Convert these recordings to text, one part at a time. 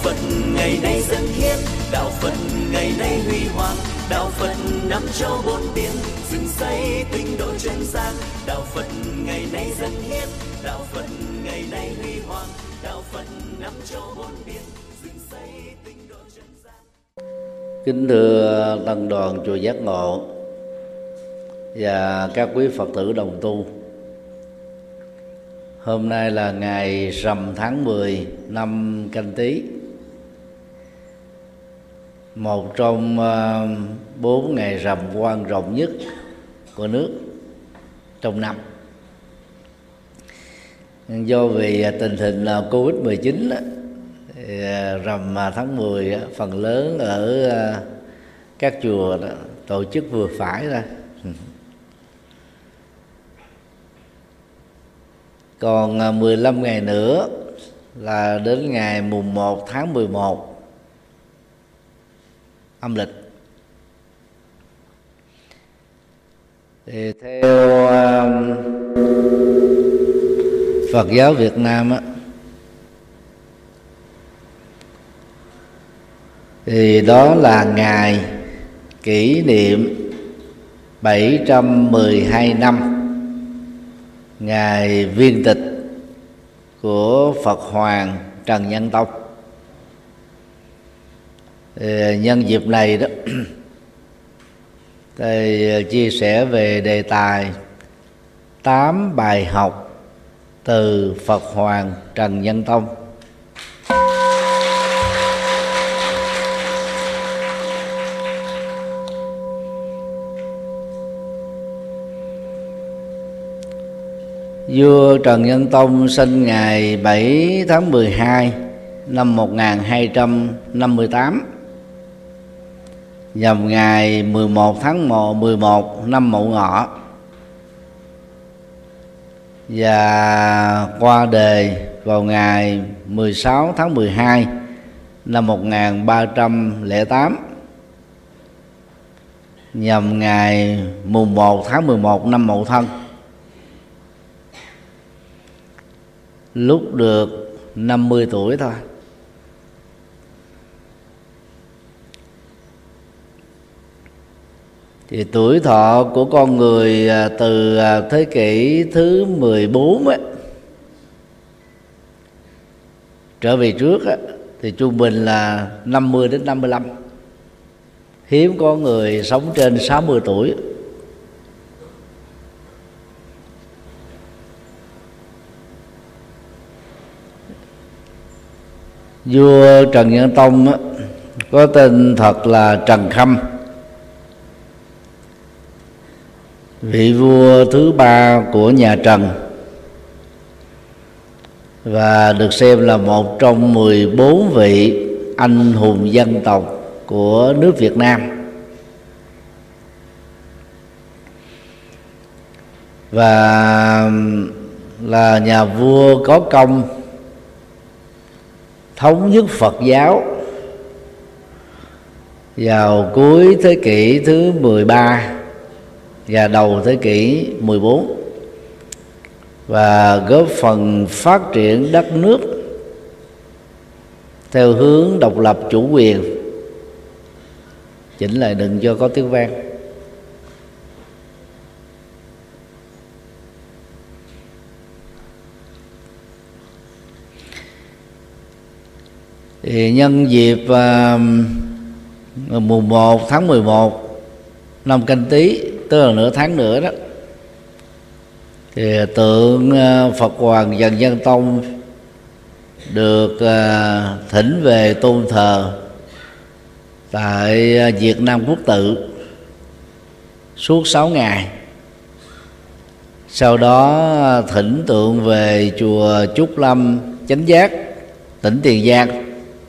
Phật ngày nay dân hiến, đạo Phật ngày nay huy hoàng, đạo Phật năm châu bốn biển, dựng xây tinh độ chân gian. Đạo Phật ngày nay dân hiến, đạo Phật ngày nay huy hoàng, đạo Phật năm châu bốn biển, dựng xây tinh độ chân gian. Kính thưa tăng đoàn chùa Giác Ngộ và các quý Phật tử đồng tu, hôm nay là ngày rằm tháng 10 năm Canh Tý, một trong 4 ngày rằm quan trọng nhất của nước trong năm. Do vì tình hình Covid-19 rằm tháng 10 phần lớn ở các chùa tổ chức vừa phải ra. Còn 15 ngày nữa là đến ngày mùng 1 tháng 11 âm lịch. Thì theo Phật giáo Việt Nam thì đó là ngày kỷ niệm 712 năm ngày viên tịch của Phật Hoàng Trần Nhân Tông. Nhân dịp này đó, thầy chia sẻ về đề tài 8 bài học từ Phật Hoàng Trần Nhân Tông. Vua Trần Nhân Tông sinh ngày 7 tháng 12 năm 1258, nhằm ngày 11 tháng 11 năm Mậu Ngọ, và qua đời vào ngày 16 tháng 12 năm 1308, nhằm ngày mùng 1 tháng 11 năm Mậu Thân, lúc được 50 tuổi thôi. Thì tuổi thọ của con người từ thế kỷ thứ 14 trở về trước thì trung bình là 50 đến 55. Hiếm có người sống trên 60 tuổi. Vua Trần Nhân Tông có tên thật là Trần Khâm, vị vua thứ 3 của nhà Trần, và được xem là một trong 14 vị anh hùng dân tộc của nước Việt Nam. Và là nhà vua có công thống nhất Phật giáo vào cuối thế kỷ thứ 13 và đầu thế kỷ 14, và góp phần phát triển đất nước theo hướng độc lập chủ quyền. Chỉnh lại đừng cho có tiếng vang. Thì nhân dịp mùng 1 tháng 11 năm Canh Tý, tức là nửa tháng nữa đó, thì tượng Phật Hoàng Trần Nhân Tông được thỉnh về tôn thờ tại Việt Nam Quốc Tự suốt 6 ngày. Sau đó thỉnh tượng về chùa Trúc Lâm, Chánh Giác, tỉnh Tiền Giang.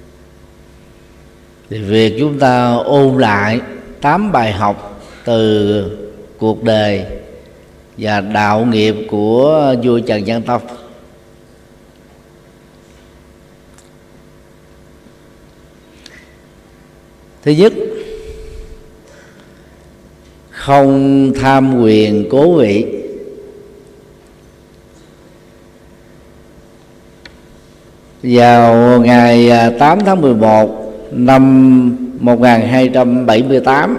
Thì việc chúng ta ôn lại 8 bài học từ cuộc đời và đạo nghiệp của vua Trần Nhân Tông. Thứ nhất, không tham quyền cố vị. Vào ngày 8 tháng 11 năm 1278,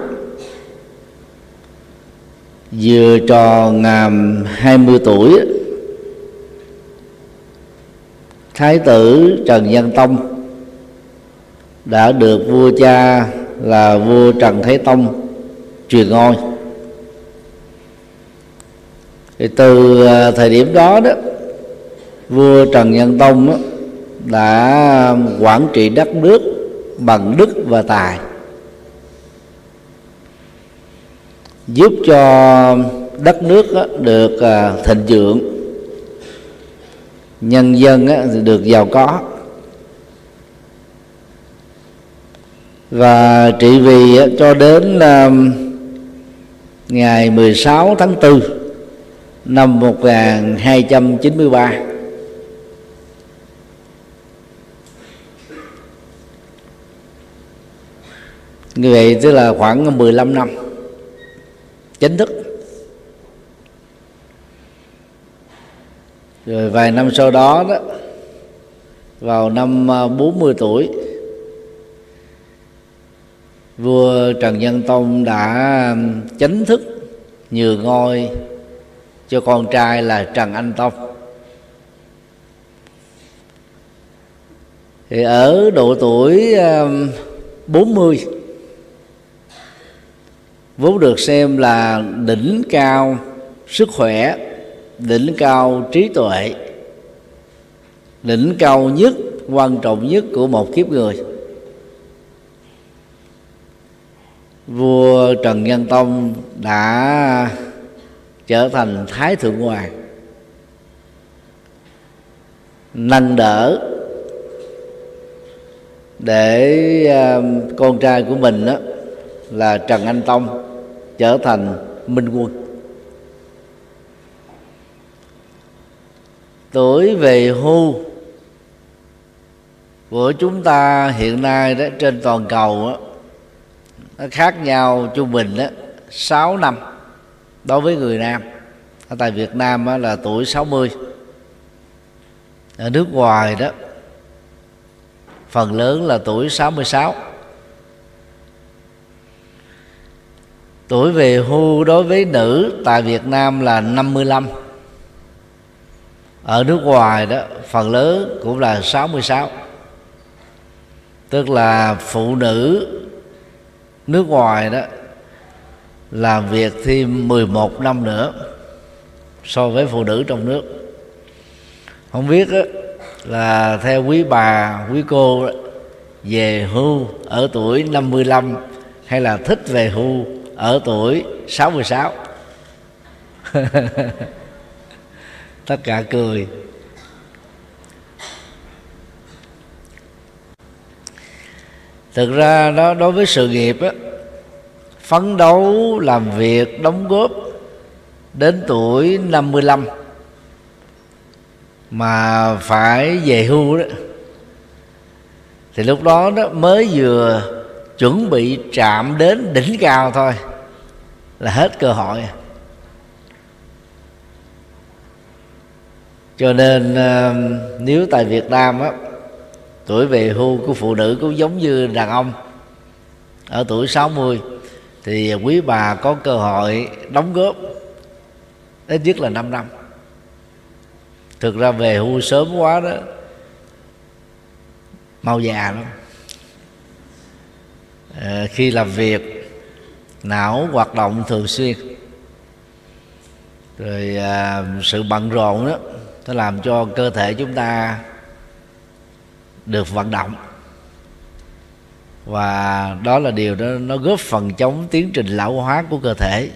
vừa tròn 20 tuổi, Thái tử Trần Nhân Tông đã được vua cha là vua Trần Thái Tông truyền ngôi. Thì từ thời điểm đó vua Trần Nhân Tông đã quản trị đất nước bằng đức và tài, giúp cho đất nước được thịnh vượng, nhân dân được giàu có, và trị vì cho đến ngày 16 tháng 4 năm 1293. Như vậy tức là khoảng 15 năm chính thức. Rồi vài năm sau đó vào năm 40 tuổi, vua Trần Nhân Tông đã chính thức nhường ngôi cho con trai là Trần Anh Tông. Thì ở độ tuổi 40, vốn được xem là đỉnh cao sức khỏe, đỉnh cao trí tuệ, đỉnh cao nhất, quan trọng nhất của một kiếp người, vua Trần Nhân Tông đã trở thành Thái Thượng Hoàng, nâng đỡ để con trai của mình là Trần Anh Tông trở thành minh quân. Tuổi về hưu của chúng ta hiện nay trên toàn cầu nó khác nhau trung bình 6 năm đối với người nam. Ở tại Việt Nam là tuổi 60. Ở nước ngoài phần lớn là tuổi 66. Tuổi về hưu đối với nữ tại Việt Nam là 55. Ở nước ngoài phần lớn cũng là 66. Tức là phụ nữ nước ngoài làm việc thêm 11 năm nữa so với phụ nữ trong nước. Không biết là theo quý bà, quý cô về hưu ở tuổi 55 hay là thích về hưu ở tuổi 66. Tất cả cười. Thực ra đó, đối với sự nghiệp phấn đấu làm việc đóng góp đến tuổi 55 mà phải về hưu thì lúc đó mới vừa chuẩn bị chạm đến đỉnh cao thôi là hết cơ hội. Cho nên nếu tại Việt Nam tuổi về hưu của phụ nữ cũng giống như đàn ông ở tuổi 60 thì quý bà có cơ hội đóng góp ít nhất là 5 năm. Thực ra về hưu sớm quá mau già lắm. Khi làm việc não hoạt động thường xuyên, rồi sự bận rộn nó làm cho cơ thể chúng ta được vận động, và đó là điều đó nó góp phần chống tiến trình lão hóa của cơ thể.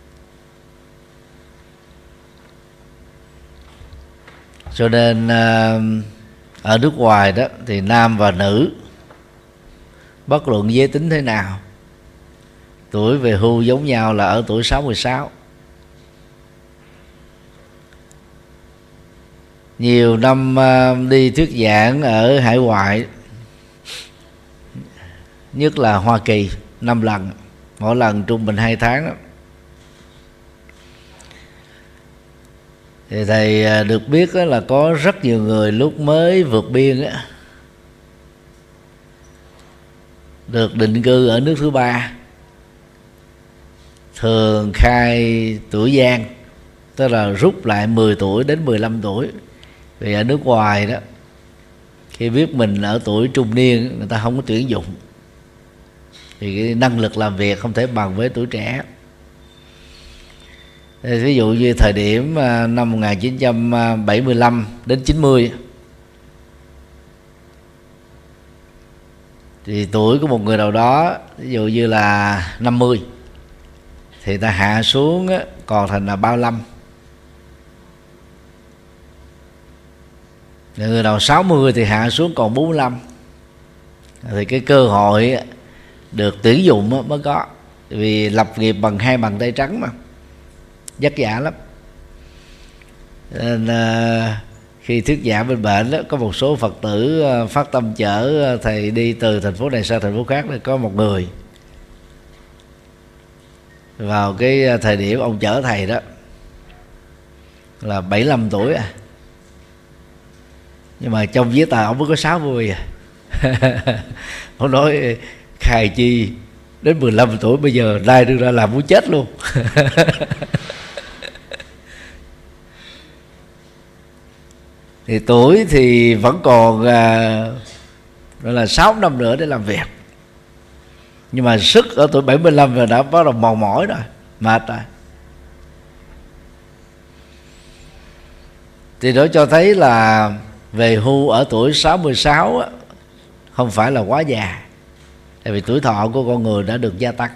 Cho nên ở nước ngoài thì nam và nữ bất luận giới tính thế nào, tuổi về hưu giống nhau là ở tuổi 66. Nhiều năm đi thuyết giảng ở hải ngoại, nhất là Hoa Kỳ, 5 lần, mỗi lần trung bình 2 tháng đó. Thì thầy được biết là có rất nhiều người lúc mới vượt biên được định cư ở nước thứ ba thường khai tuổi giang, tức là rút lại 10 tuổi đến 15 tuổi. Vì ở nước ngoài đó, khi biết mình ở tuổi trung niên, người ta không có tuyển dụng, thì cái năng lực làm việc không thể bằng với tuổi trẻ. Ví dụ như thời điểm năm 1975 đến 90, thì tuổi của một người nào đó, ví dụ như là 50, thì ta hạ xuống còn thành là 35. Người nào 60 thì hạ xuống còn 45. Thì cái cơ hội được tuyển dụng mới có. Vì lập nghiệp bằng hai bàn tay trắng mà, vất vả lắm. Nên khi thuyết giảng bên bệnh đó, có một số Phật tử phát tâm chở thầy đi từ thành phố này sang thành phố khác. Có một người vào cái thời điểm ông chở thầy đó là 75 tuổi nhưng mà trong giấy tờ ông mới có 60 Ông nói khai chi đến 15 tuổi bây giờ nay đưa ra làm muốn chết luôn. Thì tuổi thì vẫn còn gọi là 6 năm nữa để làm việc, nhưng mà sức ở tuổi 75 rồi đã bắt đầu mòn mỏi rồi, mệt rồi. Thì đó cho thấy là về hưu ở tuổi 66 không phải là quá già, tại vì tuổi thọ của con người đã được gia tăng.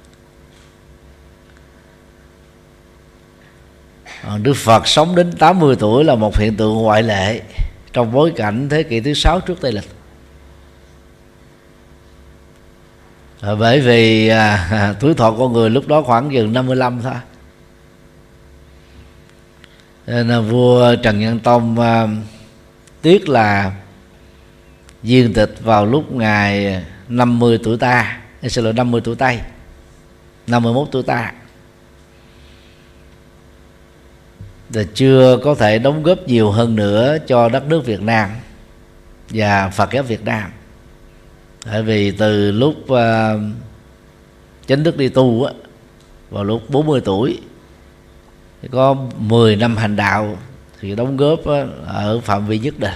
Đức Phật sống đến 80 tuổi là một hiện tượng ngoại lệ trong bối cảnh thế kỷ thứ 6 trước Tây lịch. Bởi vì tuổi thọ con người lúc đó khoảng chừng 55 thôi. Nên là vua Trần Nhân Tông tiếc là viên tịch vào lúc ngày 50 tuổi ta, xin lỗi 50 tuổi Tây, 51 tuổi ta, là chưa có thể đóng góp nhiều hơn nữa cho đất nước Việt Nam và Phật giáo Việt Nam. Bởi vì từ lúc Chánh Đức đi tu vào lúc 40 tuổi, có 10 năm hành đạo thì đóng góp ở phạm vi nhất định.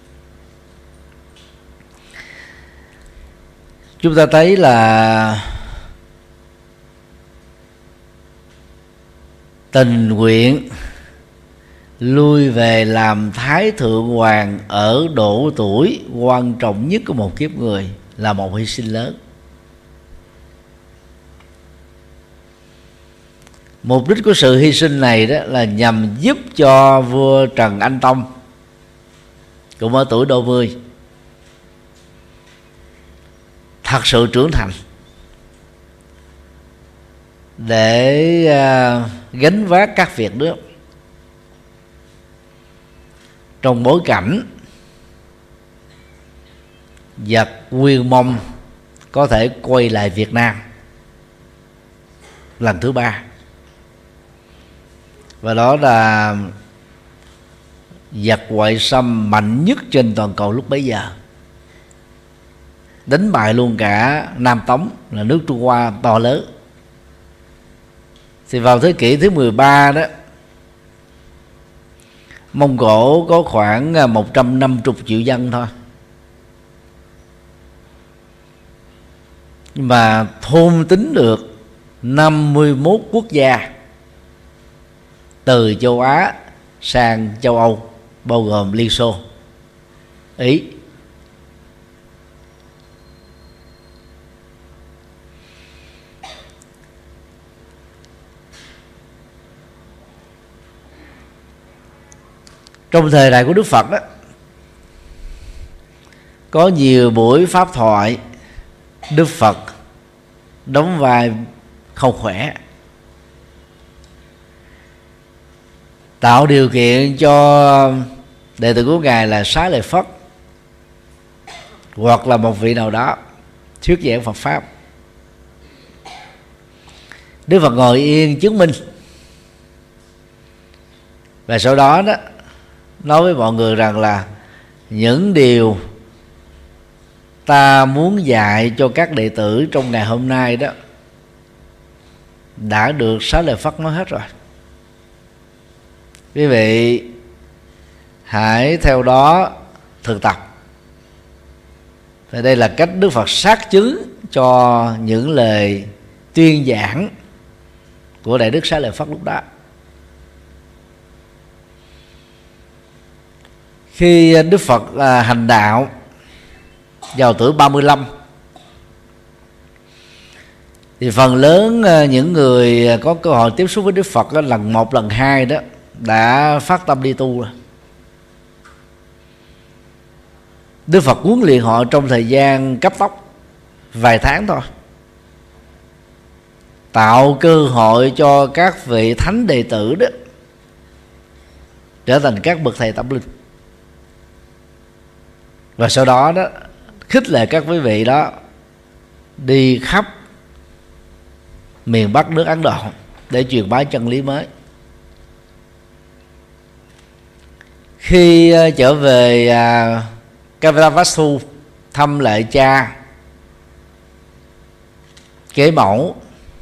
Chúng ta thấy là tình nguyện lui về làm Thái Thượng Hoàng ở độ tuổi quan trọng nhất của một kiếp người là một hy sinh lớn. Mục đích của sự hy sinh này đó là nhằm giúp cho vua Trần Anh Tông cũng ở tuổi đô 10 thật sự trưởng thành để gánh vác các việc nước trong bối cảnh giặc Nguyên Mông có thể quay lại Việt Nam lần thứ 3. Và đó là giặc ngoại xâm mạnh nhất trên toàn cầu lúc bấy giờ, đánh bại luôn cả Nam Tống là nước Trung Hoa to lớn. Thì vào thế kỷ thứ 13 đó, Mông Cổ có khoảng 150 triệu dân thôi, nhưng mà thôn tính được 51 quốc gia từ châu Á sang châu Âu, bao gồm Liên Xô, Ý. Trong thời đại của Đức Phật đó, có nhiều buổi pháp thoại Đức Phật đóng vai không khỏe, tạo điều kiện cho đệ tử của Ngài là Xá Lợi Phất hoặc là một vị nào đó thuyết giảng Phật pháp. Đức Phật ngồi yên chứng minh, Và sau đó đó nói với mọi người rằng là những điều ta muốn dạy cho các đệ tử trong ngày hôm nay đó đã được Xá Lợi Phất nói hết rồi. Quý vị hãy theo đó thực tập. Thì đây là cách Đức Phật xác chứng cho những lời tuyên giảng của Đại Đức Xá Lợi Phất lúc đó. Khi Đức Phật hành đạo vào tuổi 35 thì phần lớn những người có cơ hội tiếp xúc với Đức Phật lần 1, lần 2 đó đã phát tâm đi tu rồi. Đức Phật huấn luyện họ trong thời gian cấp tốc vài tháng thôi, tạo cơ hội cho các vị thánh đệ tử đó trở thành các bậc thầy tâm linh. Và sau đó đó khích lệ các quý vị đó đi khắp miền Bắc nước Ấn Độ để truyền bá chân lý mới. Khi trở về Kaviravastu thăm lại cha kế mẫu,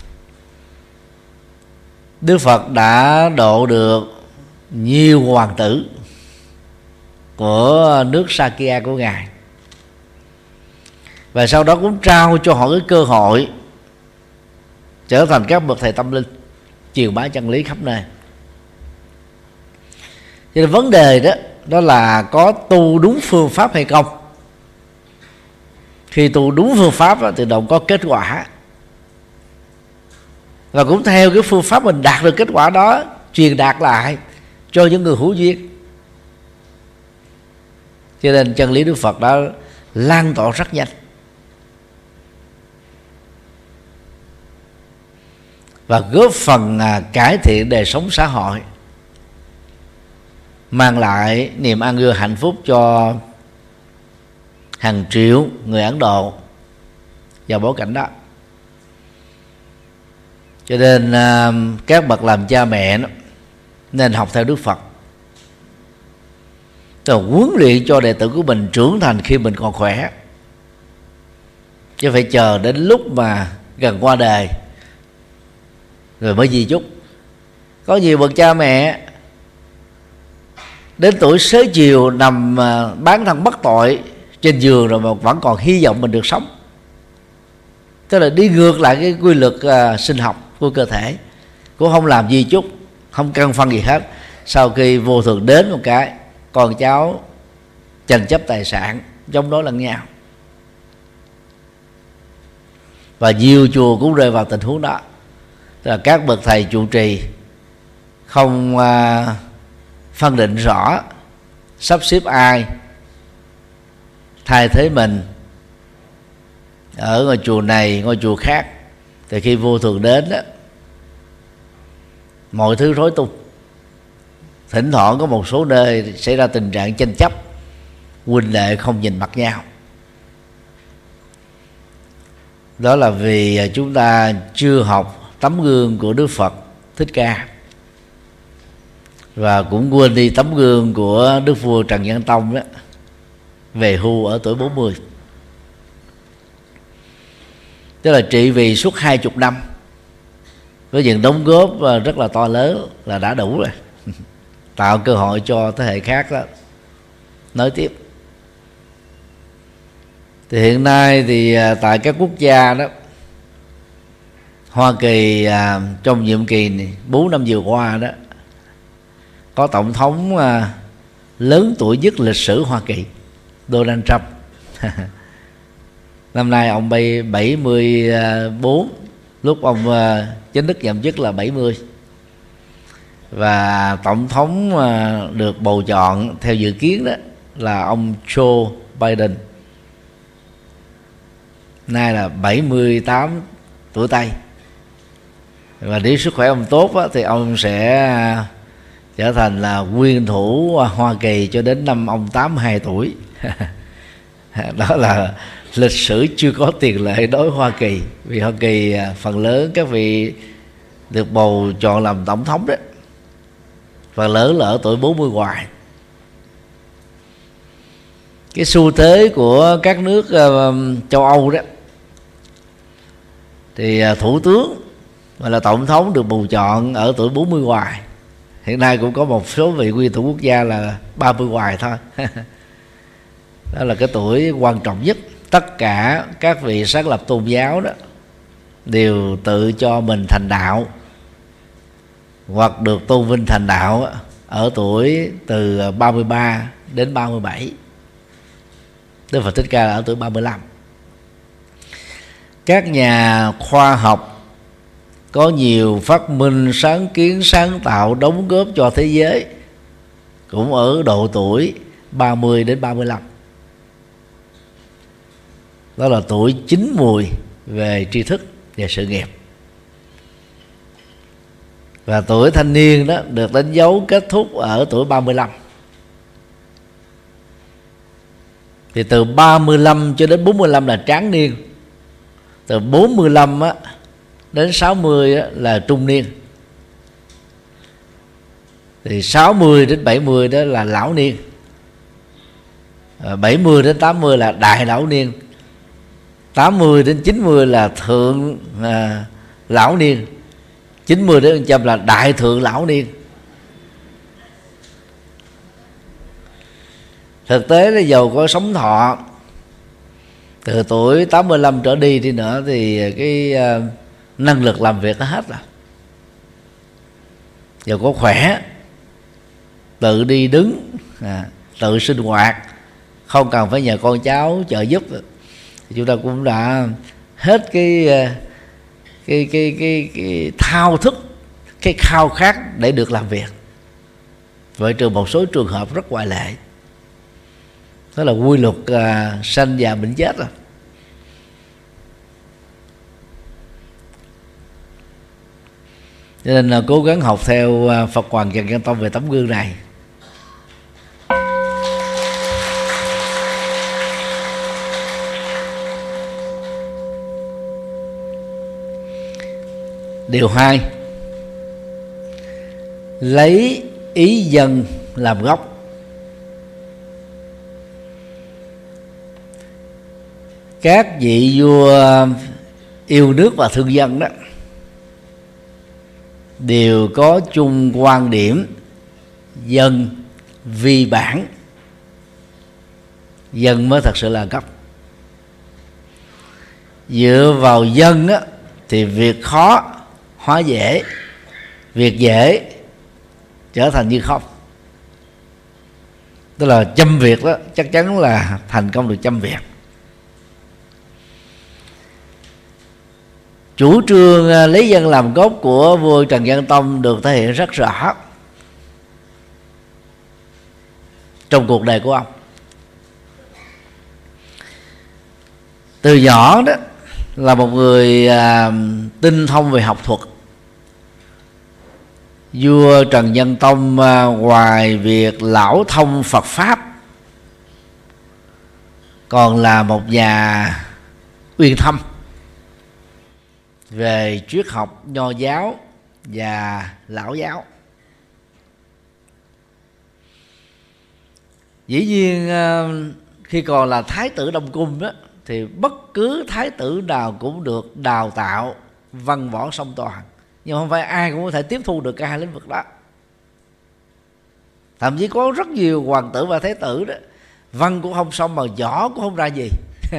Đức Phật đã độ được nhiều hoàng tử của nước Sakya của Ngài, và sau đó cũng trao cho họ cái cơ hội trở thành các bậc thầy tâm linh, truyền bá chân lý khắp nơi. Cho nên vấn đề đó là có tu đúng phương pháp hay không. Khi tu đúng phương pháp thì đồng có kết quả, và cũng theo cái phương pháp mình đạt được kết quả đó truyền đạt lại cho những người hữu duyên. Cho nên chân lý Đức Phật đã lan tỏa rất nhanh, và góp phần cải thiện đời sống xã hội, mang lại niềm an vui hạnh phúc cho hàng triệu người Ấn Độ vào bối cảnh đó. Cho nên các bậc làm cha mẹ đó, nên học theo Đức Phật, tức là huấn luyện cho đệ tử của mình trưởng thành khi mình còn khỏe, chứ phải chờ đến lúc mà gần qua đời rồi mới di chúc. Có nhiều bậc cha mẹ đến tuổi xế chiều nằm bán thân bất tội trên giường rồi mà vẫn còn hy vọng mình được sống, tức là đi ngược lại cái quy luật sinh học của cơ thể, cũng không làm di chúc, không căn phân gì hết. Sau khi vô thường đến một cái, con cháu tranh chấp tài sản, chống đối lẫn nhau, và nhiều chùa cũng rơi vào tình huống đó. Tức là các bậc thầy trụ trì không phân định rõ sắp xếp ai thay thế mình ở ngôi chùa này, ngôi chùa khác, thì khi vô thường đến đó, mọi thứ rối tung. Thỉnh thoảng có một số nơi xảy ra tình trạng tranh chấp, huynh đệ không nhìn mặt nhau. Đó là vì chúng ta chưa học tấm gương của Đức Phật Thích Ca, và cũng quên đi tấm gương của Đức vua Trần Nhân Tông đó, về hưu ở tuổi 40. Tức là trị vì suốt 20 năm với những đóng góp rất là to lớn là đã đủ rồi, tạo cơ hội cho thế hệ khác đó nối tiếp. Thì hiện nay thì tại các quốc gia đó, Hoa Kỳ trong nhiệm kỳ này, 4 năm vừa qua đó, có tổng thống lớn tuổi nhất lịch sử Hoa Kỳ, Donald Trump. Năm nay ông bay 74, lúc ông chính thức nhậm chức là 70. Và tổng thống được bầu chọn theo dự kiến đó là ông Joe Biden, nay là 78 tuổi Tây. Và nếu sức khỏe ông tốt á, thì ông sẽ trở thành là nguyên thủ Hoa Kỳ cho đến năm ông 82 tuổi. Đó là lịch sử chưa có tiền lệ đối với Hoa Kỳ. Vì Hoa Kỳ phần lớn các vị được bầu chọn làm tổng thống đó và lớn là ở tuổi 40 hoài. Cái xu thế của các nước châu Âu đó thì thủ tướng và là tổng thống được bầu chọn ở tuổi 40 hoài. Hiện nay cũng có một số vị nguyên thủ quốc gia là 30 hoài thôi. Đó là cái tuổi quan trọng nhất. Tất cả các vị sáng lập tôn giáo đó đều tự cho mình thành đạo hoặc được tôn vinh thành đạo ở tuổi từ 33 đến 37. Đức Phật Thích Ca là ở tuổi 35. Các nhà khoa học có nhiều phát minh, sáng kiến, sáng tạo, đóng góp cho thế giới cũng ở độ tuổi 30 đến 35. Đó là tuổi chín mùi về tri thức và sự nghiệp. Và tuổi thanh niên đó được đánh dấu kết thúc ở tuổi 35. Thì từ 35 cho đến 45 là tráng niên. Từ 45 đến 60 là trung niên. Thì 60 đến 70 đó là lão niên. 70 đến 80 là đại lão niên. 80 đến 90 là thượng lão niên. 90 đến 100 là đại thượng lão niên. Thực tế là dầu có sống thọ từ tuổi 85 trở đi đi nữa thì cái năng lực làm việc nó hết rồi. Dầu có khỏe, tự đi đứng, tự sinh hoạt, không cần phải nhờ con cháu trợ giúp, thì chúng ta cũng đã hết cái thao thức, cái khao khát để được làm việc. Vậy trừ một số trường hợp rất ngoại lệ. Đó là quy luật sanh già bệnh chết rồi. Cho nên là cố gắng học theo Phật Hoàng Trần Nhân Tông về tấm gương này. Điều 2, lấy ý dân làm gốc. Các vị vua yêu nước và thương dân đó đều có chung quan điểm dân vi bản. Dân mới thật sự là gốc. Dựa vào dân á, thì việc khó hóa dễ, việc dễ trở thành như không. Tức là trăm việc đó chắc chắn là thành công được trăm việc. Chủ trương lấy dân làm gốc của vua Trần Nhân Tông được thể hiện rất rõ trong cuộc đời của ông. Từ nhỏ đó là một người tinh thông về học thuật. Vua Trần Nhân Tông ngoài việc lão thông Phật Pháp còn là một nhà uyên thâm về triết học Nho giáo và Lão giáo. Dĩ nhiên khi còn là Thái tử Đông Cung đó, thì bất cứ thái tử nào cũng được đào tạo văn võ song toàn, nhưng không phải ai cũng có thể tiếp thu được cả hai lĩnh vực đó. Thậm chí có rất nhiều hoàng tử và thái tử đó văn cũng không xong mà võ cũng không ra gì.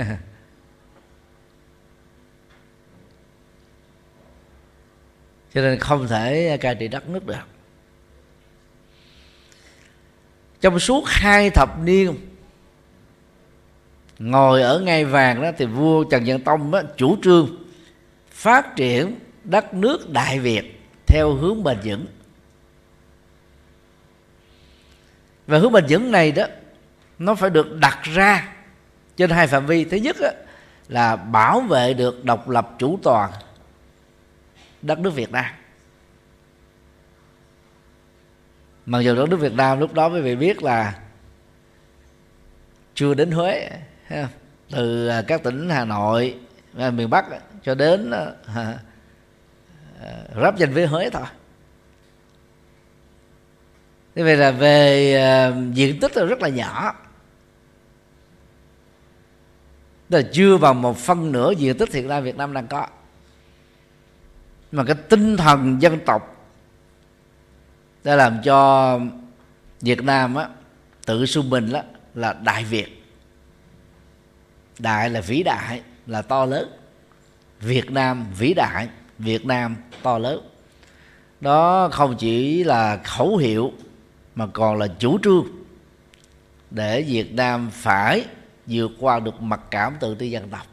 Cho nên không thể cai trị đất nước được. Trong suốt 2 thập niên ngồi ở ngai vàng đó, thì vua Trần Nhân Tông đó, chủ trương phát triển đất nước Đại Việt theo hướng bền vững. Và hướng bền vững này đó nó phải được đặt ra trên 2 phạm vi. Thứ nhất đó, là bảo vệ được độc lập chủ toàn đất nước Việt Nam. Mặc dù đất nước Việt Nam lúc đó quý vị biết là chưa đến Huế, từ các tỉnh Hà Nội, miền Bắc cho đến giáp danh với Huế thôi. Thế vậy là về diện tích là rất là nhỏ, tức là chưa vào 1/4 diện tích hiện nay Việt Nam đang có. Mà cái tinh thần dân tộc đã làm cho Việt Nam á, tự xưng mình đó là Đại Việt. Đại là vĩ đại, là to lớn. Việt Nam vĩ đại, Việt Nam to lớn. Đó không chỉ là khẩu hiệu mà còn là chủ trương để Việt Nam phải vượt qua được mặc cảm tự ti dân tộc.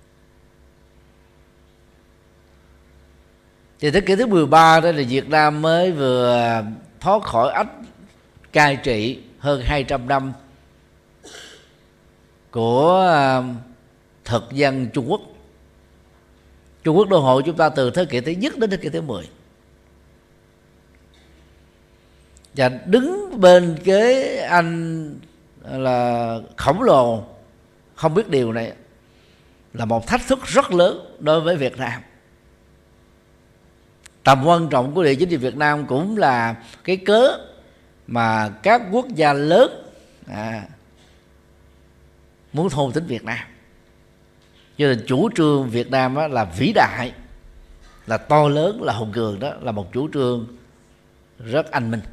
Thì thế kỷ thứ 13 đó là Việt Nam mới vừa thoát khỏi ách cai trị hơn 200 năm của thực dân Trung Quốc. Trung Quốc đô hộ chúng ta từ thế kỷ thứ nhất đến thế kỷ thứ 10. Và đứng bên cái anh là khổng lồ không biết điều này là một thách thức rất lớn đối với Việt Nam. Tầm quan trọng của địa chính trị Việt Nam cũng là cái cớ mà các quốc gia lớn muốn thôn tính Việt Nam. Cho nên chủ trương Việt Nam là vĩ đại, là to lớn, là hùng cường, đó là một chủ trương rất anh minh.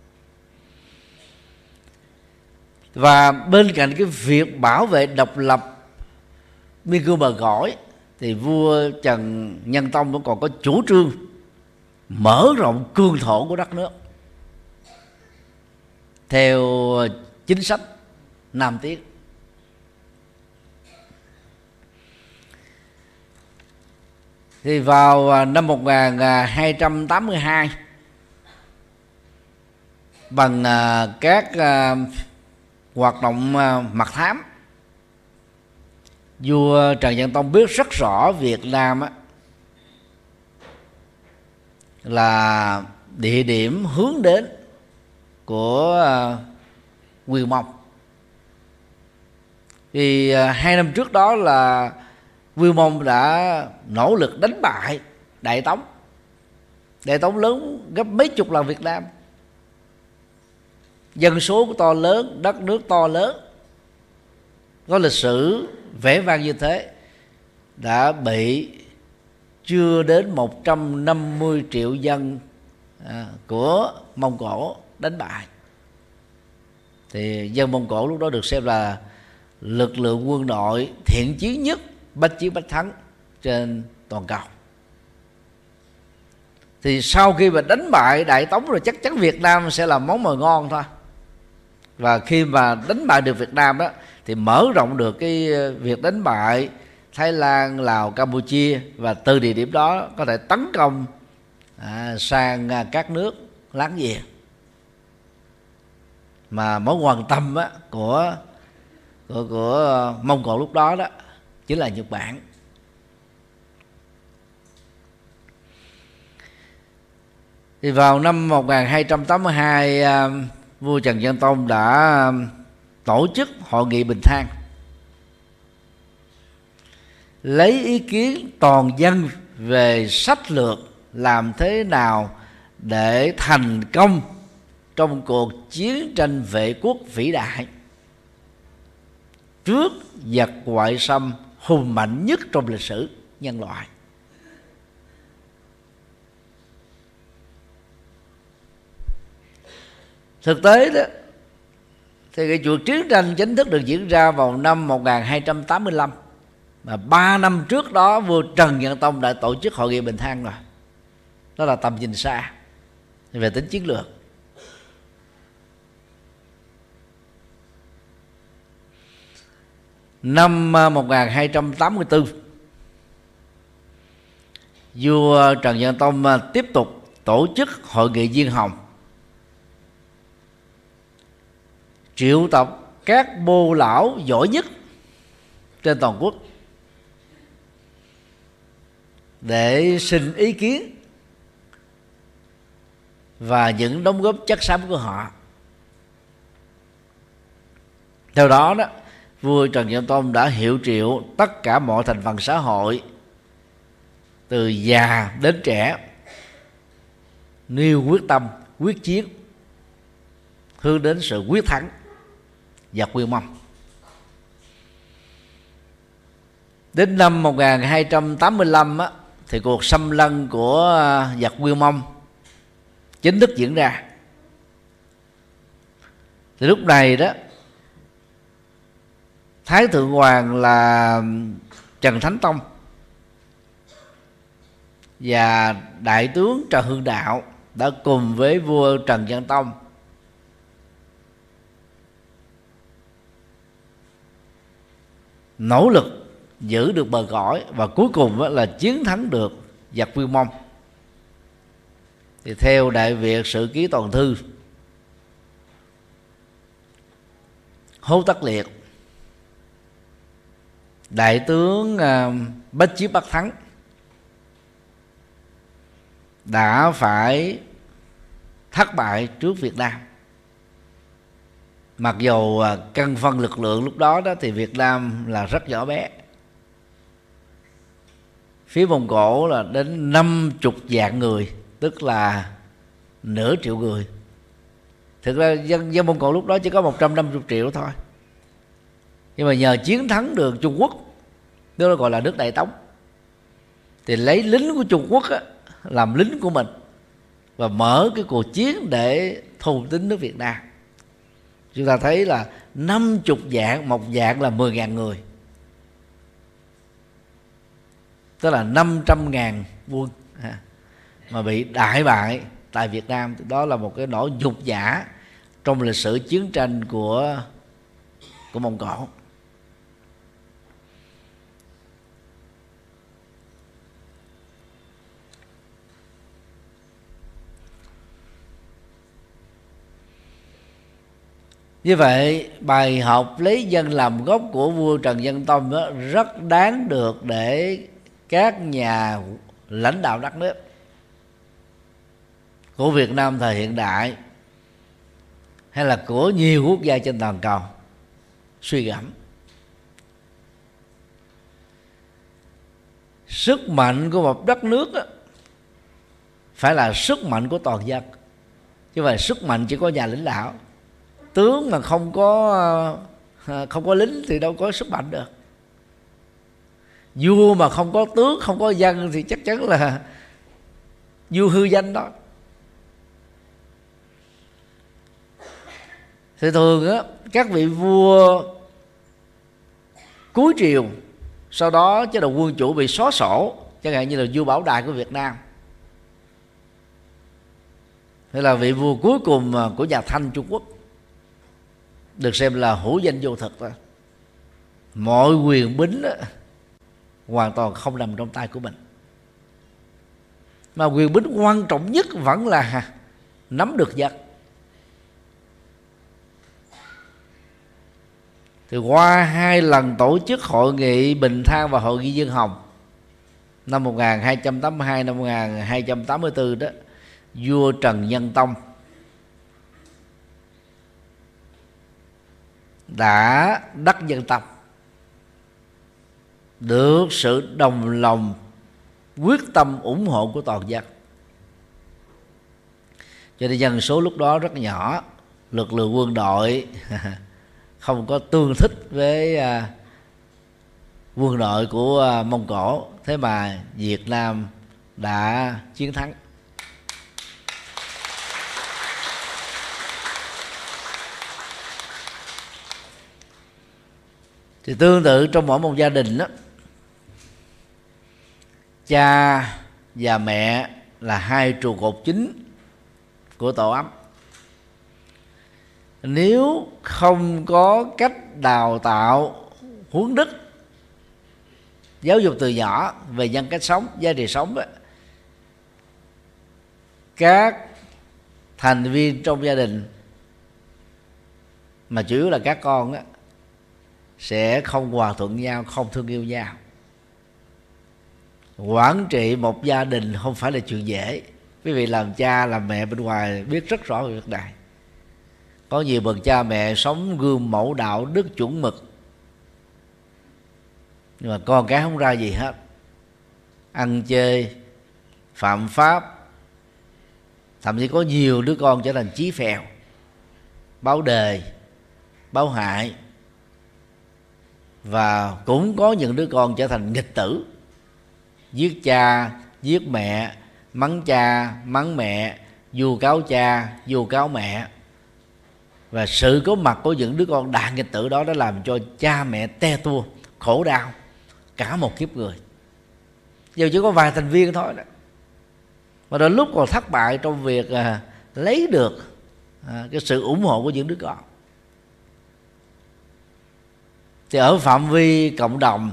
Và bên cạnh cái việc bảo vệ độc lập biên cương bờ cõi thì vua Trần Nhân Tông vẫn còn có chủ trương mở rộng cương thổ của đất nước theo chính sách Nam Tiến. Thì vào năm 1282 bằng các hoạt động mật thám, vua Trần Nhân Tông biết rất rõ Việt Nam là địa điểm hướng đến của Nguyên Mông. Vì 2 năm trước đó là Nguyên Mông đã nỗ lực đánh bại Đại Tống. Đại Tống lớn gấp mấy chục lần Việt Nam, dân số to lớn, đất nước to lớn, có lịch sử vẻ vang như thế, đã bị chưa đến 150 triệu dân của Mông Cổ đánh bại. Thì dân Mông Cổ lúc đó được xem là lực lượng quân đội thiện chiến nhất, bách chiến bách thắng trên toàn cầu. Thì sau khi mà đánh bại Đại Tống rồi chắc chắn Việt Nam sẽ là món mồi ngon thôi. Và khi mà đánh bại được Việt Nam đó thì mở rộng được cái việc đánh bại Thái Lan, Lào, Campuchia, và từ địa điểm đó có thể tấn công sang các nước láng giềng. Mà mối quan tâm của Mông Cổ lúc đó đó chính là Nhật Bản. Thì vào năm 1282 vua Trần Nhân Tông đã tổ chức hội nghị Bình Thang, lấy ý kiến toàn dân về sách lược làm thế nào để thành công trong cuộc chiến tranh vệ quốc vĩ đại trước giặc ngoại xâm hùng mạnh nhất trong lịch sử nhân loại. Thực tế đó thì cái cuộc chiến tranh chính thức được diễn ra vào năm 1285, mà 3 năm trước đó vua Trần Nhân Tông đã tổ chức hội nghị Bình Thang rồi. Đó là tầm nhìn xa về tính chiến lược. Năm 1284, vua Trần Nhân Tông tiếp tục tổ chức hội nghị Diên Hồng, triệu tập các bô lão giỏi nhất trên toàn quốc để xin ý kiến và những đóng góp chất xám của họ. Theo đó vua Trần Nhân Tông đã hiệu triệu tất cả mọi thành phần xã hội từ già đến trẻ nêu quyết tâm, quyết chiến hướng đến sự quyết thắng và quy mông. Đến năm 1285 á, thì cuộc xâm lăng của giặc Quy Mông chính thức diễn ra. Thì lúc này đó, Thái Thượng Hoàng là Trần Thánh Tông và đại tướng Trần Hưng Đạo đã cùng với vua Trần Nhân Tông nỗ lực giữ được bờ cõi, và cuối cùng là chiến thắng được giặc Quy Mông. Thì theo Đại Việt Sử Ký Toàn Thư, Hốt Tất Liệt, đại tướng Bách Chiết Bắc Thắng đã phải thất bại trước Việt Nam. Mặc dù căn phân lực lượng lúc đó thì Việt Nam là rất nhỏ bé, phía Mông Cổ là đến 50 vạn người, tức là nửa triệu người. Thực ra dân Mông Cổ lúc đó chỉ có 150 triệu thôi, nhưng mà nhờ chiến thắng được Trung Quốc, đó gọi là nước Đại Tống, thì lấy lính của Trung Quốc làm lính của mình và mở cái cuộc chiến để thôn tính nước Việt Nam. Chúng ta thấy là 50 vạn, một vạn là 10.000 người, tức là 500.000 quân mà bị đại bại tại Việt Nam. Đó là một cái nỗi nhục nhã trong lịch sử chiến tranh của Mông Cổ. Như vậy, bài học lấy dân làm gốc của vua Trần Nhân Tông đó rất đáng được để các nhà lãnh đạo đất nước của Việt Nam thời hiện đại hay là của nhiều quốc gia trên toàn cầu suy gẫm. Sức mạnh của một đất nước đó phải là sức mạnh của toàn dân, chứ không phải sức mạnh chỉ có nhà lãnh đạo. Tướng mà không có lính thì đâu có sức mạnh được. Vua mà không có tướng, không có dân thì chắc chắn là vua hư danh đó. Thì thường á, các vị vua cuối triều sau đó chế độ quân chủ bị xóa sổ, chẳng hạn như là vua Bảo Đại của Việt Nam, hay là vị vua cuối cùng của nhà Thanh Trung Quốc, được xem là hữu danh vô thực đó. Mọi quyền bính đó, hoàn toàn không nằm trong tay của mình, mà quyền bính quan trọng nhất vẫn là nắm được dân. Thì qua 2 lần tổ chức hội nghị Bình Thang và hội nghị Dương Hồng năm 1282, năm 1284 đó, vua Trần Nhân Tông đã đắc dân tâm, được sự đồng lòng quyết tâm ủng hộ của toàn dân. Cho nên dân số lúc đó rất nhỏ, lực lượng quân đội không có tương thích với quân đội của Mông Cổ, thế mà Việt Nam đã chiến thắng. Thì tương tự trong mỗi một gia đình đó, cha và mẹ là 2 trụ cột chính của tổ ấm. Nếu không có cách đào tạo, huấn đức, giáo dục từ nhỏ về nhân cách sống, giá trị sống đó, các thành viên trong gia đình mà chủ yếu là các con đó, sẽ không hòa thuận nhau, không thương yêu nhau. Quản trị một gia đình không phải là chuyện dễ. Quý vị làm cha làm mẹ bên ngoài biết rất rõ về việc này. Có nhiều bậc cha mẹ sống gương mẫu đạo đức chuẩn mực, nhưng mà con cái không ra gì hết, ăn chơi, phạm pháp, thậm chí có nhiều đứa con trở thành chí phèo. báo đề, báo hại, và cũng có những đứa con trở thành nghịch tử, giết cha, giết mẹ, mắng cha, mắng mẹ, vu cáo cha, vu cáo mẹ. Và sự có mặt của những đứa con đại nghịch tử đó đã làm cho cha mẹ te tua, khổ đau cả một kiếp người. Giờ chỉ có vài thành viên thôi đó, mà đôi lúc còn thất bại trong việc lấy được cái sự ủng hộ của những đứa con. Thì ở phạm vi cộng đồng,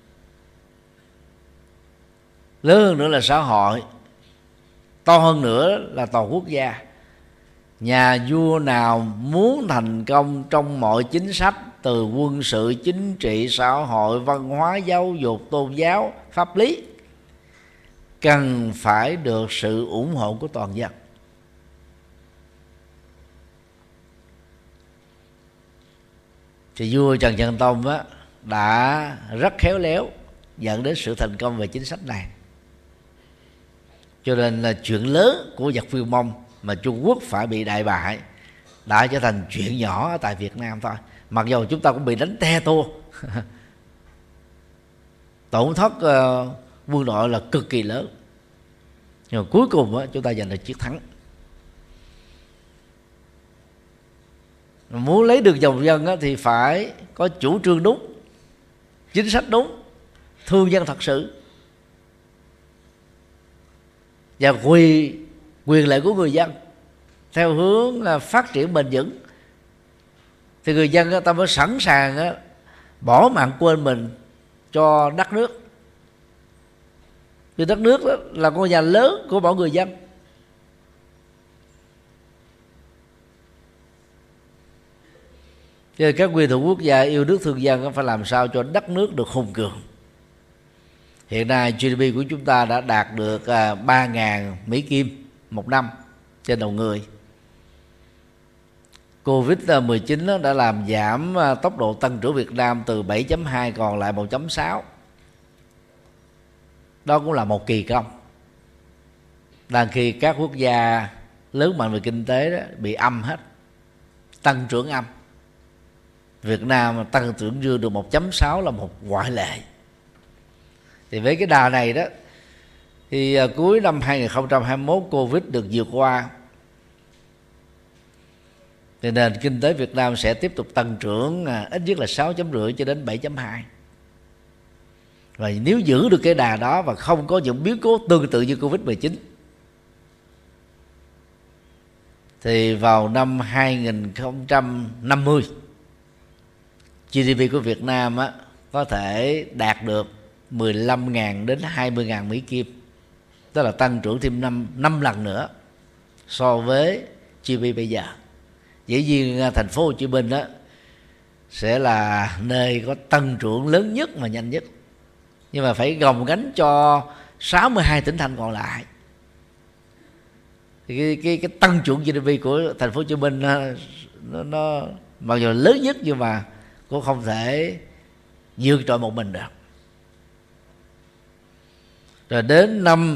lớn hơn nữa là xã hội, to hơn nữa là toàn quốc gia, nhà vua nào muốn thành công trong mọi chính sách, từ quân sự, chính trị, xã hội, văn hóa, giáo dục, tôn giáo, pháp lý, cần phải được sự ủng hộ của toàn dân. Thì vua Trần Nhân Tông đã rất khéo léo dẫn đến sự thành công về chính sách này. Cho nên là chuyện lớn của giặc phiêu Mông mà Trung Quốc phải bị đại bại đã trở thành chuyện nhỏ ở tại Việt Nam thôi. Mặc dù chúng ta cũng bị đánh te tua tổn thất quân đội là cực kỳ lớn, nhưng mà cuối cùng chúng ta giành được chiến thắng. Muốn lấy được lòng dân thì phải có chủ trương đúng, chính sách đúng, thương dân thật sự, và quyền lợi của người dân theo hướng phát triển bền vững. Thì người dân ta mới sẵn sàng bỏ mạng quên mình cho đất nước. Vì đất nước đó là ngôi nhà lớn của mọi người dân. Cho các quyền thủ quốc gia yêu nước thương dân phải làm sao cho đất nước được hùng cường. Hiện nay GDP của chúng ta đã đạt được 3.000 Mỹ Kim một năm trên đầu người. Covid-19 đã làm giảm tốc độ tăng trưởng Việt Nam từ 7.2 còn lại 1.6. Đó cũng là một kỳ công. Đang khi các quốc gia lớn mạnh về kinh tế đó bị âm hết, tăng trưởng âm, Việt Nam tăng trưởng dương được 1.6 là một ngoại lệ. Thì với cái đà này đó thì cuối năm 2021 Covid được vượt qua, thì nền kinh tế Việt Nam sẽ tiếp tục tăng trưởng ít nhất là 6.5 cho đến 7.2. Và nếu giữ được cái đà đó và không có những biến cố tương tự như Covid-19 thì vào năm 2050 GDP của Việt Nam có thể đạt được 15.000 đến 20.000 Mỹ Kim, tức là tăng trưởng thêm 5 lần nữa so với GDP bây giờ. Dĩ nhiên thành phố Hồ Chí Minh sẽ là nơi có tăng trưởng lớn nhất mà nhanh nhất, nhưng mà phải gồng gánh cho 62 tỉnh thành còn lại. Thì cái tăng trưởng GDP của thành phố Hồ Chí Minh nó mặc dù lớn nhất nhưng mà cũng không thể vượt trội một mình được. Rồi đến năm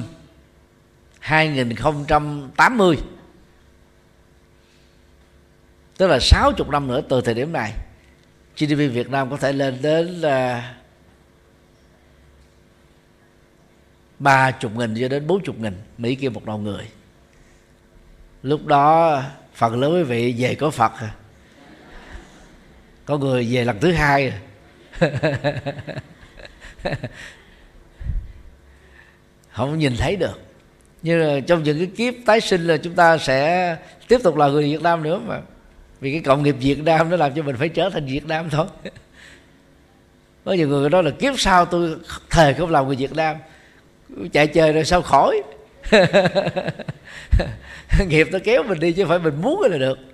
2080, tức là 60 năm nữa từ thời điểm này, GDP Việt Nam có thể lên đến 30.000 cho đến 40.000 Mỹ Kim một đầu người. Lúc đó phần lớn quý vị về có Phật, có người về lần thứ hai. Không nhìn thấy được. Nhưng trong những cái kiếp tái sinh là chúng ta sẽ tiếp tục là người Việt Nam nữa mà. Vì cái cộng nghiệp Việt Nam nó làm cho mình phải trở thành Việt Nam thôi. Có nhiều người nói là kiếp sau tôi thề không làm người Việt Nam, chạy chơi rồi sao khỏi. Nghiệp nó kéo mình đi chứ không phải mình muốn là được.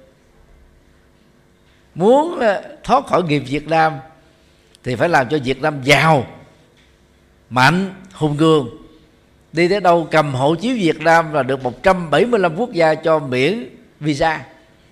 Muốn thoát khỏi nghiệp Việt Nam thì phải làm cho Việt Nam giàu, mạnh, hùng cường. Đi tới đâu cầm hộ chiếu Việt Nam là được 175 quốc gia cho miễn visa.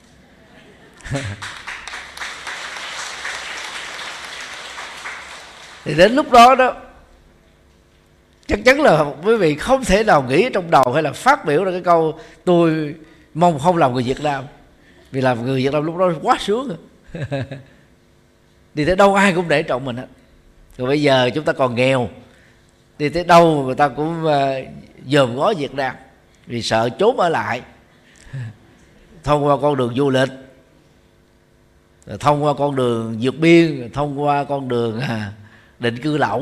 Thì đến lúc đó đó chắc chắn là quý vị không thể nào nghĩ trong đầu hay là phát biểu ra cái câu tôi mong không làm người Việt Nam. Vì làm người Việt Nam lúc đó quá sướng rồi. Đi tới đâu ai cũng để trọng mình hết. Rồi bây giờ chúng ta còn nghèo, đi tới đâu người ta cũng dòm ngó Việt Nam, vì sợ trốn ở lại. Thông qua con đường du lịch, thông qua con đường vượt biên, thông qua con đường định cư lậu.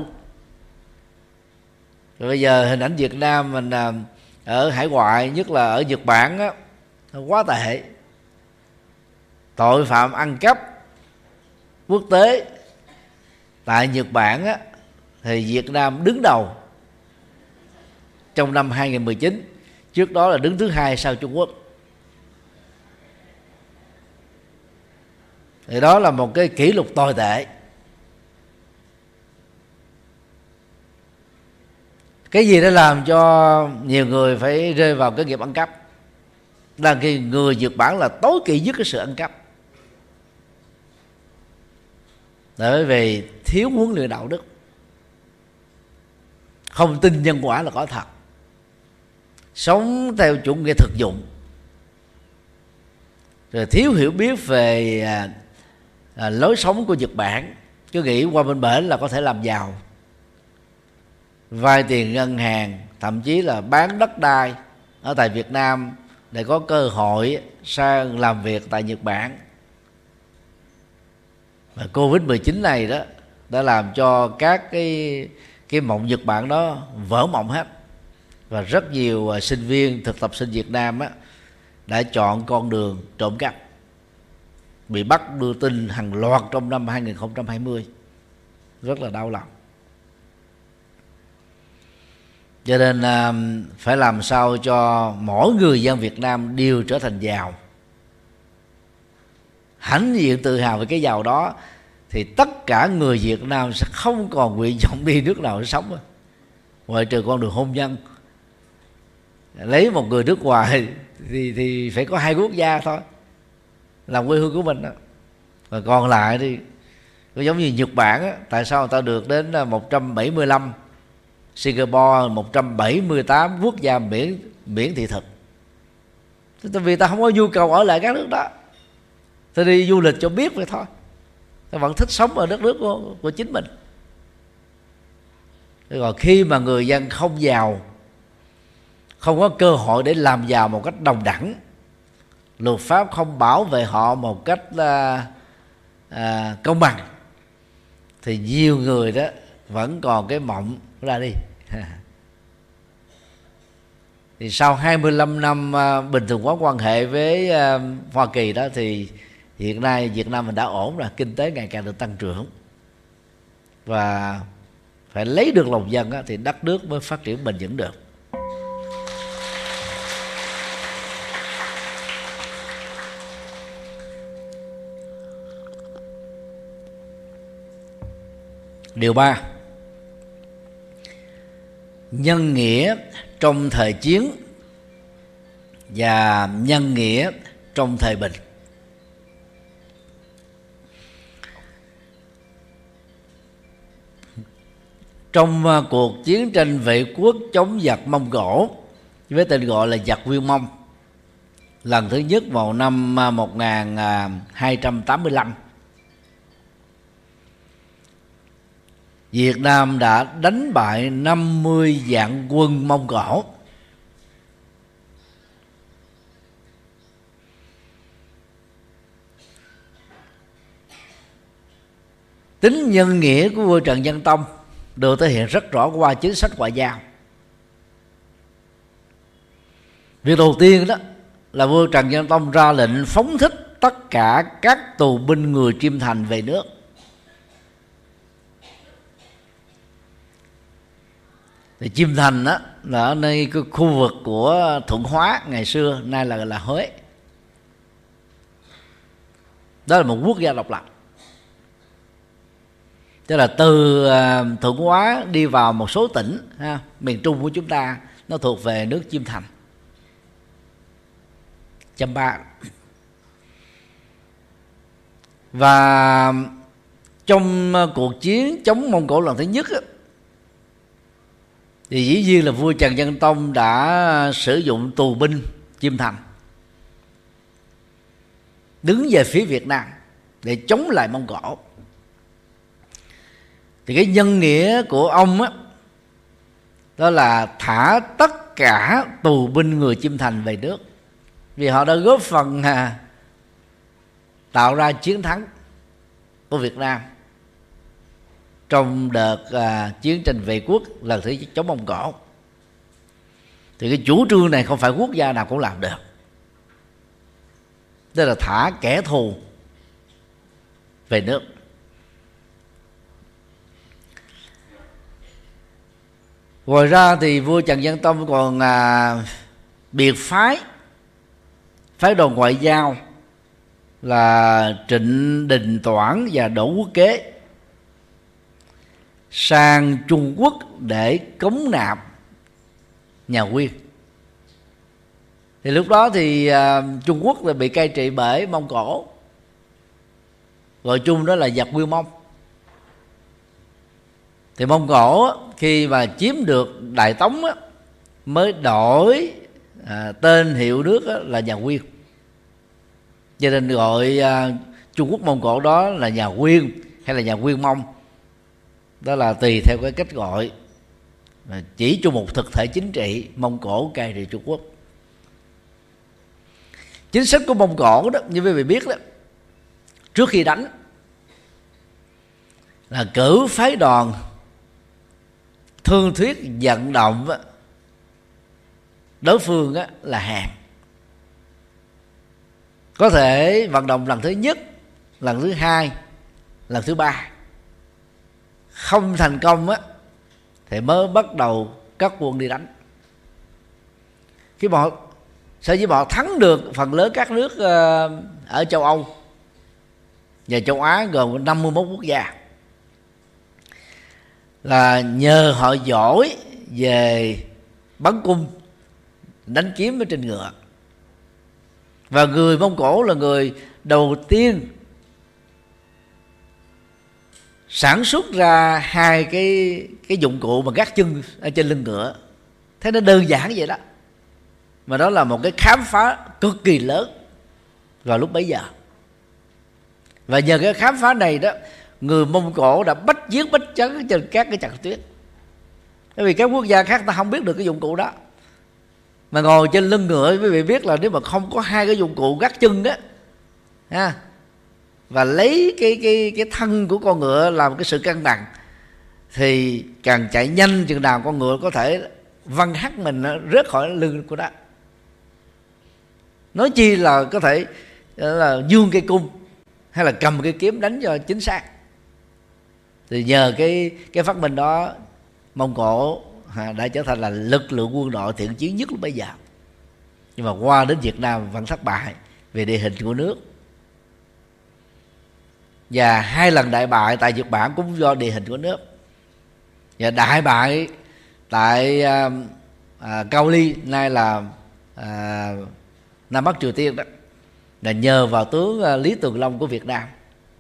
Rồi bây giờ hình ảnh Việt Nam mình ở hải ngoại, nhất là ở Nhật Bản á, quá tệ. Tội phạm ăn cắp quốc tế tại Nhật Bản á, thì Việt Nam đứng đầu trong năm 2019. Trước đó là đứng thứ hai sau Trung Quốc. Thì đó là một cái kỷ lục tồi tệ. Cái gì đã làm cho nhiều người phải rơi vào cái nghiệp ăn cắp? Là khi người Nhật Bản là tối kỵ nhất cái sự ăn cắp, bởi vì thiếu huấn luyện đạo đức, không tin nhân quả là có thật, sống theo chủ nghĩa thực dụng, rồi thiếu hiểu biết về lối sống của Nhật Bản, cứ nghĩ qua bên bển là có thể làm giàu, vay tiền ngân hàng, thậm chí là bán đất đai ở tại Việt Nam để có cơ hội sang làm việc tại Nhật Bản. Và Covid-19 này đó đã làm cho các cái mộng Nhật Bản đó vỡ mộng hết. Và rất nhiều sinh viên thực tập sinh Việt Nam á, đã chọn con đường trộm cắp, bị bắt đưa tin hàng loạt trong năm 2020. Rất là đau lòng. Cho nên phải làm sao cho mỗi người dân Việt Nam đều trở thành giàu, hãnh diện tự hào về cái giàu đó, thì tất cả người Việt Nam sẽ không còn nguyện vọng đi nước nào để sống, ngoại trừ con đường hôn nhân. Lấy một người nước ngoài thì phải có 2 quốc gia thôi, làm quê hương của mình đó. Và còn lại thì giống như Nhật Bản á, tại sao người ta được đến 175, Singapore 178 quốc gia miễn thị thực? Tại vì ta không có nhu cầu ở lại các nước đó, ta đi du lịch cho biết vậy thôi, ta vẫn thích sống ở đất nước của chính mình. Còn khi mà người dân không giàu, không có cơ hội để làm giàu một cách đồng đẳng, luật pháp không bảo vệ họ một cách công bằng, thì nhiều người đó vẫn còn cái mộng ra đi. Thì sau 25 năm bình thường hóa quan hệ với Hoa Kỳ đó, thì hiện nay Việt Nam mình đã ổn rồi, kinh tế ngày càng được tăng trưởng, và phải lấy được lòng dân đó, thì đất nước mới phát triển bền vững được. Điều 3. Nhân nghĩa trong thời chiến và nhân nghĩa trong thời bình. Trong cuộc chiến tranh vệ quốc chống giặc Mông Cổ với tên gọi là giặc Nguyên Mông lần thứ nhất vào năm 1285, Việt Nam đã đánh bại 50 vạn quân Mông Cổ. Tính nhân nghĩa của vua Trần Nhân Tông được thể hiện rất rõ qua chính sách ngoại giao. Việc đầu tiên đó là vua Trần Nhân Tông ra lệnh phóng thích tất cả các tù binh người Chiêm Thành về nước. Thì Chiêm Thành đó là ở nơi cái khu vực của Thuận Hóa ngày xưa, nay là Huế. Đó là một quốc gia độc lập. Tức là từ Thuận Hóa đi vào một số tỉnh miền Trung của chúng ta, nó thuộc về nước Chiêm Thành, Champa. Và trong cuộc chiến chống Mông Cổ lần thứ nhất á, thì dĩ nhiên là vua Trần Nhân Tông đã sử dụng tù binh Chiêm Thành. đứng về phía Việt Nam để chống lại Mông Cổ. Thì cái nhân nghĩa của ông á, đó là thả tất cả tù binh người Chiêm Thành về nước, vì họ đã góp phần tạo ra chiến thắng của Việt Nam trong đợt chiến tranh vệ quốc lần thứ chống Mông Cổ. Thì cái chủ trương này không phải quốc gia nào cũng làm được, tức là thả kẻ thù về nước. Ngoài ra thì vua Trần Nhân Tông còn biệt phái đoàn ngoại giao là Trịnh Đình Toản và Đỗ Quốc Kế sang Trung Quốc để cống nạp nhà Nguyên. Thì lúc đó thì Trung Quốc là bị cai trị bởi Mông Cổ, gọi chung đó là giặc Nguyên Mông. Thì Mông Cổ khi mà chiếm được Đại Tống á, mới đổi tên hiệu nước là nhà Nguyên, cho nên gọi Trung Quốc Mông Cổ đó là nhà Nguyên hay là nhà Nguyên Mông, đó là tùy theo cái cách gọi, chỉ cho một thực thể chính trị Mông Cổ cai trị Trung Quốc. Chính sách của Mông Cổ đó, như quý vị biết đó, trước khi đánh là cử phái đoàn thương thuyết vận động đối phương là Hàn. Có thể vận động lần thứ nhất, lần thứ hai, lần thứ ba. Không thành công thì mới bắt đầu cắt quân đi đánh. Khi sở dĩ họ thắng được phần lớn các nước ở châu Âu và châu Á gồm 51 quốc gia là nhờ họ giỏi về bắn cung, đánh kiếm ở trên ngựa. Và người Mông Cổ là người đầu tiên sản xuất ra hai cái dụng cụ mà gác chân ở trên lưng ngựa. Thế nó đơn giản vậy đó, mà đó là một cái khám phá cực kỳ lớn vào lúc bấy giờ. Và nhờ cái khám phá này đó, người Mông Cổ đã bách giết bách chấn trên các cái trận tuyết. Bởi vì các quốc gia khác ta không biết được cái dụng cụ đó, mà ngồi trên lưng ngựa, quý vị biết là nếu mà không có hai cái dụng cụ gác chân á, và lấy cái thân của con ngựa làm cái sự cân bằng, thì càng chạy nhanh chừng nào con ngựa có thể văng hắt mình rớt khỏi lưng của nó. Nói chi là có thể là dương cây cung hay là cầm cái kiếm đánh cho chính xác. Thì nhờ cái phát minh đó, Mông Cổ đã trở thành là lực lượng quân đội thiện chiến nhất lúc bây giờ. Nhưng mà qua đến Việt Nam vẫn thất bại về địa hình của nước, và hai lần đại bại tại Nhật Bản cũng do địa hình của nước, và đại bại tại Cao Ly, nay là Nam Bắc Triều Tiên đó, là nhờ vào tướng Lý Tường Long của Việt Nam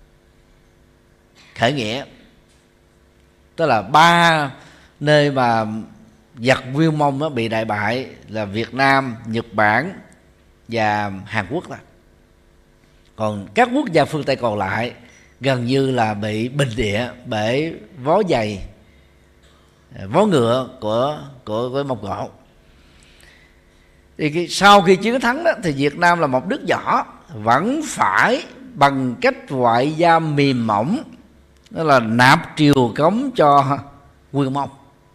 khởi nghĩa. Tức là ba nơi mà giặc Nguyên Mông bị đại bại là Việt Nam, Nhật Bản và Hàn Quốc đó. Còn các quốc gia phương Tây còn lại gần như là bị bình địa bởi vó giày, vó ngựa của Mông Cổ. Thì sau khi chiến thắng đó, thì Việt Nam là một nước nhỏ, vẫn phải bằng cách ngoại giao mềm mỏng, đó là nạp triều cống cho Nguyên Mông,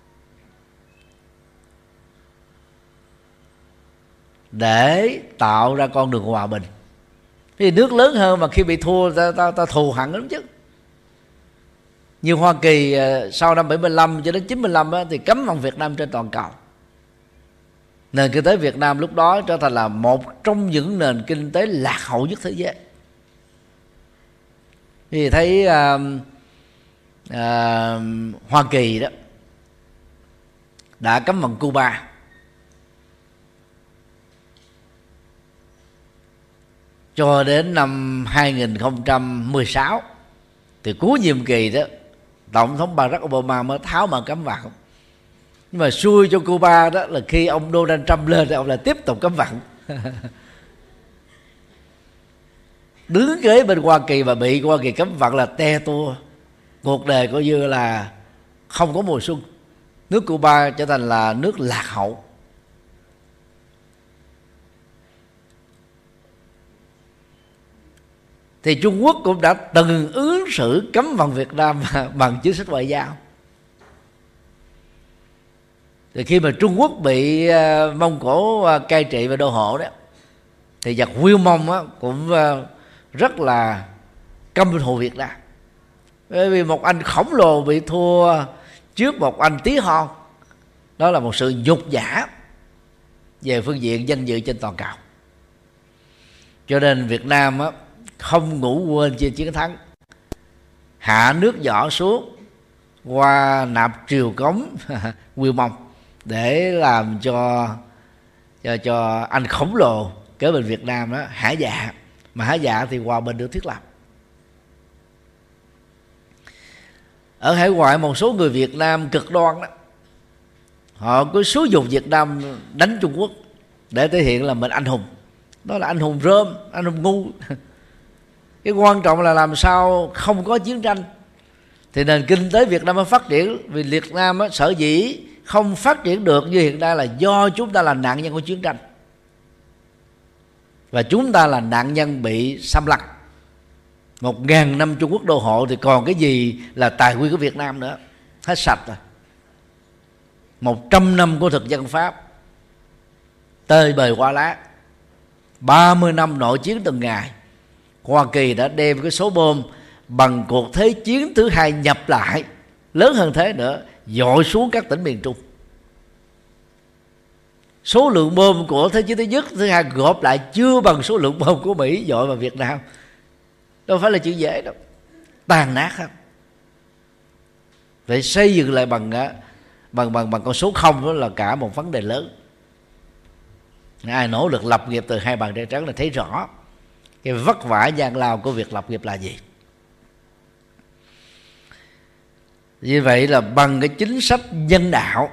để tạo ra con đường hòa bình. Thì nước lớn hơn mà khi bị thua ta thù hận lắm chứ. Như Hoa Kỳ sau năm 75 cho đến 95 thì cấm vận Việt Nam trên toàn cầu. Nền kinh tế Việt Nam lúc đó trở thành là một trong những nền kinh tế lạc hậu nhất thế giới. Vì thấy Hoa Kỳ đó đã cấm vận Cuba, cho đến năm 2016 thì cuối nhiệm kỳ đó, Tổng thống Barack Obama mới tháo mà cấm vận. Nhưng mà xui cho Cuba đó là khi ông Donald Trump lên thì ông lại tiếp tục cấm vận. đứng kế bên Hoa Kỳ và bị Hoa Kỳ cấm vận là te tua, cuộc đời coi như là không có mùa xuân. Nước Cuba trở thành là nước lạc hậu. Thì Trung Quốc cũng đã từng ứng xử cấm vận Việt Nam bằng chính sách ngoại giao. Thì khi mà Trung Quốc bị Mông Cổ cai trị và đô hộ đó, thì giặc Quy Mông cũng rất là căm thù Việt Nam. Bởi vì một anh khổng lồ bị thua trước một anh tí hon, đó là một sự nhục nhã về phương diện danh dự trên toàn cầu. Cho nên Việt Nam không ngủ quên trên chiến thắng, hạ nước nhỏ xuống qua nạp triều cống Quy Mông để làm cho anh khổng lồ kế bên Việt Nam đó hả dạ. Mà hả dạ thì hòa bình được thiết lập. Ở hải ngoại một số người Việt Nam cực đoan đó, họ cứ xúi dục Việt Nam đánh Trung Quốc để thể hiện là mình anh hùng. Đó là anh hùng rơm, anh hùng ngu. Cái quan trọng là làm sao không có chiến tranh thì nền kinh tế Việt Nam mới phát triển. Vì Việt Nam sở dĩ không phát triển được như hiện nay là do chúng ta là nạn nhân của chiến tranh, và chúng ta là nạn nhân bị xâm lăng. 1000 năm Trung Quốc đô hộ thì còn cái gì là tài nguyên của Việt Nam nữa, hết sạch rồi. 100 năm của thực dân Pháp tơi bời qua lá, 30 năm nội chiến từng ngày. Hoa Kỳ đã đem cái số bom bằng cuộc thế chiến thứ hai nhập lại lớn hơn thế nữa, dội xuống các tỉnh miền Trung. Số lượng bom của thế chiến thứ nhất, thứ hai gộp lại chưa bằng số lượng bom của Mỹ dội vào Việt Nam. Đâu phải là chuyện dễ đâu, tàn nát không. Vậy xây dựng lại bằng con số không đó là cả một vấn đề lớn. Ai nỗ lực lập nghiệp từ hai bàn tay trắng là thấy rõ cái vất vả gian lao của việc lập nghiệp là gì. Như vậy là bằng cái chính sách nhân đạo,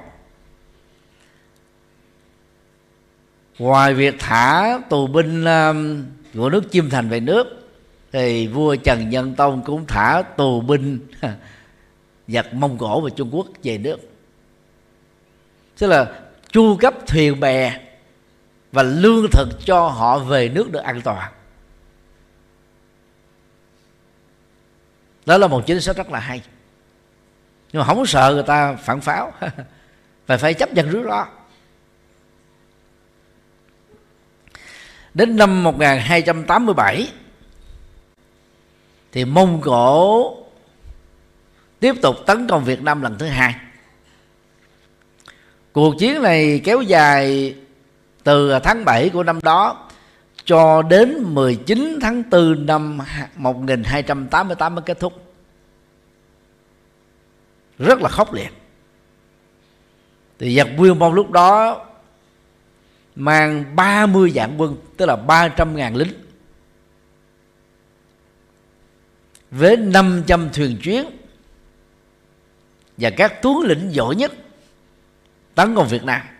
ngoài việc thả tù binh của nước Chiêm Thành về nước, thì vua Trần Nhân Tông cũng thả tù binh giặc Mông Cổ và Trung Quốc về nước. Tức là chu cấp thuyền bè và lương thực cho họ về nước được an toàn. Đó là một chính sách rất là hay. Nhưng mà không sợ người ta phản pháo phải chấp nhận rủi ro. Đến năm 1287 thì Mông Cổ tiếp tục tấn công Việt Nam lần thứ hai. Cuộc chiến này kéo dài từ tháng 7 của năm đó cho đến 19 tháng 4 năm 1288 mới kết thúc. Rất là khốc liệt. Thì giặc Quy Mông lúc đó mang 30 vạn quân, tức là 300.000 lính, với 500 thuyền chuyến và các tướng lĩnh giỏi nhất tấn công Việt Nam.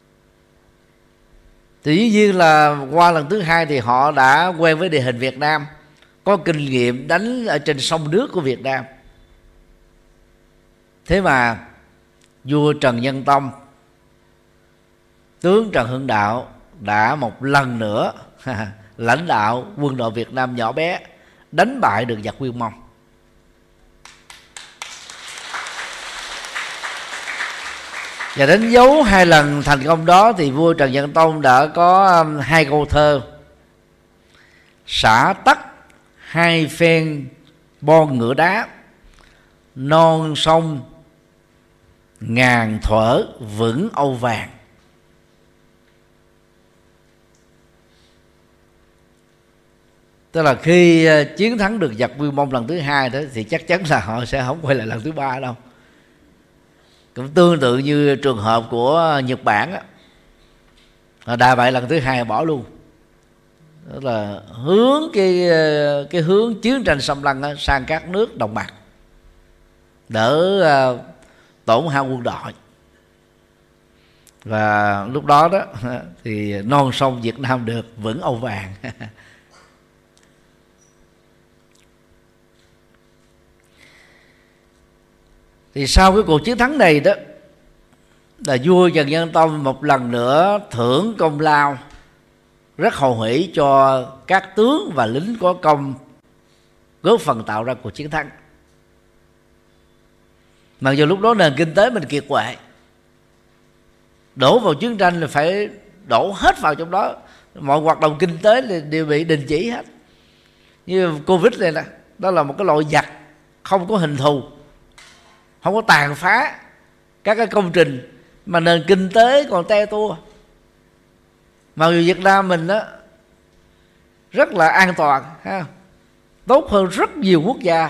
Thì dĩ nhiên là qua lần thứ hai thì họ đã quen với địa hình Việt Nam, có kinh nghiệm đánh ở trên sông nước của Việt Nam. Thế mà vua Trần Nhân Tông, tướng Trần Hưng Đạo đã một lần nữa lãnh đạo quân đội Việt Nam nhỏ bé đánh bại được giặc Quy Mông. Và đánh dấu hai lần thành công đó thì vua Trần Nhân Tông đã có hai câu thơ: xả tắc hai phen bon ngựa đá, non sông ngàn thuở vững âu vàng. Tức là khi chiến thắng được giặc Quy Mông lần thứ hai đó thì chắc chắn là họ sẽ không quay lại lần thứ ba đâu. Cũng tương tự như trường hợp của Nhật Bản á, họ đà bại lần thứ hai bỏ luôn. Đó là hướng cái hướng chiến tranh xâm lăng sang các nước đồng bằng, đỡ tổn hao quân đội. Và lúc đó đó thì non sông Việt Nam được vững âu vàng. Thì sau cái cuộc chiến thắng này đó, là vua Trần Nhân Tông một lần nữa thưởng công lao rất hậu hỷ cho các tướng và lính có công góp phần tạo ra cuộc chiến thắng. Mặc dù lúc đó nền kinh tế mình kiệt quệ, đổ vào chiến tranh là phải đổ hết vào trong đó, mọi hoạt động kinh tế đều bị đình chỉ hết. Như Covid này nè, đó là một cái loại giặc không có hình thù, không có tàn phá các cái công trình, mà nền kinh tế còn te tua. Mặc dù Việt Nam mình đó rất là an toàn ha, tốt hơn rất nhiều quốc gia,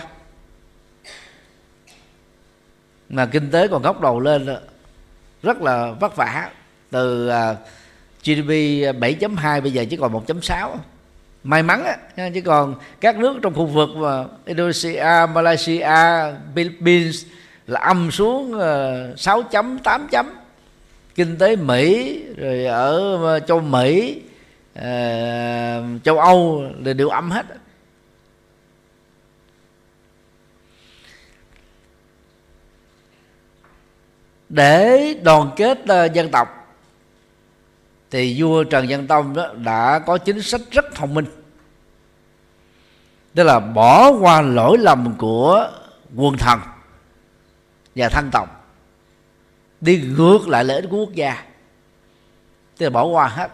mà kinh tế còn ngóc đầu lên đó, rất là vất vả. Từ GDP 7.2 bây giờ chỉ còn 1.6. May mắn á, chứ còn các nước trong khu vực mà Indonesia, Malaysia, Philippines là âm xuống 6 chấm, 8 chấm. Kinh tế Mỹ rồi ở châu Mỹ, châu Âu là đều âm hết. Để đoàn kết dân tộc thì vua Trần Nhân Tông đó đã có chính sách rất thông minh, tức là bỏ qua lỗi lầm của quần thần và thân tộc, đi ngược lại lợi ích của quốc gia, tức là bỏ qua hết,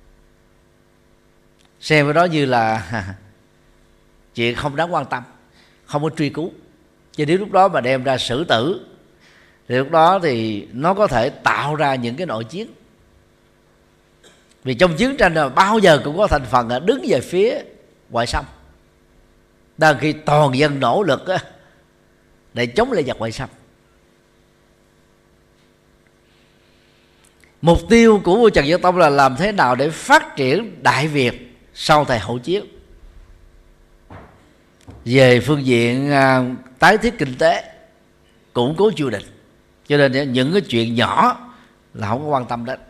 xem cái đó như là chuyện không đáng quan tâm, không có truy cứu. Cho đến lúc đó mà đem ra xử tử thì lúc đó thì nó có thể tạo ra những cái nội chiến. Vì trong chiến tranh là bao giờ cũng có thành phần đứng về phía ngoại xâm, đang khi toàn dân nỗ lực để chống lại giặc ngoại xâm. Mục tiêu của vua Trần Nhân Tông là làm thế nào để phát triển Đại Việt sau thời hậu chiến về phương diện tái thiết kinh tế, củng cố triều đình. Cho nên những cái chuyện nhỏ là không có quan tâm đến.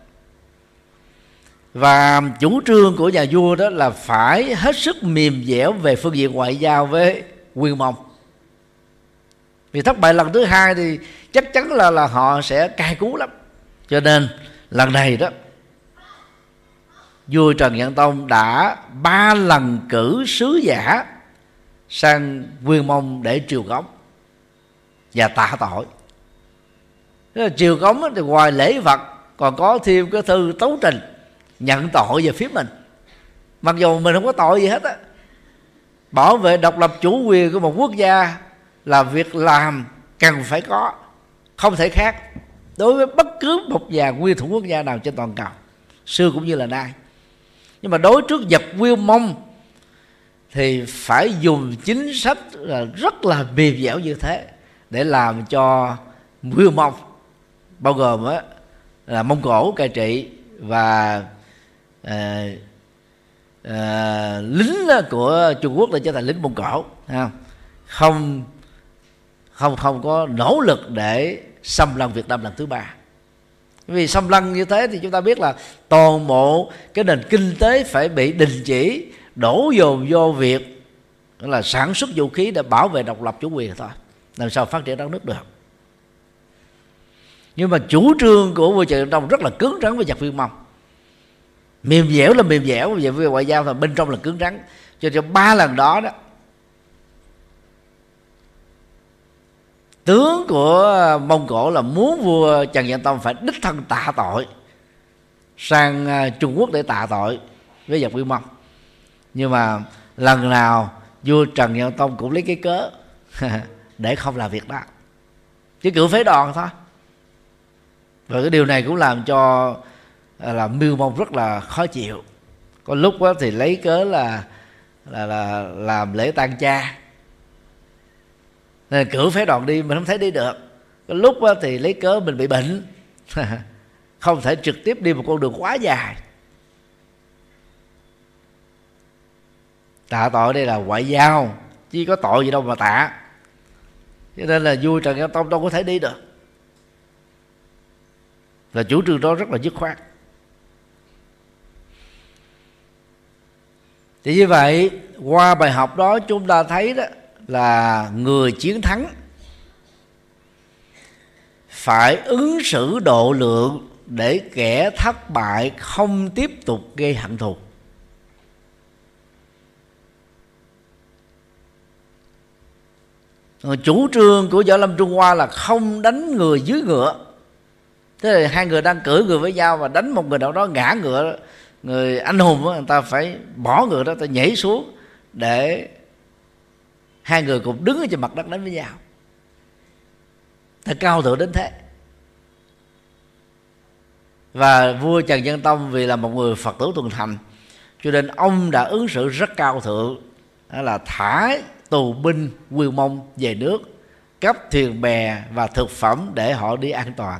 Và chủ trương của nhà vua đó là phải hết sức mềm dẻo về phương diện ngoại giao với Nguyên Mông. Vì thất bại lần thứ hai thì chắc chắn là họ sẽ cay cú lắm. Cho nên lần này đó, vua Trần Nhân Tông đã 3 lần cử sứ giả sang Nguyên Mông để triều cống và tạ tội. Triều cống thì ngoài lễ vật còn có thêm cái thư tấu trình nhận tội về phía mình, mặc dù mình không có tội gì hết á. Bảo vệ độc lập chủ quyền của một quốc gia là việc làm cần phải có, không thể khác đối với bất cứ một nhà nguyên thủ quốc gia nào trên toàn cầu, xưa cũng như là nay. Nhưng mà đối trước giặc Nguyên Mông thì phải dùng chính sách là rất là mềm dẻo như thế để làm cho Nguyên Mông, bao gồm là Mông Cổ cai trị và lính của Trung Quốc để trở thành lính Mông Cổ, không có nỗ lực để xâm lăng Việt Nam lần thứ 3. Vì xâm lăng như thế thì chúng ta biết là toàn bộ cái nền kinh tế phải bị đình chỉ, đổ dồn vô việc là sản xuất vũ khí để bảo vệ độc lập chủ quyền thôi, làm sao phát triển đất nước được. Nhưng mà chủ trương của vua Trần Nhân Tông rất là cứng rắn với giặc Nguyên Mông. Mềm dẻo là mềm dẻo, về phía ngoại giao và bên trong là cứng rắn. Cho nên 3 lần đó đó, tướng của Mông Cổ là muốn vua Trần Nhân Tông phải đích thân tạ tội sang Trung Quốc để tạ tội với giặc Nguyên Mông. Nhưng mà lần nào vua Trần Nhân Tông cũng lấy cái cớ để không làm việc đó, chỉ cử phái đoàn thôi. Và cái điều này cũng làm cho Miêu Mông rất là khó chịu. Có lúc thì lấy cớ là làm lễ tang cha, nên cử phái đoàn đi mình không thấy đi được. Có lúc thì lấy cớ mình bị bệnh không thể trực tiếp đi một con đường quá dài. Tạ tội đây là ngoại giao, chứ có tội gì đâu mà tạ. Cho nên là vua Trần Nhân Tông đâu có thể đi được. Là chủ trương đó rất là dứt khoát. Thì như vậy, qua bài học đó chúng ta thấy đó là người chiến thắng phải ứng xử độ lượng để kẻ thất bại không tiếp tục gây hận thù. Chủ trương của Võ Lâm Trung Hoa là không đánh người dưới ngựa. Thế là hai người đang cưỡi người với nhau và đánh một người nào đó ngã ngựa, người anh hùng đó, người ta phải bỏ ngựa đó, ta nhảy xuống để hai người cùng đứng ở trên mặt đất đánh với nhau. Ta cao thượng đến thế. Và vua Trần Nhân Tông vì là một người Phật tử thuần thành, cho nên ông đã ứng xử rất cao thượng, đó là thả tù binh Nguyên Mông về nước, cấp thuyền bè và thực phẩm để họ đi an toàn.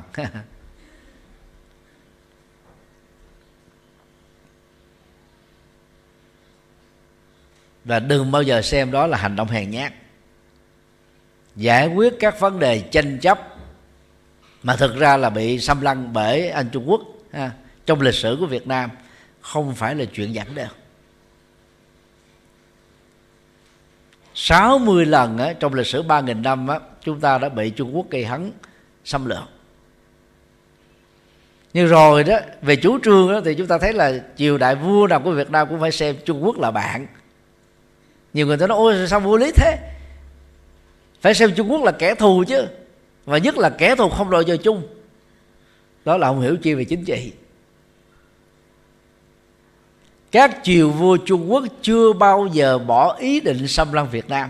Và đừng bao giờ xem đó là hành động hèn nhát. Giải quyết các vấn đề tranh chấp mà thực ra là bị xâm lăng bởi Anh Trung Quốc trong lịch sử của Việt Nam không phải là chuyện giản đơn. 60 lần trong lịch sử 3.000 năm chúng ta đã bị Trung Quốc gây hấn xâm lược. Nhưng rồi đó, về chủ trương đó, thì chúng ta thấy là triều đại vua nào của Việt Nam cũng phải xem Trung Quốc là bạn. Nhiều người ta nói ôi sao vô lý thế, phải xem Trung Quốc là kẻ thù chứ, và nhất là kẻ thù không đội trời chung. Đó là không hiểu chi về chính trị. Các triều vua Trung Quốc chưa bao giờ bỏ ý định xâm lăng Việt Nam,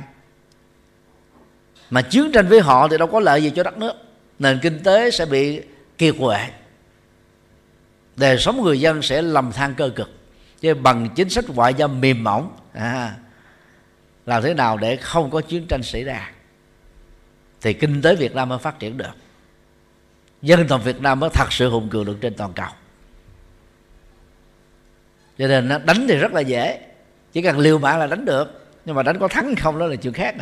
mà chiến tranh với họ thì đâu có lợi gì cho đất nước. Nền kinh tế sẽ bị kiệt quệ, đời sống người dân sẽ lầm than cơ cực. Chứ bằng chính sách ngoại giao mềm mỏng, làm thế nào để không có chiến tranh xảy ra thì kinh tế Việt Nam mới phát triển được, dân tộc Việt Nam mới thật sự hùng cường được trên toàn cầu. Cho nên nó đánh thì rất là dễ, chỉ cần liều mạng là đánh được, nhưng mà đánh có thắng không đó là chuyện khác.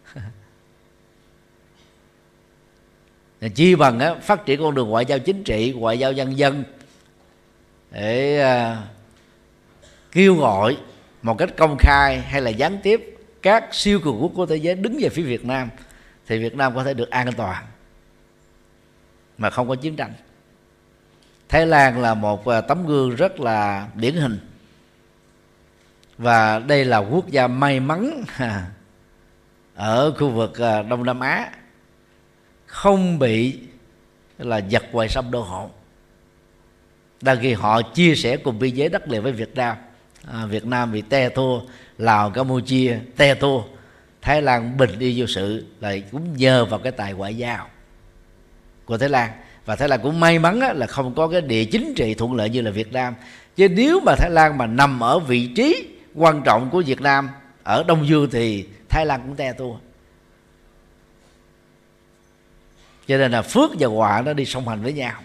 Chi bằng phát triển con đường ngoại giao chính trị, ngoại giao nhân dân, để kêu gọi một cách công khai hay là gián tiếp các siêu cường quốc của thế giới đứng về phía Việt Nam, thì Việt Nam có thể được an toàn mà không có chiến tranh. Thái Lan là một tấm gương rất là điển hình, và đây là quốc gia may mắn ở khu vực Đông Nam Á không bị là giặc ngoại xâm đô hộ. Đang khi họ chia sẻ cùng biên giới đất liền với Việt Nam, Việt Nam bị te thua, Lào, Campuchia te thua, Thái Lan bình đi vô sự là cũng nhờ vào cái tài ngoại giao của Thái Lan. Và Thái Lan cũng may mắn là không có cái địa chính trị thuận lợi như là Việt Nam. Chứ nếu mà Thái Lan mà nằm ở vị trí quan trọng của Việt Nam ở Đông Dương thì Thái Lan cũng te tua. Cho nên là phước và họa nó đi song hành với nhau.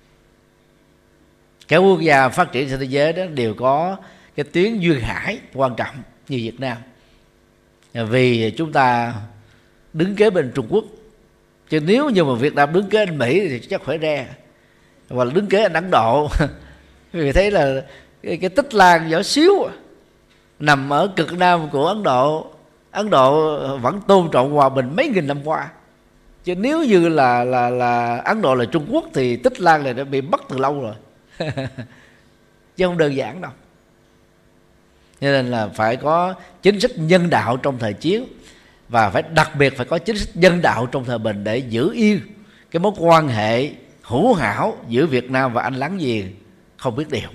Các quốc gia phát triển trên thế giới đó đều có cái tuyến duyên hải quan trọng như Việt Nam, vì chúng ta đứng kế bên Trung Quốc. Chứ nếu như mà Việt Nam đứng kế anh Mỹ thì chắc phải re, hoặc là đứng kế anh Ấn Độ. Vì thấy là cái Tích Lan nhỏ xíu nằm ở cực nam của Ấn Độ. Ấn Độ vẫn tôn trọng hòa bình mấy nghìn năm qua. Chứ nếu như là Ấn Độ là Trung Quốc thì Tích Lan này đã bị mất từ lâu rồi. Chứ không đơn giản đâu. Cho nên là phải có chính sách nhân đạo trong thời chiến, và phải đặc biệt phải có chính sách nhân đạo trong thời bình để giữ yên cái mối quan hệ hữu hảo giữa Việt Nam và Anh láng giềng không biết điều.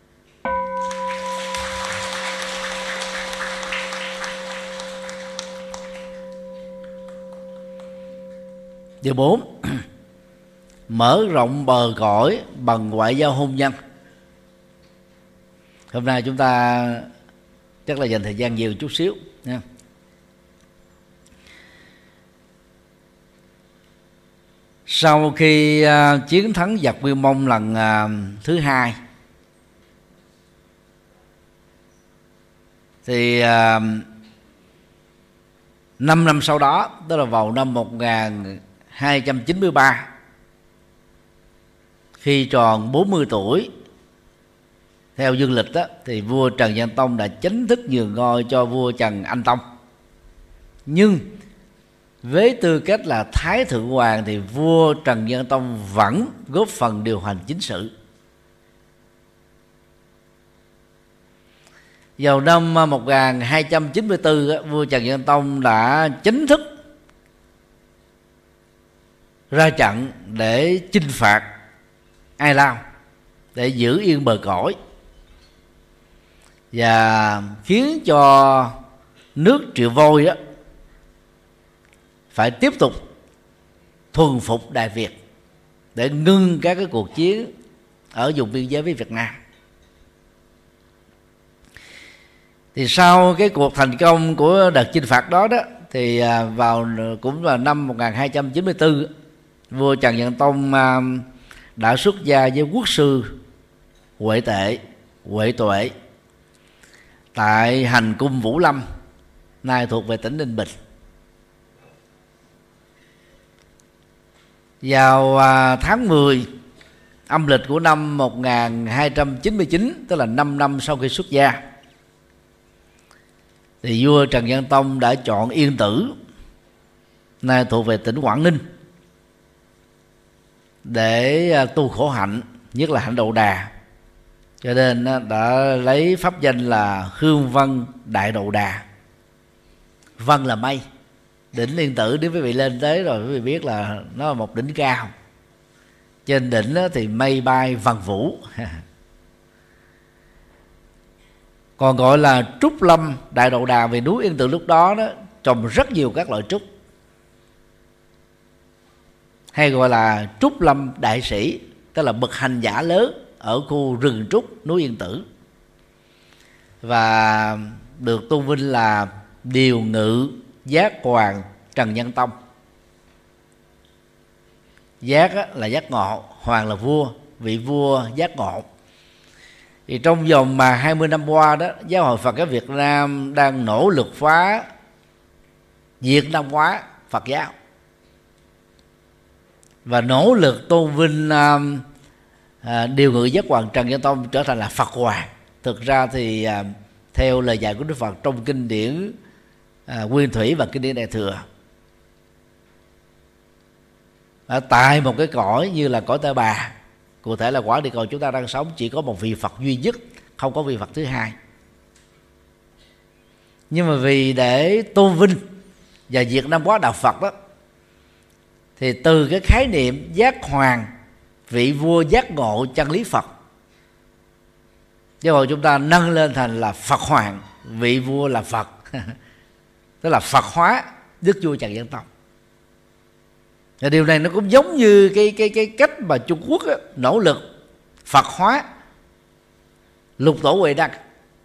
Điều 4. Mở rộng bờ cõi bằng ngoại giao hôn nhân. Hôm nay chúng ta chắc là dành thời gian nhiều chút xíu nha. Sau khi chiến thắng giặc Nguyên Mông lần thứ 2 thì 5 năm sau đó, tức là vào năm 1293, khi tròn 40 tuổi theo dương lịch đó, thì vua Trần Nhân Tông đã chính thức nhường ngôi cho vua Trần Anh Tông. Nhưng với tư cách là Thái Thượng Hoàng thì vua Trần Nhân Tông vẫn góp phần điều hành chính sự. Vào năm 1294, vua Trần Nhân Tông đã chính thức ra trận để chinh phạt Ai Lao, để giữ yên bờ cõi, và khiến cho nước Triệu Vôi đó phải tiếp tục thuần phục Đại Việt để ngưng các cái cuộc chiến ở vùng biên giới với Việt Nam. Thì sau cái cuộc thành công của đợt chinh phạt đó thì cũng vào năm 1294, vua Trần Nhân Tông đã xuất gia với quốc sư Huệ Tệ, Huệ Tuệ tại hành cung Vũ Lâm, nay thuộc về tỉnh Ninh Bình. Vào tháng 10 âm lịch của năm 1299, tức là 5 năm sau khi xuất gia, thì vua Trần Nhân Tông đã chọn Yên Tử, nay thuộc về tỉnh Quảng Ninh, để tu khổ hạnh, nhất là hạnh Đậu Đà. Cho nên đã lấy pháp danh là Hương Vân Đại Đậu Đà. Vân là mây, đỉnh Yên Tử nếu quý vị lên tới rồi quý vị biết là nó là một đỉnh cao. Trên đỉnh thì mây bay vần vũ. Còn gọi là Trúc Lâm Đại Đậu Đà vì núi Yên Tử lúc đó trồng rất nhiều các loại trúc, hay gọi là Trúc Lâm Đại Sĩ, tức là bậc hành giả lớn ở khu rừng trúc núi Yên Tử, và được tôn vinh là Điều Ngự Giác Hoàng Trần Nhân Tông. Giác là giác ngộ, Hoàng là vua, vị vua giác ngộ. Thì trong vòng 20 năm qua đó, Giáo hội Phật giáo Việt Nam đang nỗ lực phá Việt Nam hóa Phật giáo và nỗ lực tôn vinh Điều Ngự Giác Hoàng Trần Nhân Tông trở thành là Phật Hoàng. Thực ra thì theo lời dạy của Đức Phật trong kinh điển Nguyên Thủy và kinh điển Đại Thừa, ở tại một cái cõi như là cõi Ta Bà, cụ thể là quả địa cầu chúng ta đang sống, chỉ có một vị Phật duy nhất, không có vị Phật thứ hai. Nhưng mà vì để tôn vinh và Việt Nam hóa đạo Phật đó, thì từ cái khái niệm giác hoàng, vị vua giác ngộ chân lý Phật, do chúng ta nâng lên thành là Phật Hoàng, vị vua là Phật. Tức là Phật hóa Đức vua Trần Nhân Tông. Và điều này nó cũng giống như cái cách mà Trung Quốc nỗ lực Phật hóa Lục Tổ Huệ Đăng,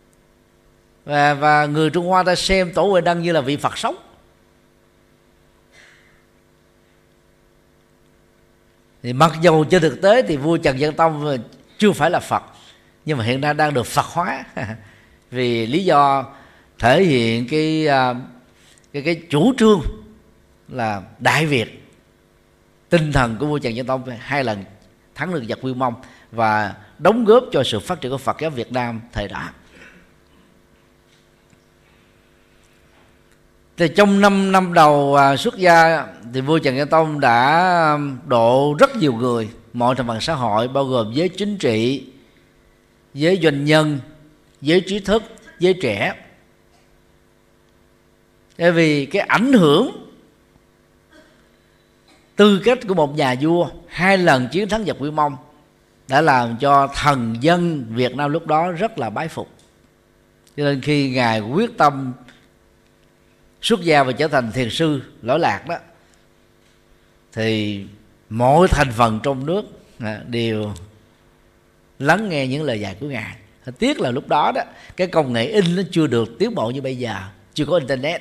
và người Trung Hoa ta xem Tổ Huệ Đăng như là vị Phật sống. Thì mặc dù trên thực tế thì vua Trần Nhân Tông chưa phải là Phật, nhưng mà hiện nay đang được Phật hóa vì lý do thể hiện cái chủ trương là Đại Việt, tinh thần của vua Trần Nhân Tông 2 lần thắng được giặc Quy Mông và đóng góp cho sự phát triển của Phật giáo Việt Nam thời đó. Thì trong 5 năm đầu xuất gia thì vua Trần Nhân Tông đã độ rất nhiều người, mọi thành phần xã hội, bao gồm giới chính trị, giới doanh nhân, giới trí thức, giới trẻ. Bởi vì cái ảnh hưởng tư cách của một nhà vua 2 lần chiến thắng giặc Quy Mông đã làm cho thần dân Việt Nam lúc đó rất là bái phục. Cho nên khi Ngài quyết tâm xuất gia và trở thành thiền sư lỗi lạc đó, thì mọi thành phần trong nước đều lắng nghe những lời dạy của Ngài. Tiếc là lúc đó cái công nghệ in nó chưa được tiến bộ như bây giờ, chưa có internet,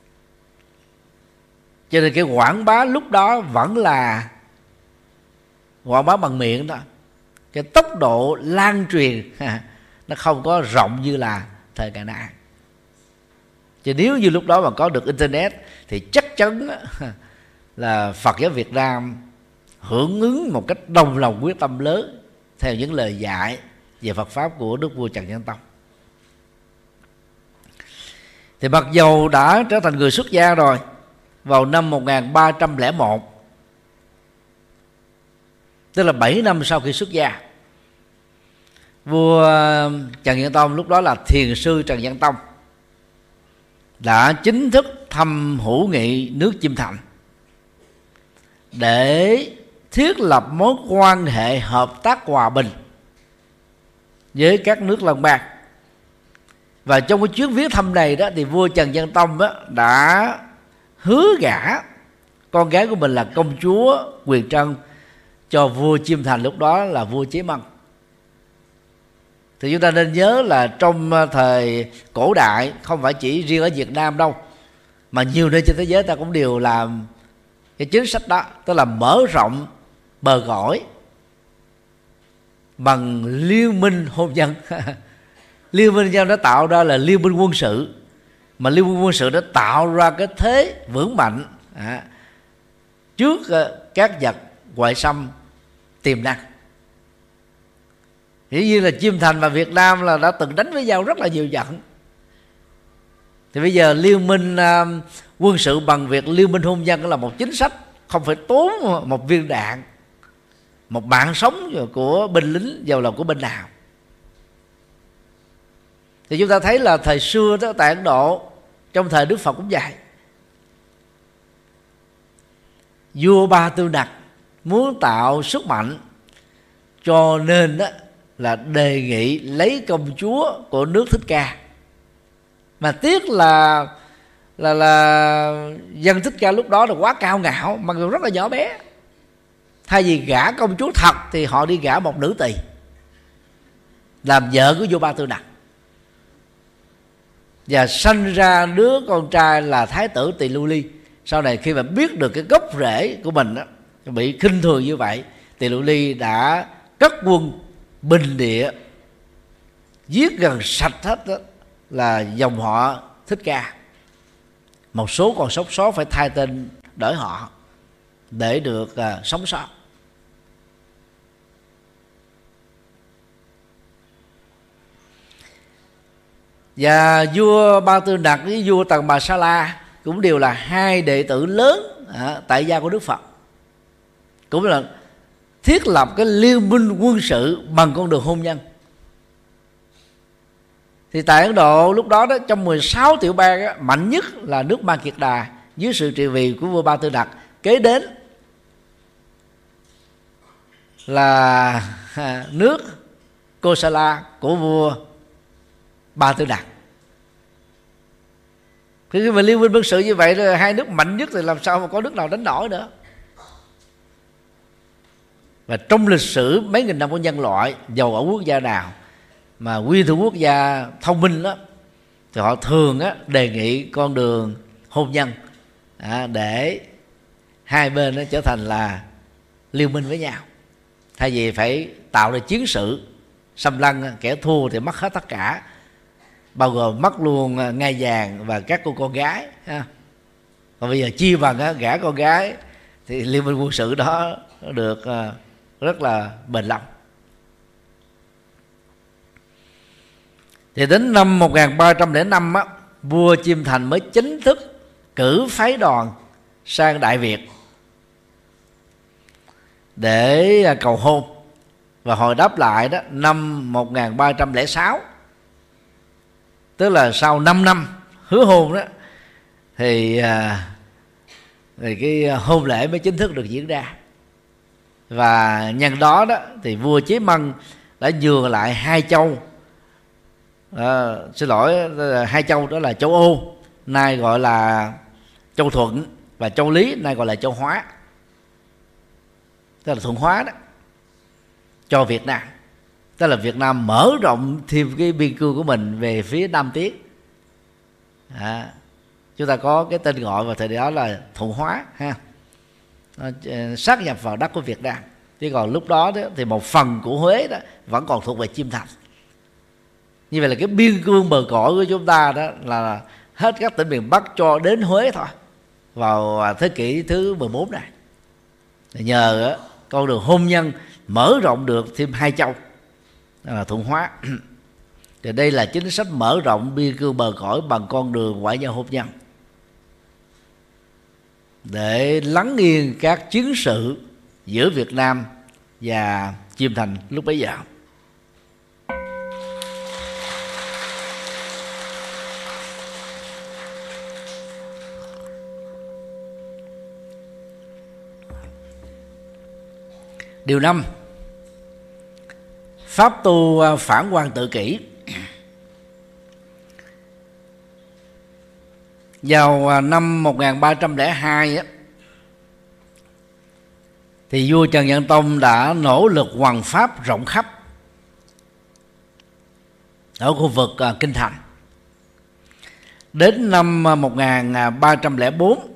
cho nên cái quảng bá lúc đó vẫn là quảng bá bằng miệng đó. Cái tốc độ lan truyền nó không có rộng như là thời ngày nay. Chứ nếu như lúc đó mà có được internet thì chắc chắn là Phật giáo Việt Nam hưởng ứng một cách đồng lòng quyết tâm lớn theo những lời dạy về Phật pháp của Đức vua Trần Nhân Tông. Thì mặc dầu đã trở thành người xuất gia rồi, vào năm 1301, tức là 7 năm sau khi xuất gia. Vua Trần Nhân Tông, lúc đó là thiền sư Trần Nhân Tông, đã chính thức thăm hữu nghị nước Chiêm Thành để thiết lập mối quan hệ hợp tác hòa bình với các nước lân bang. Và trong cái chuyến viếng thăm này đó, thì vua Trần Nhân Tông đó đã hứa gả con gái của mình là công chúa Quyền Trân cho vua Chiêm Thành, lúc đó là vua Chế Mân. Thì chúng ta nên nhớ là trong thời cổ đại, không phải chỉ riêng ở Việt Nam đâu, mà nhiều nơi trên thế giới ta cũng đều làm cái chính sách đó, tức là mở rộng bờ cõi bằng liên minh hôn nhân. Liên minh nhau đã tạo ra là liên minh quân sự, mà liên minh quân sự đã tạo ra cái thế vững mạnh trước các vật ngoại xâm tiềm năng. Dĩ nhiên là Chiêm Thành và Việt Nam là đã từng đánh với nhau rất là nhiều trận. Thì bây giờ liên minh quân sự bằng việc liên minh hôn nhân là một chính sách, không phải tốn một viên đạn, một mạng sống của binh lính giàu lòng của bên nào. Thì chúng ta thấy là thời xưa đó, tại Ấn Độ, trong thời Đức Phật cũng vậy. Vua Ba Tư Nặc muốn tạo sức mạnh, cho nên đó là đề nghị lấy công chúa của nước Thích Ca. Mà tiếc là dân Thích Ca lúc đó là quá cao ngạo, mặc dù rất là nhỏ bé. Thay vì gả công chúa thật thì họ đi gả một nữ tỳ làm vợ của vua Ba Tư Nặc, và sanh ra đứa con trai là Thái tử Tỳ Lưu Ly. Sau này khi mà biết được cái gốc rễ của mình đó, bị khinh thường như vậy, Tỳ Lưu Ly đã cất quân bình địa, giết gần sạch hết đó là dòng họ Thích Ca. Một số còn sống sót phải thay tên đổi họ để được sống sót. Và vua Ba Tư Nặc với vua Tần Bà Sa La cũng đều là hai đệ tử lớn tại gia của Đức Phật, cũng là thiết lập cái liên minh quân sự bằng con đường hôn nhân. Thì tại Ấn Độ lúc đó, trong 16 tiểu bang đó, mạnh nhất là nước Ma Kiệt Đà dưới sự trị vì của vua Ba Tư Nặc, kế đến là nước Kosala của vua Ba Tư Nặc. Khi mà liên minh quân sự như vậy là hai nước mạnh nhất thì làm sao mà có nước nào đánh nổi nữa. Và trong lịch sử mấy nghìn năm của nhân loại, dầu ở quốc gia nào mà nguyên thủ quốc gia thông minh đó, thì họ thường đề nghị con đường hôn nhân để hai bên nó trở thành là liên minh với nhau, thay vì phải tạo ra chiến sự xâm lăng, kẻ thua thì mất hết tất cả, bao gồm mất luôn ngai vàng và các cô con gái. Còn bây giờ chia bằng gả con gái thì liên minh quân sự đó được rất là bền lòng. Thì đến năm 1305 vua Chiêm Thành mới chính thức cử phái đoàn sang Đại Việt để cầu hôn. Và hồi đáp lại đó, năm 1306, tức là sau 5 năm hứa hôn đó, thì cái hôn lễ mới chính thức được diễn ra. Và nhân đó đó thì vua Chế Mân đã nhường lại hai châu, hai châu đó là châu Ô, nay gọi là châu Thuận, và châu Lý, nay gọi là châu Hóa, tức là Thuận Hóa đó, cho Việt Nam. Tức là Việt Nam mở rộng thêm cái biên cương của mình về phía Nam Tiến. Chúng ta có cái tên gọi vào thời đó là Thuận Hóa ha. Nó sát nhập vào đất của Việt Nam. Chứ còn lúc đó thì một phần của Huế đó vẫn còn thuộc về Chiêm Thành. Như vậy là cái biên cương bờ cõi của chúng ta đó là hết các tỉnh miền Bắc cho đến Huế thôi, vào thế kỷ thứ 14 này. Nhờ con đường hôn nhân mở rộng được thêm hai châu, là Thuận Hóa. Thì đây là chính sách mở rộng biên cương bờ cõi bằng con đường ngoại giao hôn nhân. để lắng nghiêng các chiến sự giữa Việt Nam và Chiêm Thành lúc bấy giờ. Điều 5. Pháp tu phản quan tự kỷ. Vào năm 1302 á, thì vua Trần Nhân Tông đã nỗ lực hoằng pháp rộng khắp ở khu vực Kinh Thành. Đến năm 1304,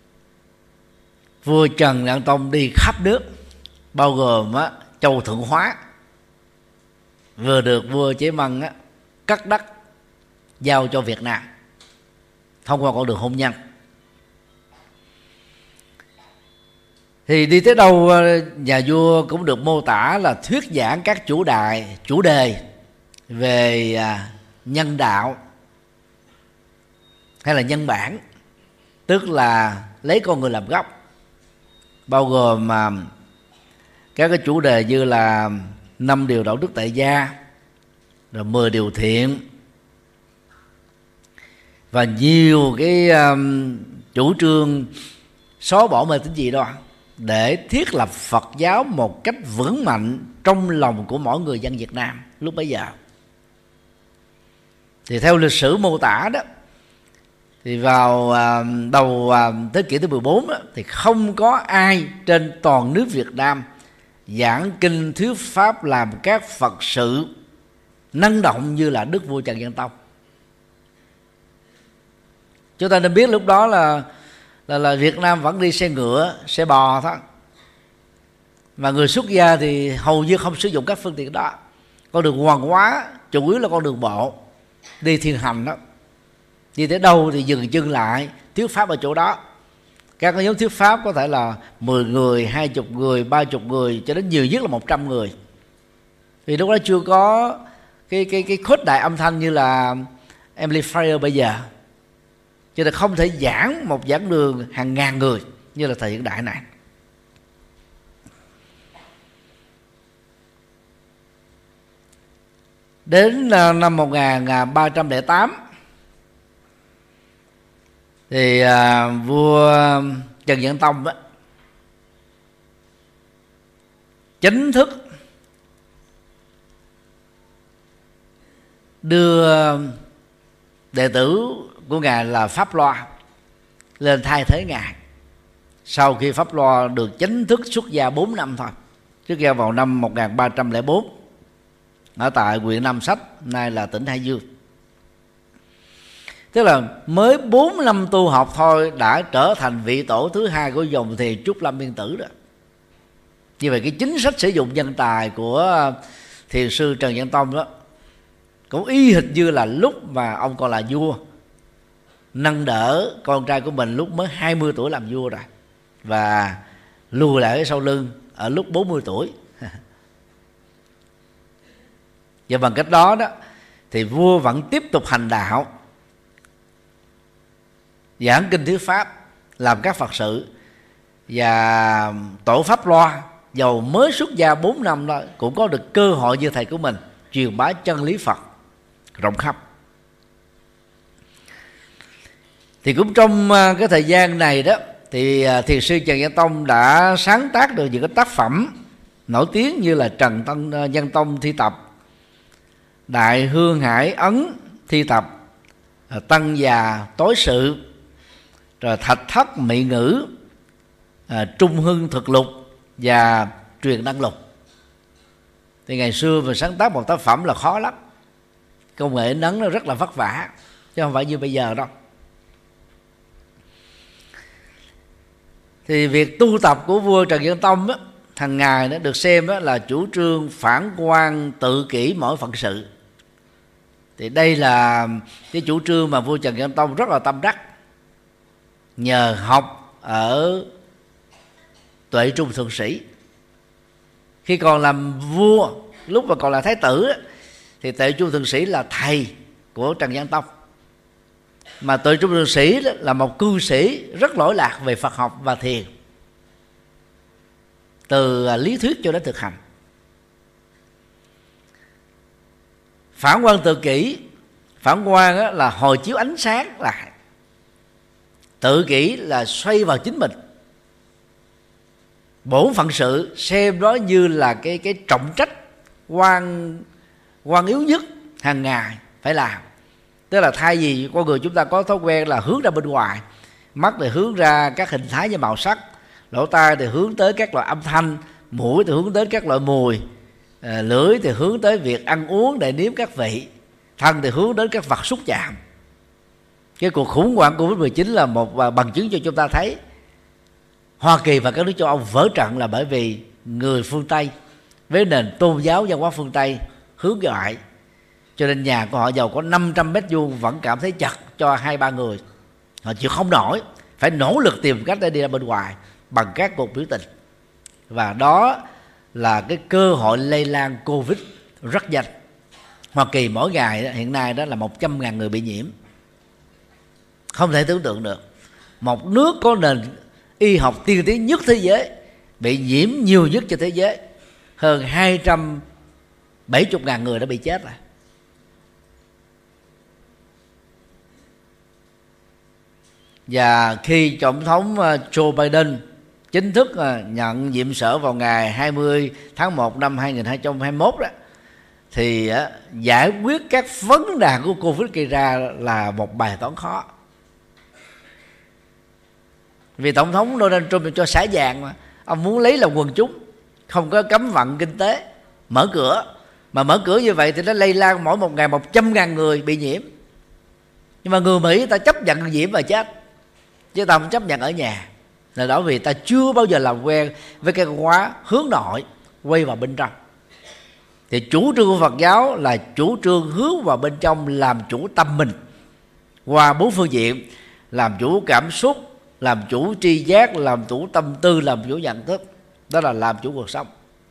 vua Trần Nhân Tông đi khắp nước, bao gồm châu Thượng Hóa, vừa được vua Chế Mân cắt đất giao cho Việt Nam thông qua con đường hôn nhân. Thì đi tới đâu, nhà vua cũng được mô tả là thuyết giảng các chủ đề về nhân đạo hay là nhân bản, tức là lấy con người làm gốc, bao gồm các cái chủ đề như là 5 điều đạo đức tại gia, rồi 10 điều thiện, và nhiều cái chủ trương xóa bỏ mê tín dị đoan để thiết lập Phật giáo một cách vững mạnh trong lòng của mỗi người dân Việt Nam lúc bấy giờ. Thì theo lịch sử mô tả đó, thì vào đầu thế kỷ thứ 14 đó, thì không có ai trên toàn nước Việt Nam giảng kinh thuyết pháp làm các Phật sự năng động như là Đức vua Trần Nhân Tông. Chúng ta nên biết lúc đó là Việt Nam vẫn đi xe ngựa, xe bò thôi, mà người xuất gia thì hầu như không sử dụng các phương tiện đó. Con đường hoàng hóa chủ yếu là con đường bộ, đi thiền hành đó. Đi tới đâu thì dừng chân lại thuyết pháp ở chỗ đó. Các nhóm thuyết pháp có thể là 10 người, 20 người, 30 người, cho đến nhiều nhất là 100 người. Vì lúc đó chưa có cái khuếch đại âm thanh như là amplifier bây giờ, cho nên không thể giảng một giảng đường hàng ngàn người như là thời hiện đại này. Đến năm 1308 thì vua Trần Nhân Tông đó, chính thức đưa đệ tử của ngài là Pháp Loa lên thay thế ngài, sau khi Pháp Loa được chính thức xuất gia 4 năm thôi, xuất gia vào năm 1304 ở tại huyện Nam Sách, nay là tỉnh Hải Dương. Tức là mới 4 năm tu học thôi đã trở thành vị tổ thứ hai của dòng thiền Trúc Lâm Yên Tử đó. Như vậy cái chính sách sử dụng nhân tài của thiền sư Trần Nhân Tông đó cũng y hệt như là lúc mà ông còn là vua, nâng đỡ con trai của mình lúc mới 20 tuổi làm vua rồi, và lùi lại sau lưng ở lúc 40 tuổi. Và bằng cách đó thì vua vẫn tiếp tục hành đạo, giảng kinh thuyết pháp, làm các Phật sự. Và tổ Pháp Loa dầu mới xuất gia 4 năm đó cũng có được cơ hội như thầy của mình truyền bá chân lý Phật rộng khắp. Thì cũng trong cái thời gian này đó, thì thiền sư Trần Nhân Tông đã sáng tác được những cái tác phẩm nổi tiếng như là Trần Nhân Tông thi tập, Đại Hương Hải Ấn thi tập, Tăng Già Tối Sự, rồi Thạch Thất Mỹ Ngữ, Trung Hưng Thực Lục và Truyền Đăng Lục. Thì ngày xưa mà sáng tác một tác phẩm là khó lắm, công nghệ in ấn nó rất là vất vả, chứ không phải như bây giờ đâu. Thì việc tu tập của vua Trần Nhân Tông á, hàng ngày nó được xem á, là chủ trương phản quan tự kỷ mỗi phận sự. Thì đây là cái chủ trương mà vua Trần Nhân Tông rất là tâm đắc, nhờ học ở Tuệ Trung Thượng Sĩ. Khi còn làm vua, lúc mà còn là thái tử, thì Tuệ Trung Thượng Sĩ là thầy của Trần Nhân Tông. mà Tuệ Trung Thượng Sĩ là một cư sĩ rất lỗi lạc về Phật học và thiền, từ lý thuyết cho đến thực hành. Phản quan tự kỷ, phản quan là hồi chiếu ánh sáng lại, tự kỷ là xoay vào chính mình. Bổn phận sự xem đó như là cái trọng trách quan yếu nhất hàng ngày phải làm. Tức là thay vì con người chúng ta có thói quen là hướng ra bên ngoài, mắt thì hướng ra các hình thái và màu sắc, lỗ tai thì hướng tới các loại âm thanh, mũi thì hướng tới các loại mùi, lưỡi thì hướng tới việc ăn uống để nếm các vị, thân thì hướng đến các vật xúc chạm. Cái cuộc khủng hoảng Covid-19 là một bằng chứng cho chúng ta thấy Hoa Kỳ và các nước châu Âu vỡ trận là bởi vì người phương Tây với nền tôn giáo văn hóa phương Tây hướng ngoại, cho nên nhà của họ giàu có 500 mét vuông vẫn cảm thấy chật cho 2-3 người. Họ chịu không nổi, phải nỗ lực tìm cách để đi ra bên ngoài bằng các cuộc biểu tình. Và đó là cái cơ hội lây lan Covid rất nhanh. Hoa Kỳ mỗi ngày hiện nay đó là 100.000 người bị nhiễm. Không thể tưởng tượng được một nước có nền y học tiên tiến nhất thế giới bị nhiễm nhiều nhất trên thế giới, hơn 270.000 người đã bị chết rồi. Và khi Tổng thống Joe Biden chính thức nhận nhiệm sở vào ngày 20 tháng 1 năm 2021 đó, thì giải quyết các vấn nạn của Covid gây ra là một bài toán khó. Vì Tổng thống Donald Trump cho xả vàng mà, ông muốn lấy lòng quần chúng, không có cấm vận kinh tế, mở cửa. Mà mở cửa như vậy thì nó lây lan mỗi một ngày 100.000 người bị nhiễm. Nhưng mà người Mỹ ta chấp nhận nhiễm và chết, chứ ta không chấp nhận ở nhà. Là đó vì ta chưa bao giờ làm quen với cái khóa hướng nội quay vào bên trong. Thì chủ trương của Phật giáo là chủ trương hướng vào bên trong, làm chủ tâm mình qua 4 phương diện: làm chủ cảm xúc, làm chủ tri giác, làm chủ tâm tư, làm chủ nhận thức. Đó là làm chủ cuộc sống.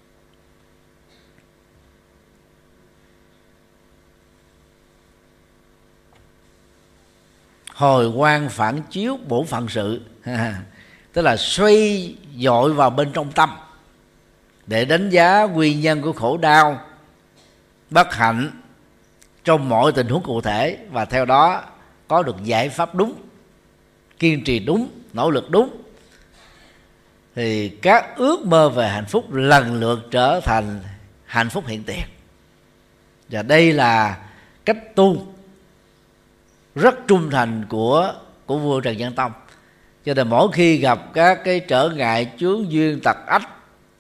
Hồi quang phản chiếu bổn phận sự tức là xoay dội vào bên trong tâm để đánh giá nguyên nhân của khổ đau, bất hạnh trong mọi tình huống cụ thể, và theo đó có được giải pháp đúng, kiên trì đúng, nỗ lực đúng, thì các ước mơ về hạnh phúc lần lượt trở thành hạnh phúc hiện tiền. Và đây là cách tu rất trung thành của vua Trần Nhân Tông. Cho nên mỗi khi gặp các cái trở ngại, chướng duyên, tật ách,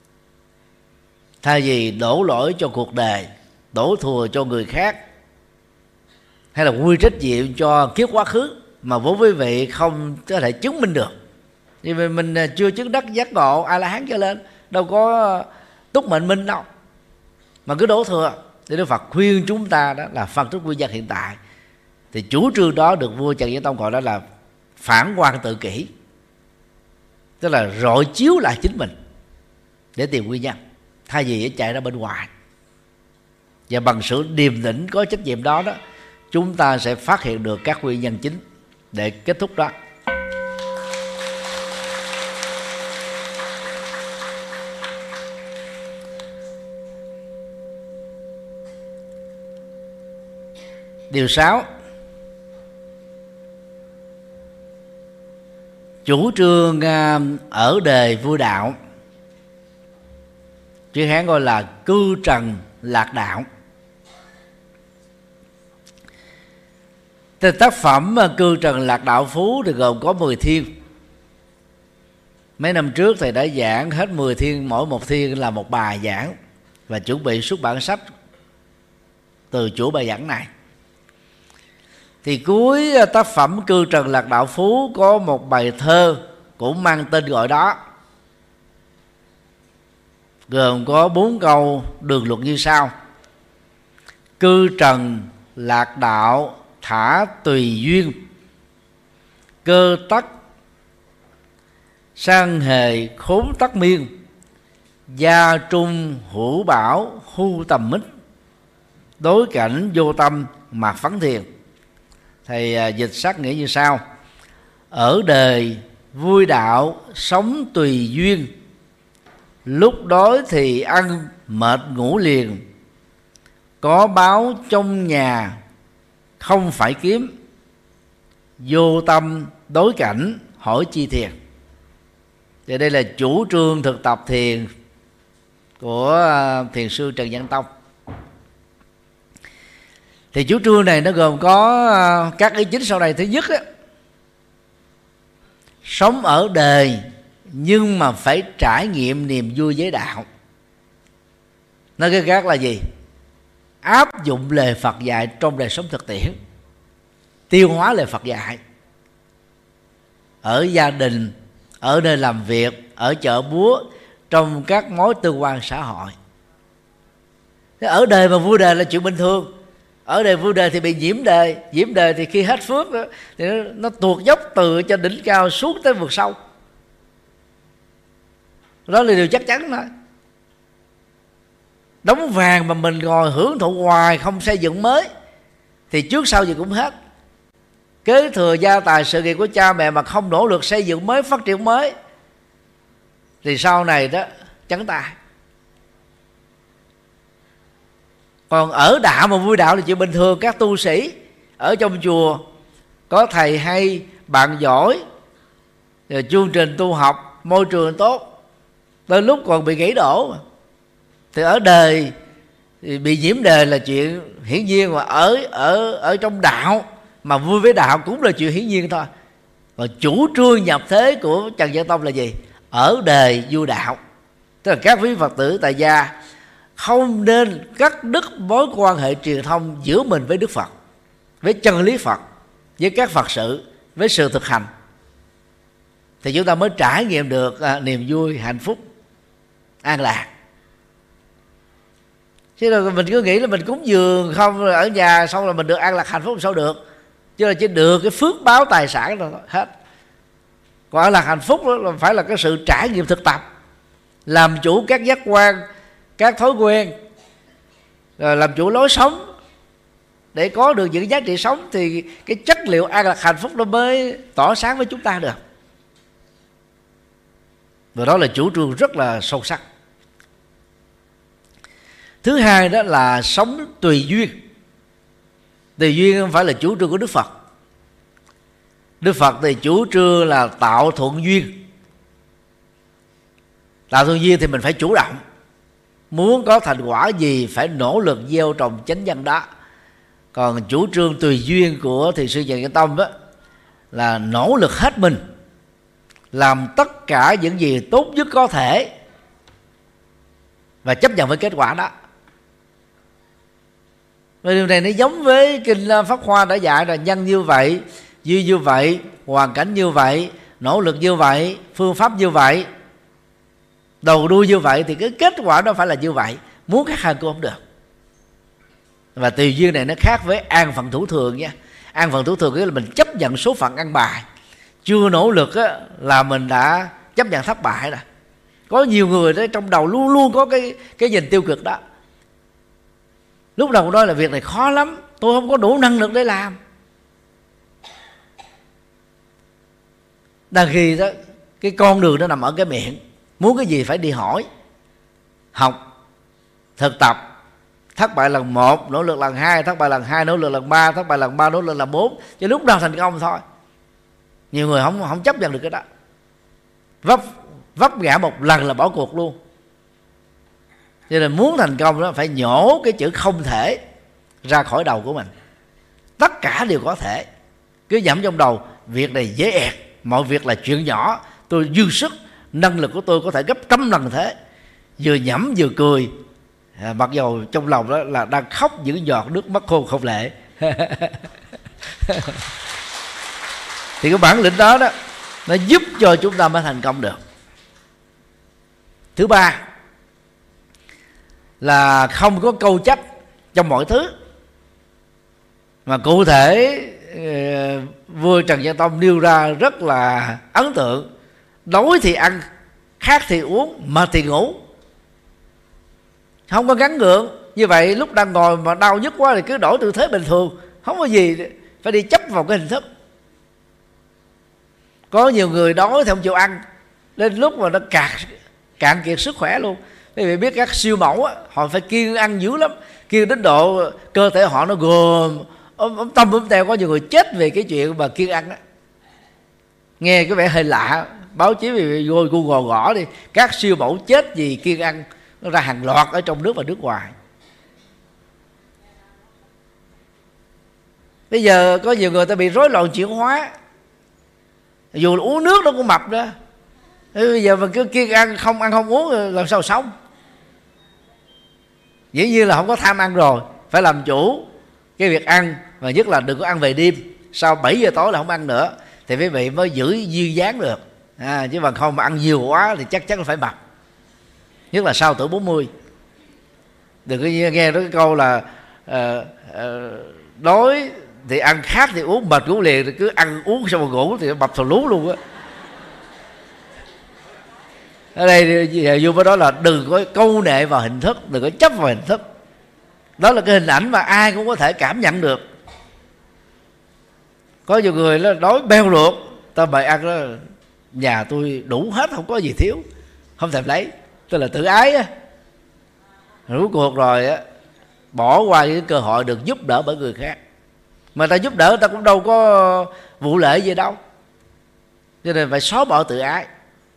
thay vì đổ lỗi cho cuộc đời, đổ thừa cho người khác, hay là quy trách nhiệm cho kiếp quá khứ mà vốn quý vị không có thể chứng minh được, vì mình chưa chứng đắc giác ngộ A La Hán trở lên, đâu có túc mệnh minh đâu, mà cứ đổ thừa. Thì Đức Phật khuyên chúng ta đó là phân tích nguyên nhân hiện tại. Thì chủ trương đó được vua Trần Nhân Tông gọi đó là phản quan tự kỷ, tức là rọi chiếu lại chính mình để tìm nguyên nhân, thay vì chạy ra bên ngoài. Và bằng sự điềm tĩnh có trách nhiệm đó đó, chúng ta sẽ phát hiện được các nguyên nhân chính để kết thúc đó. Điều 6, chủ trương ở đời vui đạo, chữ Hán gọi là cư trần lạc đạo. Từ tác phẩm cư trần lạc đạo phú thì gồm có 10 thiên. Mấy năm trước thầy đã giảng hết 10 thiên, mỗi một thiên là một bài giảng, và chuẩn bị xuất bản sách từ chuỗi bài giảng này. Thì cuối tác phẩm cư trần lạc đạo phú có một bài thơ cũng mang tên gọi đó, gồm có 4 câu đường luật như sau: cư trần lạc đạo thả tùy duyên, cơ tắc sang hề khốn tắc miên, gia trung hữu bảo hu tầm mít, đối cảnh vô tâm mạc phấn thiền. Thầy dịch sát nghĩa như sau: ở đời vui đạo sống tùy duyên, lúc đói thì ăn mệt ngủ liền, có báo trong nhà không phải kiếm, vô tâm đối cảnh hỏi chi thiền. Thì đây là chủ trương thực tập thiền của thiền sư Trần Văn Tông. Thì chủ trương này nó gồm có các ý chính sau đây. Thứ nhất á, sống ở đời nhưng mà phải trải nghiệm niềm vui với đạo. Nói cái khác là gì? Áp dụng lời Phật dạy trong đời sống thực tiễn, tiêu hóa lời Phật dạy ở gia đình, ở nơi làm việc, ở chợ búa, trong các mối tương quan xã hội. Thế ở đời mà vui đời là chuyện bình thường. Ở đời vui đời thì bị nhiễm đời. Nhiễm đời thì khi hết phước đó, thì nó tuột dốc từ cho đỉnh cao xuống tới vực sâu. Đó là điều chắc chắn thôi. Đống vàng mà mình ngồi hưởng thụ hoài, không xây dựng mới, thì trước sau gì cũng hết. Kế thừa gia tài sự nghiệp của cha mẹ mà không nỗ lực xây dựng mới, phát triển mới, thì sau này đó trắng tay. Còn ở đạo mà vui đạo là chuyện bình thường. Các tu sĩ ở trong chùa có thầy hay, bạn giỏi, rồi chương trình tu học, môi trường tốt, tới lúc còn bị gãy đổ. Thì ở đời thì bị nhiễm đời là chuyện hiển nhiên, mà ở trong đạo mà vui với đạo cũng là chuyện hiển nhiên thôi. Còn chủ trương nhập thế của Trần Văn Tông là gì? Ở đời vui đạo. Tức là các quý Phật tử tại gia không nên cắt đứt mối quan hệ truyền thông giữa mình với Đức Phật, với chân lý Phật, với các Phật sự, với sự thực hành, thì chúng ta mới trải nghiệm được niềm vui, hạnh phúc, an lạc. Chứ là mình cứ nghĩ là mình cúng dường không, rồi ở nhà xong là mình được an lạc hạnh phúc, sao được? Chứ là chỉ được cái phước báo tài sản rồi hết. Còn an lạc hạnh phúc đó là phải là cái sự trải nghiệm thực tập, làm chủ các giác quan, các thói quen, rồi làm chủ lối sống để có được những giá trị sống, thì cái chất liệu an lạc hạnh phúc nó mới tỏ sáng với chúng ta được. Và đó là chủ trương rất là sâu sắc. Thứ hai đó là sống tùy duyên. Tùy duyên không phải là chủ trương của Đức Phật. Đức Phật thì chủ trương là tạo thuận duyên. Tạo thuận duyên thì mình phải chủ động. Muốn có thành quả gì phải nỗ lực gieo trồng chánh nhân đó. Còn chủ trương tùy duyên của thiền sư Trần Văn Tông đó là nỗ lực hết mình, làm tất cả những gì tốt nhất có thể và chấp nhận với kết quả đó. Và điều này nó giống với kinh Pháp Hoa đã dạy là nhân như vậy, duy như vậy, hoàn cảnh như vậy, nỗ lực như vậy, phương pháp như vậy, đầu đuôi như vậy, thì cái kết quả nó phải là như vậy. Muốn khác hơn cũng không được. Và tùy duyên này nó khác với an phận thủ thường nha. An phận thủ thường nghĩa là mình chấp nhận số phận ăn bài, chưa nỗ lực á, là mình đã chấp nhận thất bại rồi. Có nhiều người đó trong đầu luôn luôn có cái nhìn tiêu cực đó. Lúc đầu nói là việc này khó lắm, tôi không có đủ năng lực để làm. Đang khi đó cái con đường nó nằm ở cái miệng. Muốn cái gì phải đi hỏi, học, thực tập. Thất bại lần 1, nỗ lực lần 2, thất bại lần 2, nỗ lực lần 3, thất bại lần 3, nỗ lực lần 4. Chứ lúc nào thành công thôi. Nhiều người không chấp nhận được cái đó. Vấp ngã một lần là bỏ cuộc luôn. Cho nên muốn thành công đó phải nhổ cái chữ không thể ra khỏi đầu của mình. Tất cả đều có thể. Cứ nhẩm trong đầu, việc này dễ ẹt, mọi việc là chuyện nhỏ, tôi dư sức, năng lực của tôi có thể gấp 100 lần thế. Vừa nhẩm vừa cười, mặc dầu trong lòng đó là đang khóc những giọt nước mắt khô không lệ. Thì cái bản lĩnh đó đó nó giúp cho chúng ta mới thành công được. Thứ ba là không có câu chấp trong mọi thứ. Mà cụ thể vua Trần Văn Tông nêu ra rất là ấn tượng. Đói thì ăn, khát thì uống, mệt thì ngủ, không có gắn gượng. Như vậy lúc đang ngồi mà đau nhức quá thì cứ đổi tư thế bình thường, không có gì phải đi chấp vào cái hình thức. Có nhiều người đói thì không chịu ăn, đến lúc mà nó cạn kiệt sức khỏe luôn. Quý vị biết các siêu mẫu á, họ phải kiêng ăn dữ lắm, kiêng đến độ cơ thể họ nó gồm ốm tâm ốm teo. Có nhiều người chết về cái chuyện mà kiêng ăn á. Nghe cái vẻ hơi lạ, báo chí vì Google gõ đi, các siêu mẫu chết vì kiêng ăn, nó ra hàng loạt ở trong nước và nước ngoài. Bây giờ có nhiều người ta bị rối loạn chuyển hóa, dù là uống nước nó cũng mập đó. Bây giờ mình cứ kiêng ăn không uống làm sao sống. Dĩ nhiên là không có tham ăn rồi, phải làm chủ cái việc ăn, và nhất là đừng có ăn về đêm. Sau 7 giờ tối là không ăn nữa, thì quý vị mới giữ duyên dáng được. Chứ mà không mà ăn nhiều quá thì chắc chắn là phải mập, nhất là sau tuổi 40. Đừng có nghe đó cái câu là đói thì ăn, khát thì uống, mệt ngủ liền, thì cứ ăn uống xong rồi ngủ thì nó mập thù lú luôn á. Ở đây vô với đó là đừng có câu nệ vào hình thức, đừng có chấp vào hình thức. Đó là cái hình ảnh mà ai cũng có thể cảm nhận được. Có nhiều người nó đói beo luộc, ta mời ăn đó, nhà tôi đủ hết, không có gì thiếu, không thèm lấy, tức là tự ái á. Rồi cuối cuộc rồi á, bỏ qua những cơ hội được giúp đỡ bởi người khác. Mà ta giúp đỡ ta cũng đâu có vụ lệ gì đâu, cho nên phải xóa bỏ tự ái.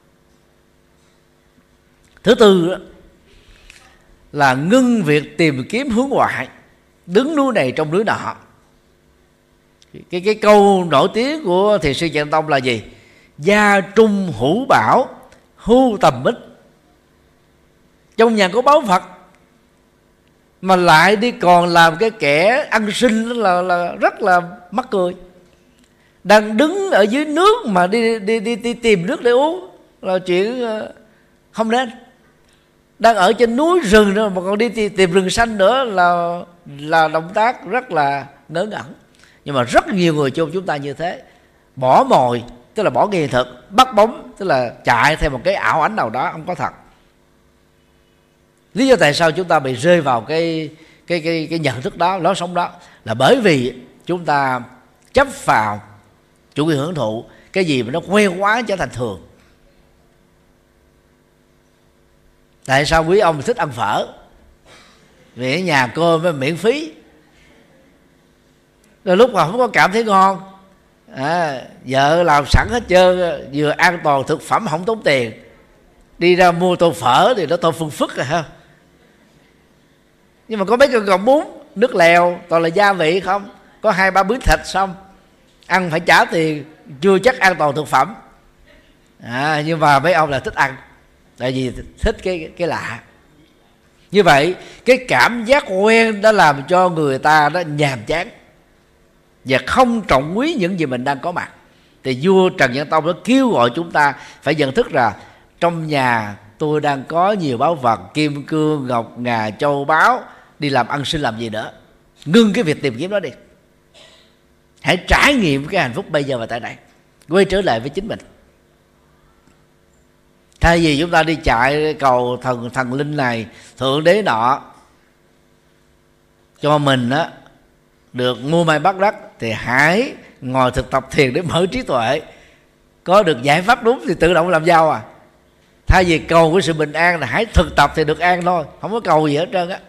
Thứ tư đó là ngưng việc tìm kiếm hướng ngoại, đứng núi này trong núi nọ. Cái câu nổi tiếng của thiền sư Trần Tông là gì? Gia trung hữu bảo, hưu tầm bích. Trong nhà có báu Phật mà lại đi còn làm cái kẻ ăn xin là rất là mắc cười. Đang đứng ở dưới nước mà đi tìm nước để uống là chuyện không nên. Đang ở trên núi rừng nữa mà còn đi tìm rừng xanh nữa là động tác rất là ngớ ngẩn. Nhưng mà rất nhiều người trong chúng ta như thế, bỏ mồi tức là bỏ nghệ thuật, bắt bóng tức là chạy theo một cái ảo ảnh nào đó không có thật. Lý do tại sao chúng ta bị rơi vào cái nhận thức đó, lối sống đó, là bởi vì chúng ta chấp vào chủ nghĩa hưởng thụ, cái gì mà nó quen quá trở thành thường. Tại sao quý ông thích ăn phở? Vì ở nhà cơm miễn phí, rồi lúc mà không có cảm thấy ngon, vợ làm sẵn hết trơn, vừa an toàn thực phẩm không tốn tiền, đi ra mua tô phở thì nó tô phương phức rồi ha. Nhưng mà có mấy cọng bún, nước lèo toàn là gia vị không, có 2-3 miếng thịt xong, ăn phải trả tiền, chưa chắc an toàn thực phẩm. Nhưng mà mấy ông là thích ăn, tại vì thích cái lạ. Như vậy cái cảm giác quen đã làm cho người ta nó nhàm chán và không trọng quý những gì mình đang có mặt. Thì vua Trần Nhân Tông nó kêu gọi chúng ta phải nhận thức rằng trong nhà tôi đang có nhiều báu vật, kim cương, ngọc ngà, châu báu, đi làm ăn xin làm gì nữa. Ngưng cái việc tìm kiếm đó đi, hãy trải nghiệm cái hạnh phúc bây giờ và tại đây, quay trở lại với chính mình. Thay vì chúng ta đi chạy cầu thần linh này, thượng đế nọ cho mình á được mua may bắt đắc, thì hãy ngồi thực tập thiền để mở trí tuệ. Có được giải pháp đúng thì tự động làm giàu à. Thay vì cầu cái sự bình an là hãy thực tập thì được an thôi, không có cầu gì hết trơn á.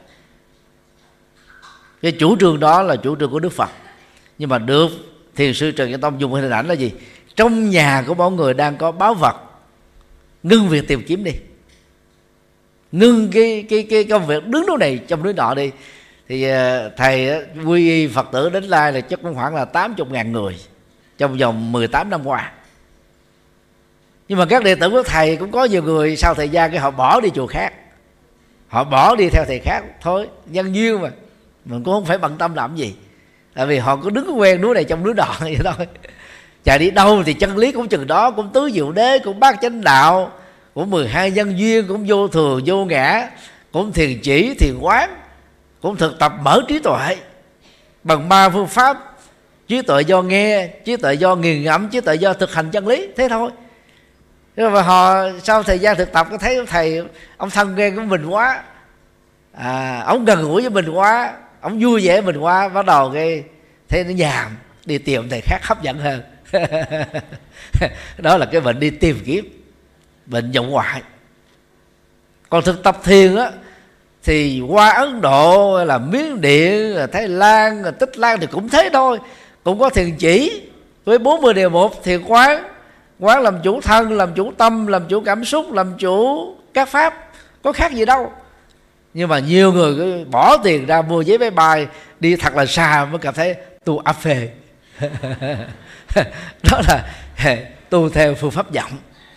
Cái chủ trương đó là chủ trương của Đức Phật, nhưng mà được thiền sư Trần Nhân Tông dùng hình ảnh là gì? Trong nhà của mọi người đang có báu vật, ngưng việc tìm kiếm đi, ngưng cái công việc đứng núi này trong núi nọ đi. Thì thầy quy y Phật tử đến nay là chắc cũng khoảng là 80.000 người trong vòng 18 năm qua. Nhưng mà các đệ tử của thầy cũng có nhiều người sau thời gian cái họ bỏ đi chùa khác, họ bỏ đi theo thầy khác thôi, nhân duyên mà mình cũng không phải bận tâm làm gì, tại vì họ cứ đứng quen núi này trong núi nọ vậy thôi. Chạy đi đâu thì chân lý cũng chừng đó, cũng tứ diệu đế, cũng bát chánh đạo, cũng 12 nhân duyên, cũng vô thường vô ngã, cũng thiền chỉ thiền quán, cũng thực tập mở trí tuệ bằng 3 phương pháp: trí tuệ do nghe, trí tuệ do nghiền ngẫm, trí tuệ do thực hành chân lý. Thế thôi. Nhưng mà họ sau thời gian thực tập có thấy thầy ông thân ghen của mình quá, ông gần gũi với mình quá, ông vui vẻ mình quá, bắt đầu cái thấy nó nhàm, đi tìm thầy khác hấp dẫn hơn. Đó là cái bệnh đi tìm kiếm, bệnh vọng ngoại. Còn thực tập thiền á thì qua Ấn Độ là Miến Điện, là Thái Lan, là Tích Lan thì cũng thế thôi, cũng có thiền chỉ với 40 điều 1 thiền quán. Quán làm chủ thân, làm chủ tâm, làm chủ cảm xúc, làm chủ các pháp, có khác gì đâu. Nhưng mà nhiều người cứ bỏ tiền ra mua giấy máy bay đi thật là xa mới cảm thấy tu áp phê. Đó là tu theo phương pháp vọng.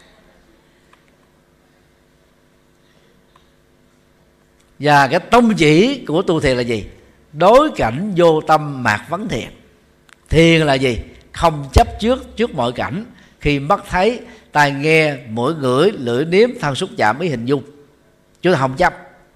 Và cái tông chỉ của tu thiền là gì? Đối cảnh vô tâm mạt vấn thiền. Thiền là gì? Không chấp trước mọi cảnh. Khi mắt thấy, tai nghe, mũi ngửi, lưỡi nếm, thân xúc chạm, ý hình dung, chúng ta không chấp.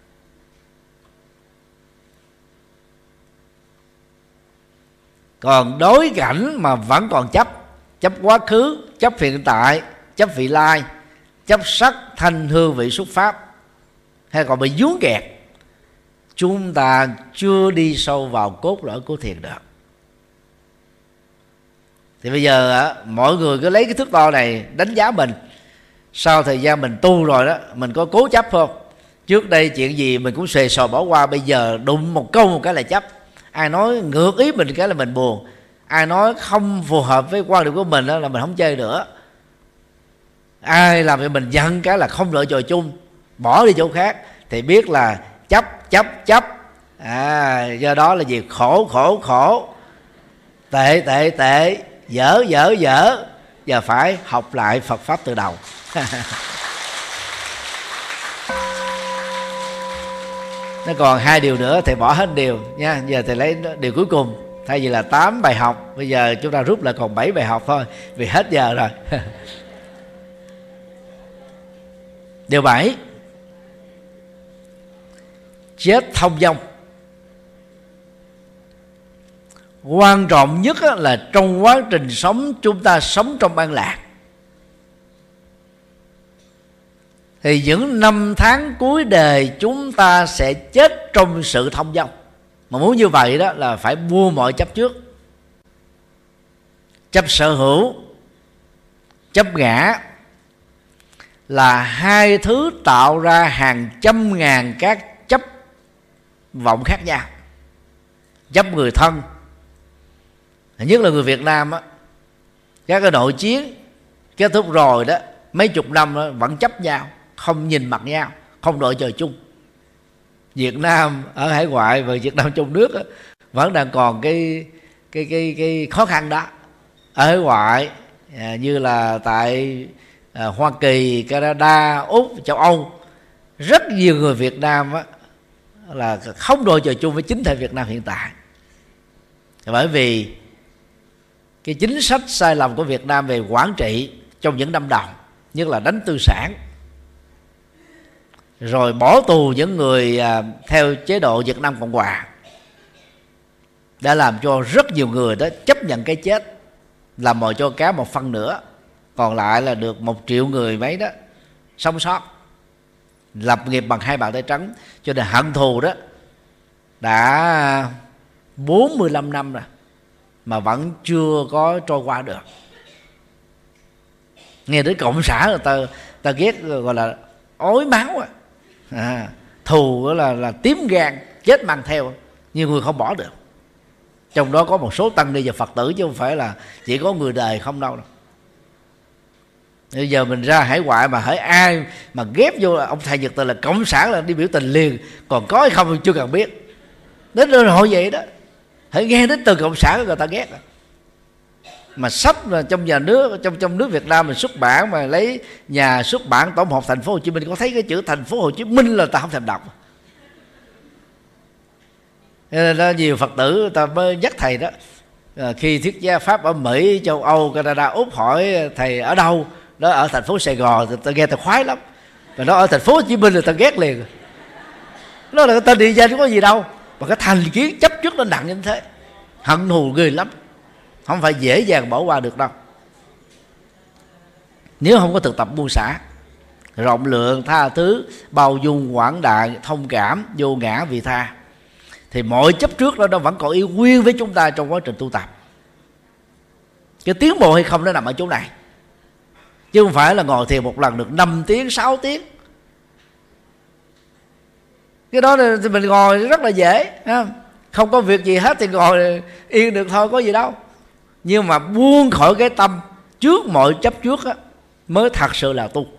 Còn đối cảnh mà vẫn còn chấp quá khứ, chấp hiện tại, chấp vị lai, chấp sắc, thanh, hương, vị, xúc, pháp, hay còn bị vướng kẹt, chúng ta chưa đi sâu vào cốt lõi của thiền được. Thì bây giờ mọi người cứ lấy cái thước đo này đánh giá mình. Sau thời gian mình tu rồi đó, mình có cố chấp không? Trước đây chuyện gì mình cũng xề xò bỏ qua, bây giờ đụng một câu một cái là chấp. Ai nói ngược ý mình cái là mình buồn, ai nói không phù hợp với quan điểm của mình đó là mình không chơi nữa. Ai làm cho mình giận cái là không lựa chọn chung, bỏ đi chỗ khác, thì biết là chấp. Do đó là gì? Khổ, tệ, dở. Giờ phải học lại Phật pháp từ đầu. Nó còn 2 điều nữa thầy bỏ hết điều nha. Giờ thầy lấy điều cuối cùng. Thay vì là 8 bài học, bây giờ chúng ta rút lại còn 7 bài học thôi, vì hết giờ rồi. Điều 7, chết thông dong. Quan trọng nhất là trong quá trình sống, chúng ta sống trong an lạc, thì những năm tháng cuối đời chúng ta sẽ chết trong sự thông dong. Mà muốn như vậy đó là phải buông mọi chấp trước. Chấp sở hữu, chấp ngã là hai thứ tạo ra hàng trăm ngàn các chấp vọng khác nhau. Chấp người thân, nhất là người Việt Nam á, các cái nội chiến kết thúc rồi đó, mấy chục năm đó, vẫn chấp nhau, không nhìn mặt nhau, không đội trời chung. Việt Nam ở hải ngoại và Việt Nam trong nước đó, vẫn đang còn cái khó khăn đó. Ở hải ngoại như là tại Hoa Kỳ, Canada, Úc, châu Âu, rất nhiều người Việt Nam á, là không đội trời chung với chính thể Việt Nam hiện tại. Bởi vì cái chính sách sai lầm của Việt Nam về quản trị trong những năm đầu, nhất là đánh tư sản, rồi bỏ tù những người theo chế độ Việt Nam Cộng Hòa, đã làm cho rất nhiều người đó chấp nhận cái chết, làm mồi cho cá một phân nữa, còn lại là được 1 triệu người mấy đó sống sót, lập nghiệp bằng 2 bàn tay trắng. Cho nên hận thù đó đã 45 năm rồi mà vẫn chưa có trôi qua được. Nghe đến cộng sản người ta ghét, gọi là ói máu thù là tím gan, chết mang theo, nhiều người không bỏ được. Trong đó có một số tăng ni và Phật tử, chứ không phải là chỉ có người đời không đâu. Bây giờ mình ra hải ngoại mà hỏi ai mà ghép vô là ông thầy Nhật Từ là cộng sản là đi biểu tình liền, còn có hay không chưa cần biết. Đến nơi hội vậy đó, hãy nghe đến từ cộng sản người ta ghét. Mà sách mà trong nhà nước, trong nước Việt Nam mình xuất bản, mà lấy nhà xuất bản tổng hợp Thành phố Hồ Chí Minh, có thấy cái chữ Thành phố Hồ Chí Minh là ta không thèm đọc. Nên là nhiều Phật tử người ta mới nhắc thầy đó, khi thuyết gia pháp ở Mỹ, châu Âu, Canada, Úc hỏi thầy ở đâu, đó ở thành phố Sài Gòn, thì ta nghe ta khoái lắm. Mà nó ở Thành phố Hồ Chí Minh là ta ghét liền. Nó là cái tên địa danh có gì đâu, mà cái thành kiến chấp trước nó nặng như thế, hận thù ghê lắm, không phải dễ dàng bỏ qua được đâu. Nếu không có thực tập buông xả, rộng lượng, tha thứ, bao dung, quảng đại, thông cảm, vô ngã, vị tha, thì mọi chấp trước đó nó vẫn còn yêu nguyên với chúng ta trong quá trình tu tập. Cái tiến bộ hay không nó nằm ở chỗ này, chứ không phải là ngồi thiền một lần được 5 tiếng 6 tiếng. Cái đó thì mình ngồi rất là dễ, không có việc gì hết thì ngồi yên được thôi, có gì đâu. Nhưng mà buông khỏi cái tâm trước mọi chấp trước á, mới thật sự là tu.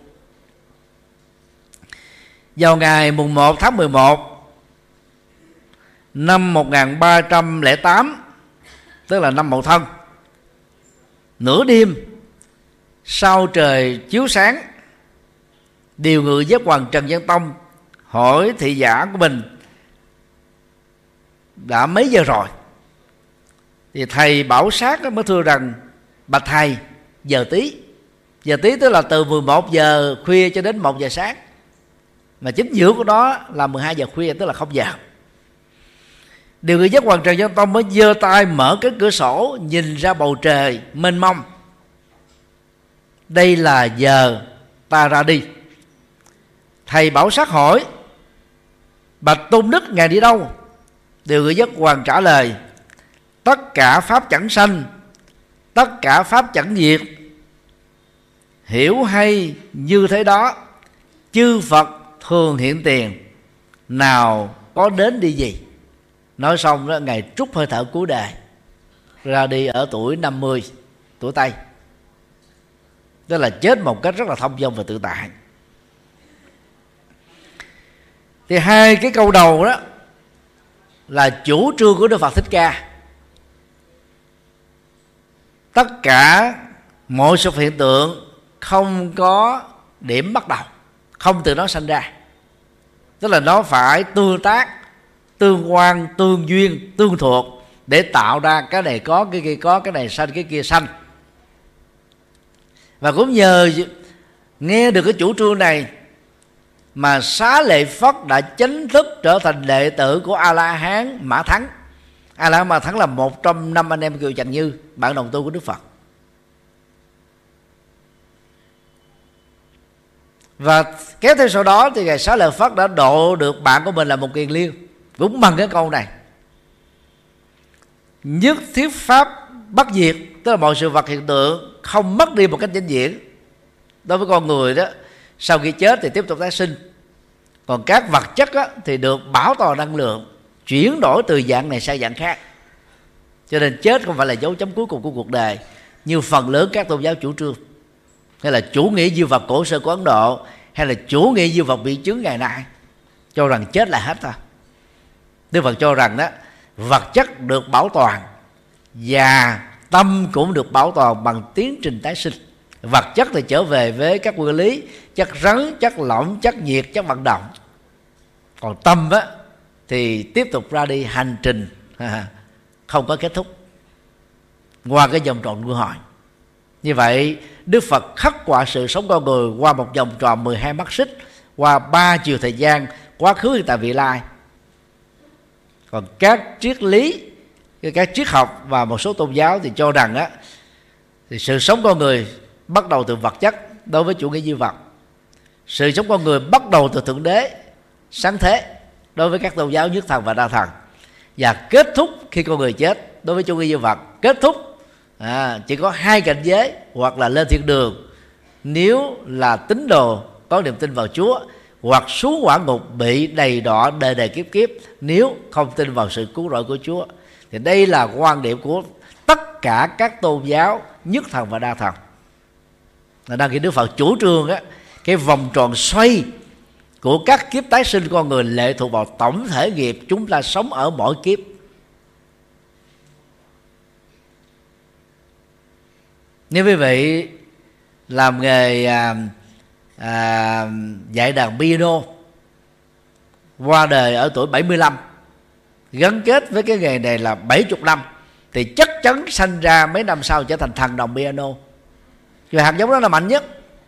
Vào ngày mùng 1 tháng 11 năm 1308, tức là năm Mậu Thân, nửa đêm sau trời chiếu sáng, điều ngự giác hoàng Trần Văn Tông hỏi thị giả của mình đã mấy giờ rồi. Thì thầy Bảo Sát mới thưa rằng: bạch thầy, giờ tí. Giờ tí tức là từ 11 giờ khuya cho đến 1 giờ sáng, mà chính giữa của đó là 12 giờ khuya, tức là 0 giờ. Điều ngự giác hoàng Trần Văn Tông mới giơ tay mở cái cửa sổ nhìn ra bầu trời mênh mông. Đây là giờ ta ra đi. Thầy Bảo Sát hỏi: bạch Tôn Đức, ngài đi đâu? Điều ngự giác hoàng trả lời: tất cả pháp chẳng sanh, tất cả pháp chẳng diệt. Hiểu hay như thế đó, chư Phật thường hiện tiền, nào có đến đi gì. Nói xong đó, ngài trút hơi thở cuối đời, ra đi ở tuổi 50, tuổi Tây. Tức là chết một cách rất là thông dong và tự tại. Thì hai cái câu đầu đó là chủ trương của Đức Phật Thích Ca. Tất cả mọi sự hiện tượng không có điểm bắt đầu, không từ nó sanh ra. Tức là nó phải tương tác, tương quan, tương duyên, tương thuộc để tạo ra cái này có, cái kia có, cái này sanh, cái kia sanh. Và cũng nhờ nghe được cái chủ trương này mà Xá Lợi Phất đã chính thức trở thành đệ tử của A-la-hán Mã Thắng. A-la-hán Mã Thắng là một trong 5 anh em Kiều Trần Như, bạn đồng tu của Đức Phật. Và kéo theo sau đó thì ngài Xá Lợi Phất đã độ được bạn của mình là Một Kiền Liên, cũng bằng cái câu này: nhất thiết pháp bất diệt, tức là mọi sự vật hiện tượng không mất đi một cách vĩnh viễn. Đối với con người đó, sau khi chết thì tiếp tục tái sinh. Còn các vật chất đó, thì được bảo toàn năng lượng, chuyển đổi từ dạng này sang dạng khác. Cho nên chết không phải là dấu chấm cuối cùng của cuộc đời như phần lớn các tôn giáo chủ trương, hay là chủ nghĩa duy vật cổ xưa của Ấn Độ, hay là chủ nghĩa duy vật bị chứng ngày nay, cho rằng chết là hết thôi. Đức Phật cho rằng đó, vật chất được bảo toàn và tâm cũng được bảo toàn bằng tiến trình tái sinh. Vật chất thì trở về với các nguyên lý chất rắn, chất lỏng, chất nhiệt, chất vận động. Còn tâm á, thì tiếp tục ra đi hành trình không có kết thúc qua cái vòng tròn luân hồi. Như vậy Đức Phật khắc họa sự sống con người qua một vòng tròn 12 mắt xích, qua 3 chiều thời gian, quá khứ, hiện tại, vị lai. Còn các triết lý, các triết học và một số tôn giáo thì cho rằng á, thì sự sống con người bắt đầu từ vật chất đối với chủ nghĩa duy vật, sự sống con người bắt đầu từ Thượng Đế sáng thế đối với các tôn giáo nhất thần và đa thần, và kết thúc khi con người chết đối với chủ nghĩa duy vật. Kết thúc chỉ có 2 cảnh giới, hoặc là lên thiên đường nếu là tín đồ có niềm tin vào Chúa, hoặc xuống quả ngục bị đầy đọa đời đời kiếp kiếp nếu không tin vào sự cứu rỗi của Chúa. Thì đây là quan điểm của tất cả các tôn giáo nhất thần và đa thần. Đang khi Đức Phật chủ trương á, cái vòng tròn xoay của các kiếp tái sinh con người lệ thuộc vào tổng thể nghiệp chúng ta sống ở mỗi kiếp. Nếu quý vị làm nghề dạy đàn piano, qua đời ở tuổi 75, gắn kết với cái nghề này là 70 năm, thì chắc chắn sanh ra mấy năm sau trở thành thần đồng piano. Và hạt giống đó là mạnh nhất.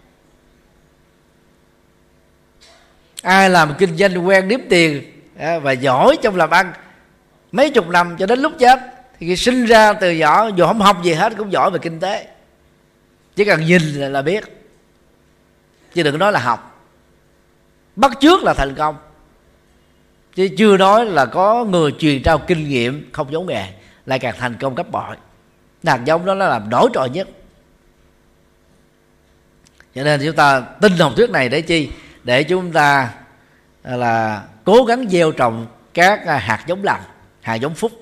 Ai làm kinh doanh quen đếm tiền và giỏi trong làm ăn mấy chục năm cho đến lúc chết, thì khi sinh ra từ nhỏ dù không học gì hết cũng giỏi về kinh tế, chỉ cần nhìn là biết, chứ đừng nói là học. Bắt chước là thành công, chứ chưa nói là có người truyền trao kinh nghiệm không giống nghề lại càng thành công gấp bội. hạt giống đó nó làm nổi trội nhất. Cho nên chúng ta tin học thuyết này để chi? Để chúng ta là cố gắng gieo trồng các hạt giống lành, hạt giống phúc.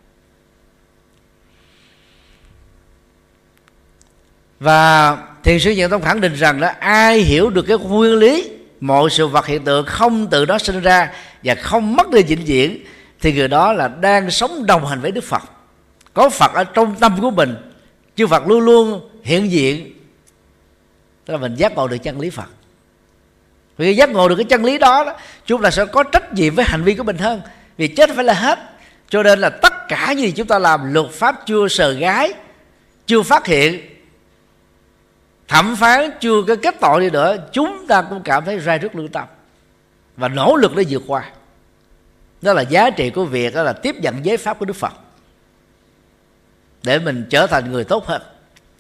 Và thiền sư Nhận Tông khẳng định rằng đó, ai hiểu được cái nguyên lý mọi sự vật hiện tượng không tự nó sinh ra và không mất đi vĩnh viễn, thì người đó là đang sống đồng hành với Đức Phật. Có Phật ở trong tâm của mình, chư Phật luôn luôn hiện diện, tức là mình giác ngộ được chân lý Phật. Vì giác ngộ được cái chân lý đó, chúng ta sẽ có trách nhiệm với hành vi của mình hơn. Vì chết phải là hết. Cho nên là tất cả gì chúng ta làm, luật pháp chưa sờ gái, chưa phát hiện, thẩm phán chưa có kết tội đi nữa, chúng ta cũng cảm thấy rai rứt lương tâm và nỗ lực để vượt qua. Đó là giá trị của việc đó là tiếp nhận giới pháp của Đức Phật để mình trở thành người tốt hơn.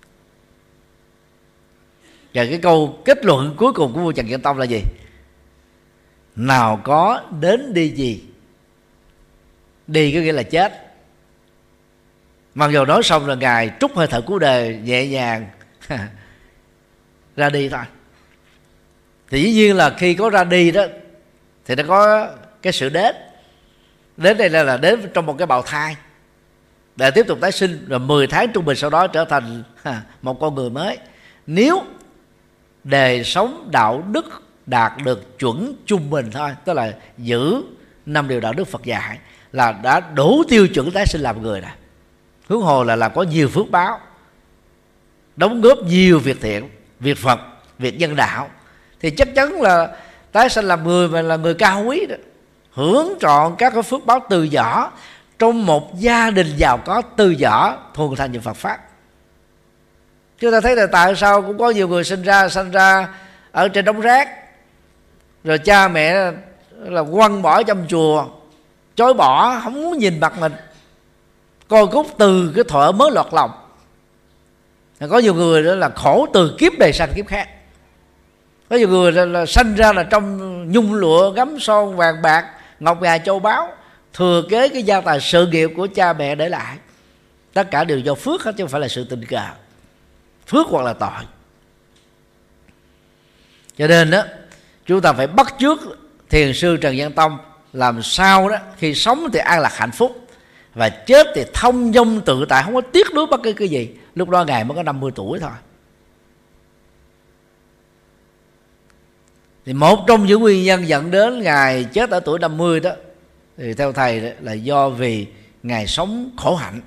Và cái câu kết luận cuối cùng của vua Trần Nhân Tông là gì? Nào có đến đi gì. Đi có nghĩa là chết. Mặc dù nói xong là Ngài trút hơi thở cuối đời nhẹ nhàng ra đi thôi. Thì dĩ nhiên là khi có ra đi đó thì nó có cái sự đến. Đến đây là đến trong một cái bào thai để tiếp tục tái sinh, rồi 10 tháng trung bình sau đó trở thành một con người mới. Nếu đời sống đạo đức đạt được chuẩn trung bình thôi, tức là giữ 5 điều đạo đức Phật dạy, là đã đủ tiêu chuẩn tái sinh làm người rồi. Huống hồ là có nhiều phước báo, đóng góp nhiều việc thiện, việc Phật, việc nhân đạo, thì chắc chắn là tái sinh làm người mà là người cao quý đó, hưởng trọn các cái phước báo từ nhỏ trong một gia đình giàu có từ nhỏ thuần thành những Phật pháp. Chúng ta thấy là tại sao cũng có nhiều người sinh ra ở trên đống rác, rồi cha mẹ là quăng bỏ trong chùa, chối bỏ, không muốn nhìn mặt mình, coi cút từ cái thuở mới lọt lòng. Có nhiều người đó là khổ từ kiếp này sang kiếp khác. Có nhiều người là sanh ra là trong nhung lụa, gấm son, vàng bạc, ngọc ngà, châu báu, thừa kế cái gia tài sự nghiệp của cha mẹ để lại. Tất cả đều do phước hết chứ không phải là sự tình cờ, phước hoặc là tội. Cho nên đó, chúng ta phải bắt chước thiền sư Trần Nhân Tông, làm sao đó khi sống thì an lạc hạnh phúc, và chết thì thông dong tự tại, không có tiếc nuối bất cứ cái gì. Lúc đó Ngài mới có 50 tuổi thôi. Thì một trong những nguyên nhân dẫn đến Ngài chết ở tuổi 50 đó, thì theo thầy đó, là do vì Ngài sống khổ hạnh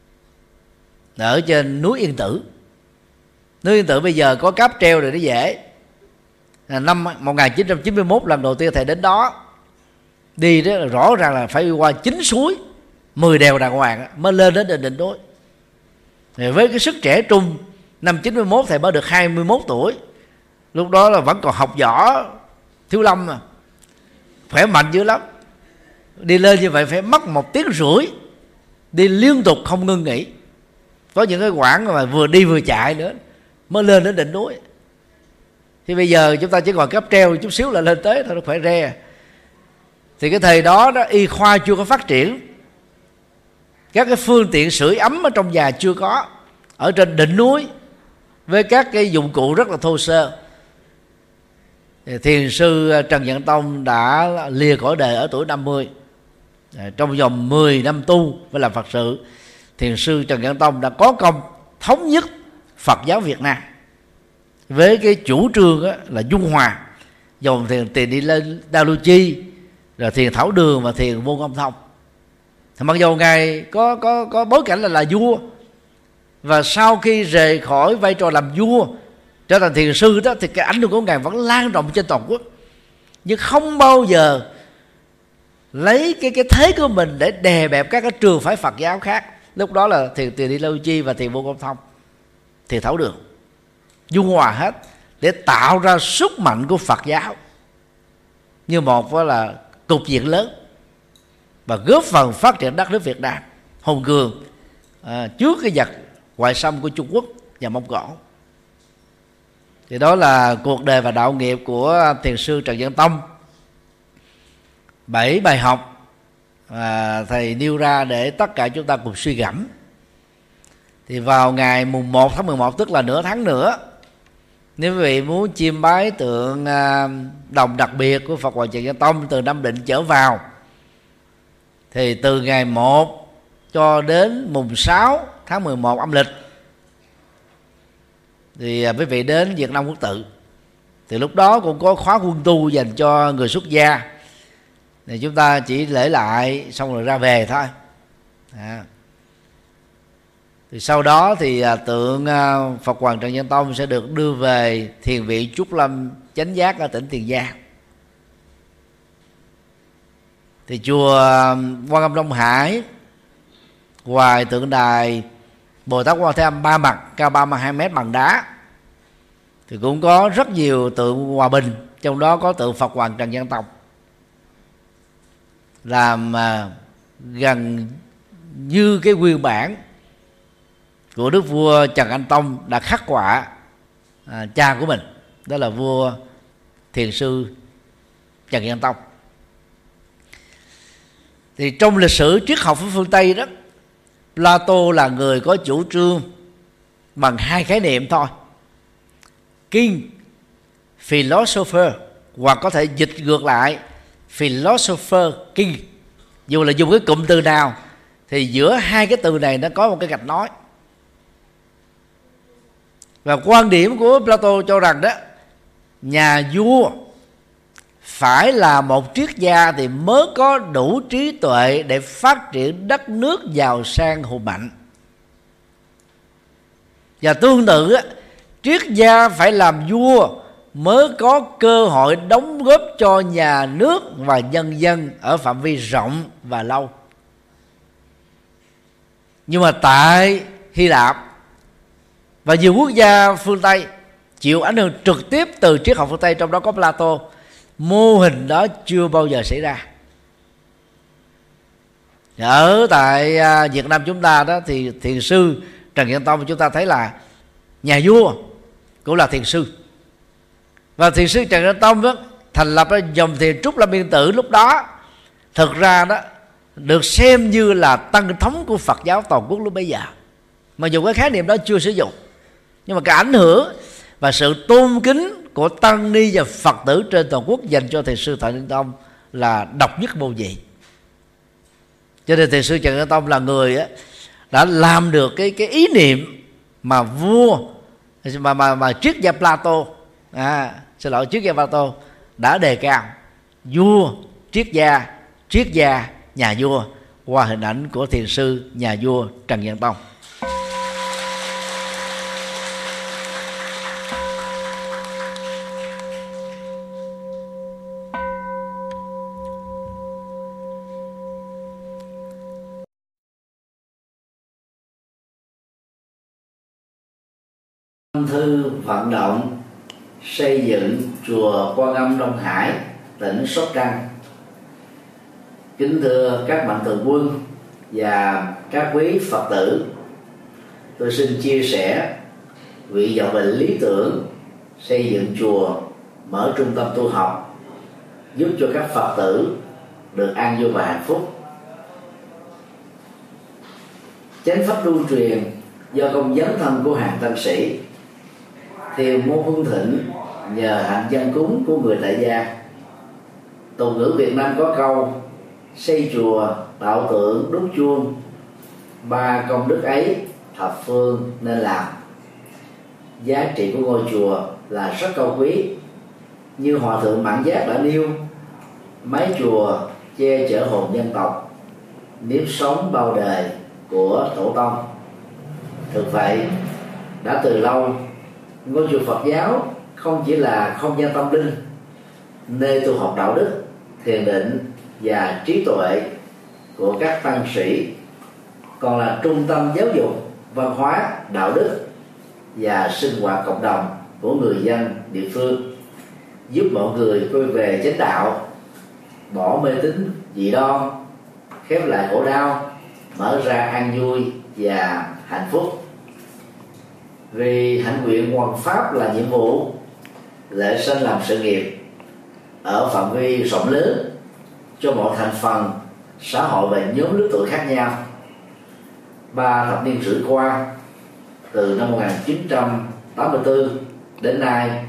ở trên núi Yên Tử. Núi Yên Tử bây giờ có cáp treo rồi, nó dễ. Năm 1991 lần đầu tiên thầy đến đó, đi đó rõ ràng là phải đi qua 9 suối, 10 đèo đàng hoàng mới lên đến đỉnh núi. Thì với cái sức trẻ trung, năm 91 thầy mới được 21 tuổi. Lúc đó là vẫn còn học võ Thiếu Lâm mà, khỏe mạnh dữ lắm. Đi lên như vậy phải mất 1 tiếng rưỡi, đi liên tục không ngưng nghỉ. Có những cái quãng mà vừa đi vừa chạy nữa mới lên đến đỉnh núi. Thì bây giờ chúng ta chỉ còn cáp treo chút xíu là lên tới thôi, nó khỏe re. Thì cái thời đó y khoa chưa có phát triển, các cái phương tiện sưởi ấm ở trong nhà chưa có, ở trên đỉnh núi với các cái dụng cụ rất là thô sơ. Thì thiền sư Trần Nhân Tông đã lìa cõi đời ở tuổi 50. Trong vòng 10 năm tu với làm Phật sự, thiền sư Trần Nhân Tông đã có công thống nhất Phật giáo Việt Nam với cái chủ trương là dung hòa dòng thiền tiền đi lên Đa Lưu Chi, rồi thiền Thảo Đường và thiền Vô Công Thông. Thì mặc dù Ngài có bối cảnh là vua, và sau khi rời khỏi vai trò làm vua trở thành thiền sư đó, thì cái ảnh hưởng của Ngài vẫn lan rộng trên toàn quốc, nhưng không bao giờ lấy cái thế của mình để đè bẹp các cái trường phái Phật giáo khác. Lúc đó là thiền Tiền Đi Lưu Chi và thiền Vô Công Thông, thiền Thảo Đường, dung hòa hết để tạo ra sức mạnh của Phật giáo như một là cục diện lớn, và góp phần phát triển đất nước Việt Nam hùng cường trước cái giặc ngoại xâm của Trung Quốc và Mông Cổ. Thì đó là cuộc đời và đạo nghiệp của thiền sư Trần Nhân Tông. 7 bài học thầy nêu ra để tất cả chúng ta cùng suy gẫm. Thì vào ngày mùng 1 tháng 11, tức là nửa tháng nữa, nếu quý vị muốn chiêm bái tượng đồng đặc biệt của Phật Hoàng Trần Nhân Tông từ Nam Định trở vào, thì từ ngày 1 cho đến mùng 6 tháng 11 âm lịch thì quý vị đến Việt Nam Quốc Tự. Thì lúc đó cũng có khóa quân tu dành cho người xuất gia, thì chúng ta chỉ lễ lại xong rồi ra về thôi. Thì sau đó thì tượng Phật Hoàng Trần Nhân Tông sẽ được đưa về thiền viện Trúc Lâm Chánh Giác ở tỉnh Tiền Giang. Thì chùa Quan Âm Đông Hải, ngoài tượng đài Bồ Tát Quan Thế Âm ba mặt cao 32 mét bằng đá, thì cũng có rất nhiều tượng hòa bình, trong đó có tượng Phật Hoàng Trần Nhân Tông, làm gần như cái nguyên bản của đức vua Trần Anh Tông đã khắc họa cha của mình, đó là vua Thiền sư Trần Nhân Tông. Thì trong lịch sử triết học của phương Tây đó, Plato là người có chủ trương bằng hai khái niệm thôi: king, philosopher, hoặc có thể dịch ngược lại philosopher king. Dù là dùng cái cụm từ nào thì giữa hai cái từ này nó có một cái gạch nối. Và quan điểm của Plato cho rằng đó, nhà vua phải là một triết gia thì mới có đủ trí tuệ để phát triển đất nước giàu sang hùng mạnh. Và tương tự, triết gia phải làm vua mới có cơ hội đóng góp cho nhà nước và nhân dân ở phạm vi rộng và lâu. Nhưng mà tại Hy Lạp và nhiều quốc gia phương Tây chịu ảnh hưởng trực tiếp từ triết học phương Tây, trong đó có Plato, mô hình đó chưa bao giờ xảy ra. Ở tại Việt Nam chúng ta đó thì thiền sư Trần Nhân Tông chúng ta thấy là nhà vua cũng là thiền sư. Và thiền sư Trần Nhân Tông đó thành lập ra dòng thiền Trúc Lâm Yên Tử lúc đó, thực ra đó được xem như là tăng thống của Phật giáo toàn quốc lúc bấy giờ. Mặc dù cái khái niệm đó chưa sử dụng, nhưng mà cái ảnh hưởng và sự tôn kính của tăng ni và Phật tử trên toàn quốc dành cho thiền sư Trần Nhân Tông là độc nhất vô nhị. Cho nên thiền sư Trần Nhân Tông là người đã làm được cái ý niệm mà vua mà triết gia Plato, triết gia Plato đã đề cao: vua, triết gia, nhà vua, qua hình ảnh của thiền sư nhà vua Trần Nhân Tông. Thư vận động xây dựng chùa Quan Âm Đông Hải, tỉnh Sóc Trăng. Kính thưa các mạnh thường quân và các quý Phật tử, tôi xin chia sẻ nguyện vọng về lý tưởng xây dựng chùa, mở trung tâm tu học, giúp cho các Phật tử được an vui và hạnh phúc. Chánh pháp lưu truyền do công dấn thân của hàng tăng sĩ, Thiền môn Hưng Thịnh nhờ hạnh dân cúng của người tại gia. Tục ngữ Việt Nam có câu: xây chùa, tạo tượng, đúc chuông, ba công đức ấy thập phương nên làm. Giá trị của ngôi chùa là rất cao quý. Như Hòa thượng Mãn Giác đã nêu, mái chùa che chở hồn dân tộc, nếp sống bao đời của tổ tông. Thực vậy, đã từ lâu, ngôi chùa Phật giáo không chỉ là không gian tâm linh, nơi tu học đạo đức, thiền định và trí tuệ của các tăng sĩ, còn là trung tâm giáo dục, văn hóa, đạo đức và sinh hoạt cộng đồng của người dân địa phương, giúp mọi người quay về chánh đạo, bỏ mê tín dị đoan, khép lại khổ đau, mở ra an vui và hạnh phúc. Vì hạnh nguyện hoằng pháp là nhiệm vụ, lễ sinh làm sự nghiệp ở phạm vi rộng lớn cho mọi thành phần xã hội và nhóm lứa tuổi khác nhau. 3 thập niên rưỡi qua, từ năm 1984 đến nay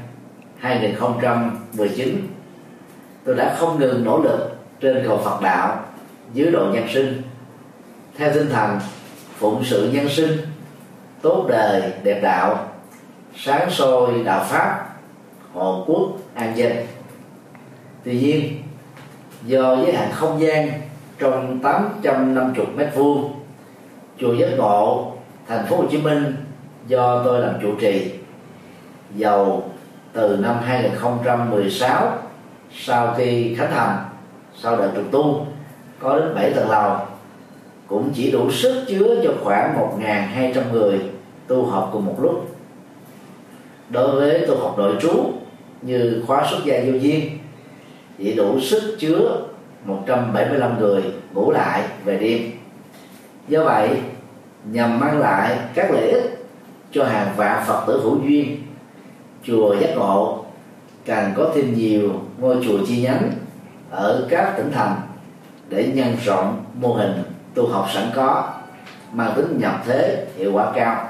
2019, tôi đã không ngừng nỗ lực trên cầu Phật đạo dưới độ nhân sinh, theo tinh thần phụng sự nhân sinh, tốt đời đẹp đạo, sáng soi đạo pháp, hộ quốc an dân. Tuy nhiên, do giới hạn không gian trong 850 m², chùa Giác Ngộ, thành phố Hồ Chí Minh do tôi làm trụ trì, dầu từ năm 2016 sau khi khánh thành, sau đợt trùng tu có đến 7 tầng lầu, cũng chỉ đủ sức chứa cho khoảng 1.200 người tu học cùng một lúc. Đối với tu học nội trú như khóa xuất gia vô duyên chỉ đủ sức chứa 175 người ngủ lại về đêm. Do vậy, nhằm mang lại các lợi ích cho hàng vạn Phật tử hữu duyên, chùa Giác Ngộ càng có thêm nhiều ngôi chùa chi nhánh ở các tỉnh thành để nhân rộng mô hình tu học sẵn có, mang tính nhập thế, hiệu quả cao.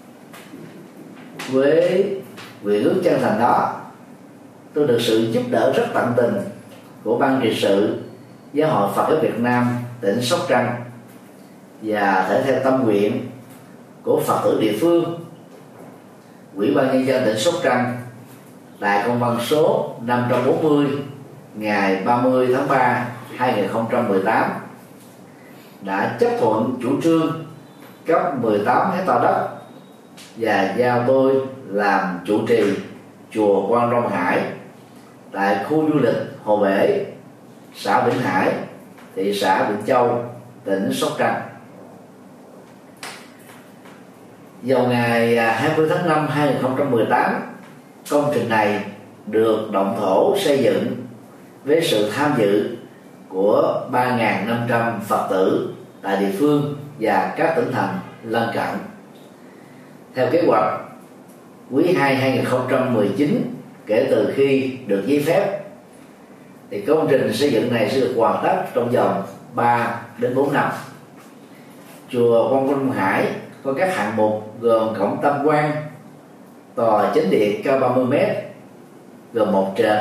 Với nguyện ước chân thành đó, tôi được sự giúp đỡ rất tận tình của ban trị sự Giáo hội Phật giáo Việt Nam tỉnh Sóc Trăng và thể theo tâm nguyện của Phật tử địa phương, Ủy ban nhân dân tỉnh Sóc Trăng tại công văn số 540 ngày 30 tháng 3 2018 đã chấp thuận chủ trương cấp 18 hectare đất và giao tôi làm chủ trì chùa Quan Long Hải tại khu du lịch Hồ Bể, xã Vĩnh Hải, thị xã Vĩnh Châu, tỉnh Sóc Trăng. Vào ngày 20 tháng 5 2018, công trình này được động thổ xây dựng với sự tham dự của 3.500 Phật tử tại địa phương và các tỉnh thành lân cận. Theo kế hoạch, quý 2 2019 kể từ khi được giấy phép thì công trình xây dựng này sẽ được hoàn tất trong vòng 3 đến 4 năm. Chùa Quan Long Hải có các hạng mục gồm cổng tam quan, tòa chánh điện cao 30 m, gồm một trệt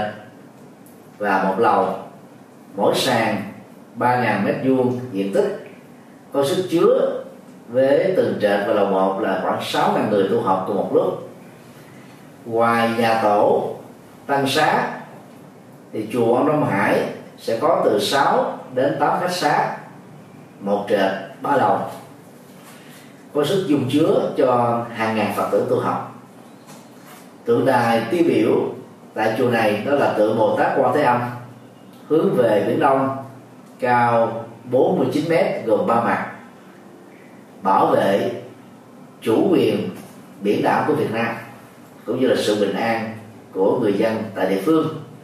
và một lầu, mỗi sàn 3.000 m² diện tích, có sức chứa với từng trệt và lầu 1 là khoảng 6.000 người tu học cùng một lúc. Ngoài nhà tổ tăng xá thì chùa Quan Long Hải sẽ có từ 6 đến 8 khách xá, một trệt 3 lầu, có sức dung chứa cho hàng ngàn Phật tử tu học. Tượng đài tiêu biểu tại chùa này đó là tượng Bồ Tát Quan Thế Âm hướng về biển Đông, cao 49 m, gồm 3 mặt, bảo vệ chủ quyền biển đảo của Việt Nam cũng như là sự bình an của người dân tại địa phương.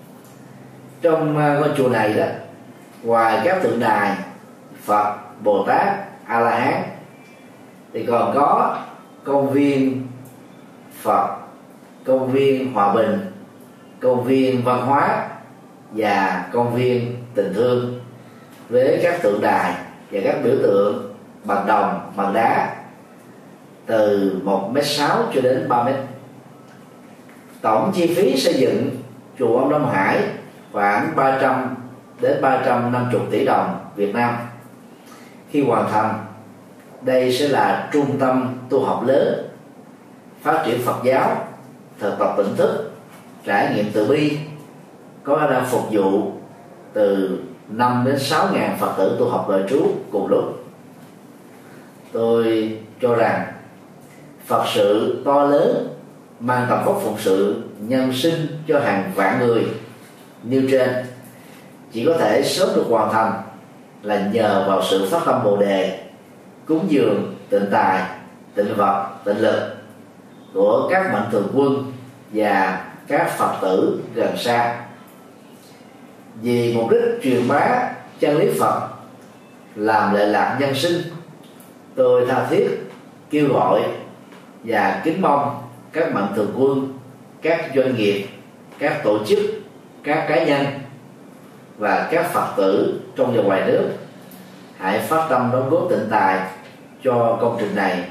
Trong ngôi chùa này đó, ngoài các tượng đài Phật, Bồ Tát, A La Hán thì còn có công viên Phật, công viên Hòa Bình, công viên văn hóa và công viên tình thương với các tượng đài và các biểu tượng bằng đồng, bằng đá từ 1,6 m cho đến 3 m. Tổng chi phí xây dựng chùa Quan Long Hải khoảng 300 đến 350 tỷ đồng Việt Nam. Khi hoàn thành, đây sẽ là trung tâm tu học lớn, phát triển Phật giáo, thực tập tỉnh thức, trải nghiệm từ bi, có khả năng phục vụ từ 5 đến 6.000 Phật tử tu học nội trú cùng lúc. Tôi cho rằng Phật sự to lớn mang tầm vóc phụng sự nhân sinh cho hàng vạn người như trên chỉ có thể sớm được hoàn thành là nhờ vào sự phát tâm Bồ Đề, cúng dường, tịnh tài, tịnh vật, tịnh lực của các mạnh thường quân và các Phật tử gần xa. Vì mục đích truyền bá chân lý Phật, làm lệ lạc nhân sinh, tôi tha thiết kêu gọi và kính mong các mạnh thường quân, các doanh nghiệp, các tổ chức, các cá nhân và các Phật tử trong và ngoài nước hãy phát tâm đóng góp tịnh tài cho công trình này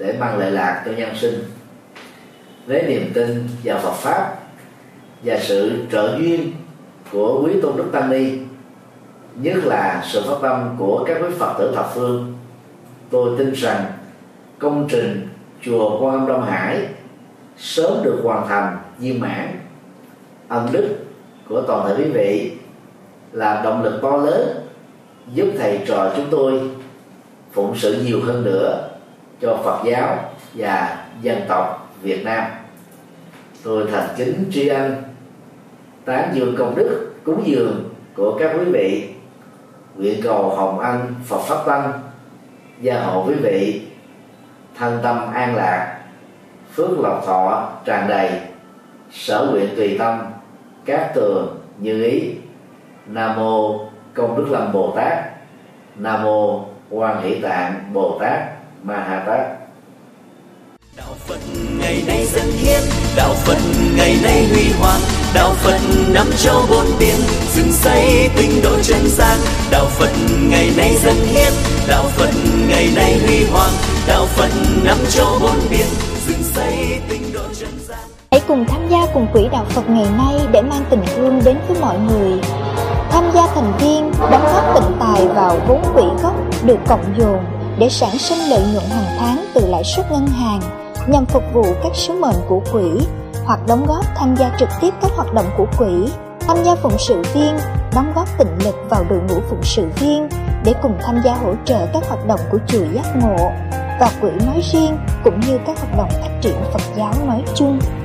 để mang lợi lạc cho nhân sinh. Với niềm tin vào Phật pháp và sự trợ duyên của quý tôn đức tăng ni, nhất là sự phát tâm của các quý Phật tử thập phương, tôi tin rằng công trình chùa Quan Âm Đông Hải sớm được hoàn thành viên mãn. Ân đức của toàn thể quý vị là động lực to lớn giúp thầy trò chúng tôi phụng sự nhiều hơn nữa cho Phật giáo và dân tộc Việt Nam. Tôi thành kính tri ân, tán dương công đức cúng dường của các quý vị, nguyện cầu hồng ân Phật pháp tăng gia hộ quý vị thân tâm an lạc, phước lộc thọ tràn đầy, sở nguyện tùy tâm, cát tường như ý. Nam mô Công Đức Lâm Bồ Tát. Nam mô Quan Hỷ Tạng Bồ Tát Ma Ha Tát. Đạo Phật ngày nay dân hiến, đạo Phật ngày nay huy hoàng, đạo Phật năm châu bốn biển, dựng xây tinh độ chân gian. Đạo Phật ngày nay dân hiến, đạo Phật ngày nay huy hoàng, đạo Phật năm châu bốn biển, dựng xây tinh độ chân gian. Hãy cùng tham gia cùng quỹ đạo Phật ngày nay để mang tình thương đến với mọi người. Tham gia thành viên, đóng góp tịnh tài vào vốn quỹ gốc được cộng dồn để sản sinh lợi nhuận hàng tháng từ lãi suất ngân hàng nhằm phục vụ các sứ mệnh của quỹ, hoặc đóng góp tham gia trực tiếp các hoạt động của quỹ, tham gia phụng sự viên, đóng góp tịnh lực vào đội ngũ phụng sự viên để cùng tham gia hỗ trợ các hoạt động của chùa Giác Ngộ và quỹ nói riêng, cũng như các hoạt động phát triển Phật giáo nói chung.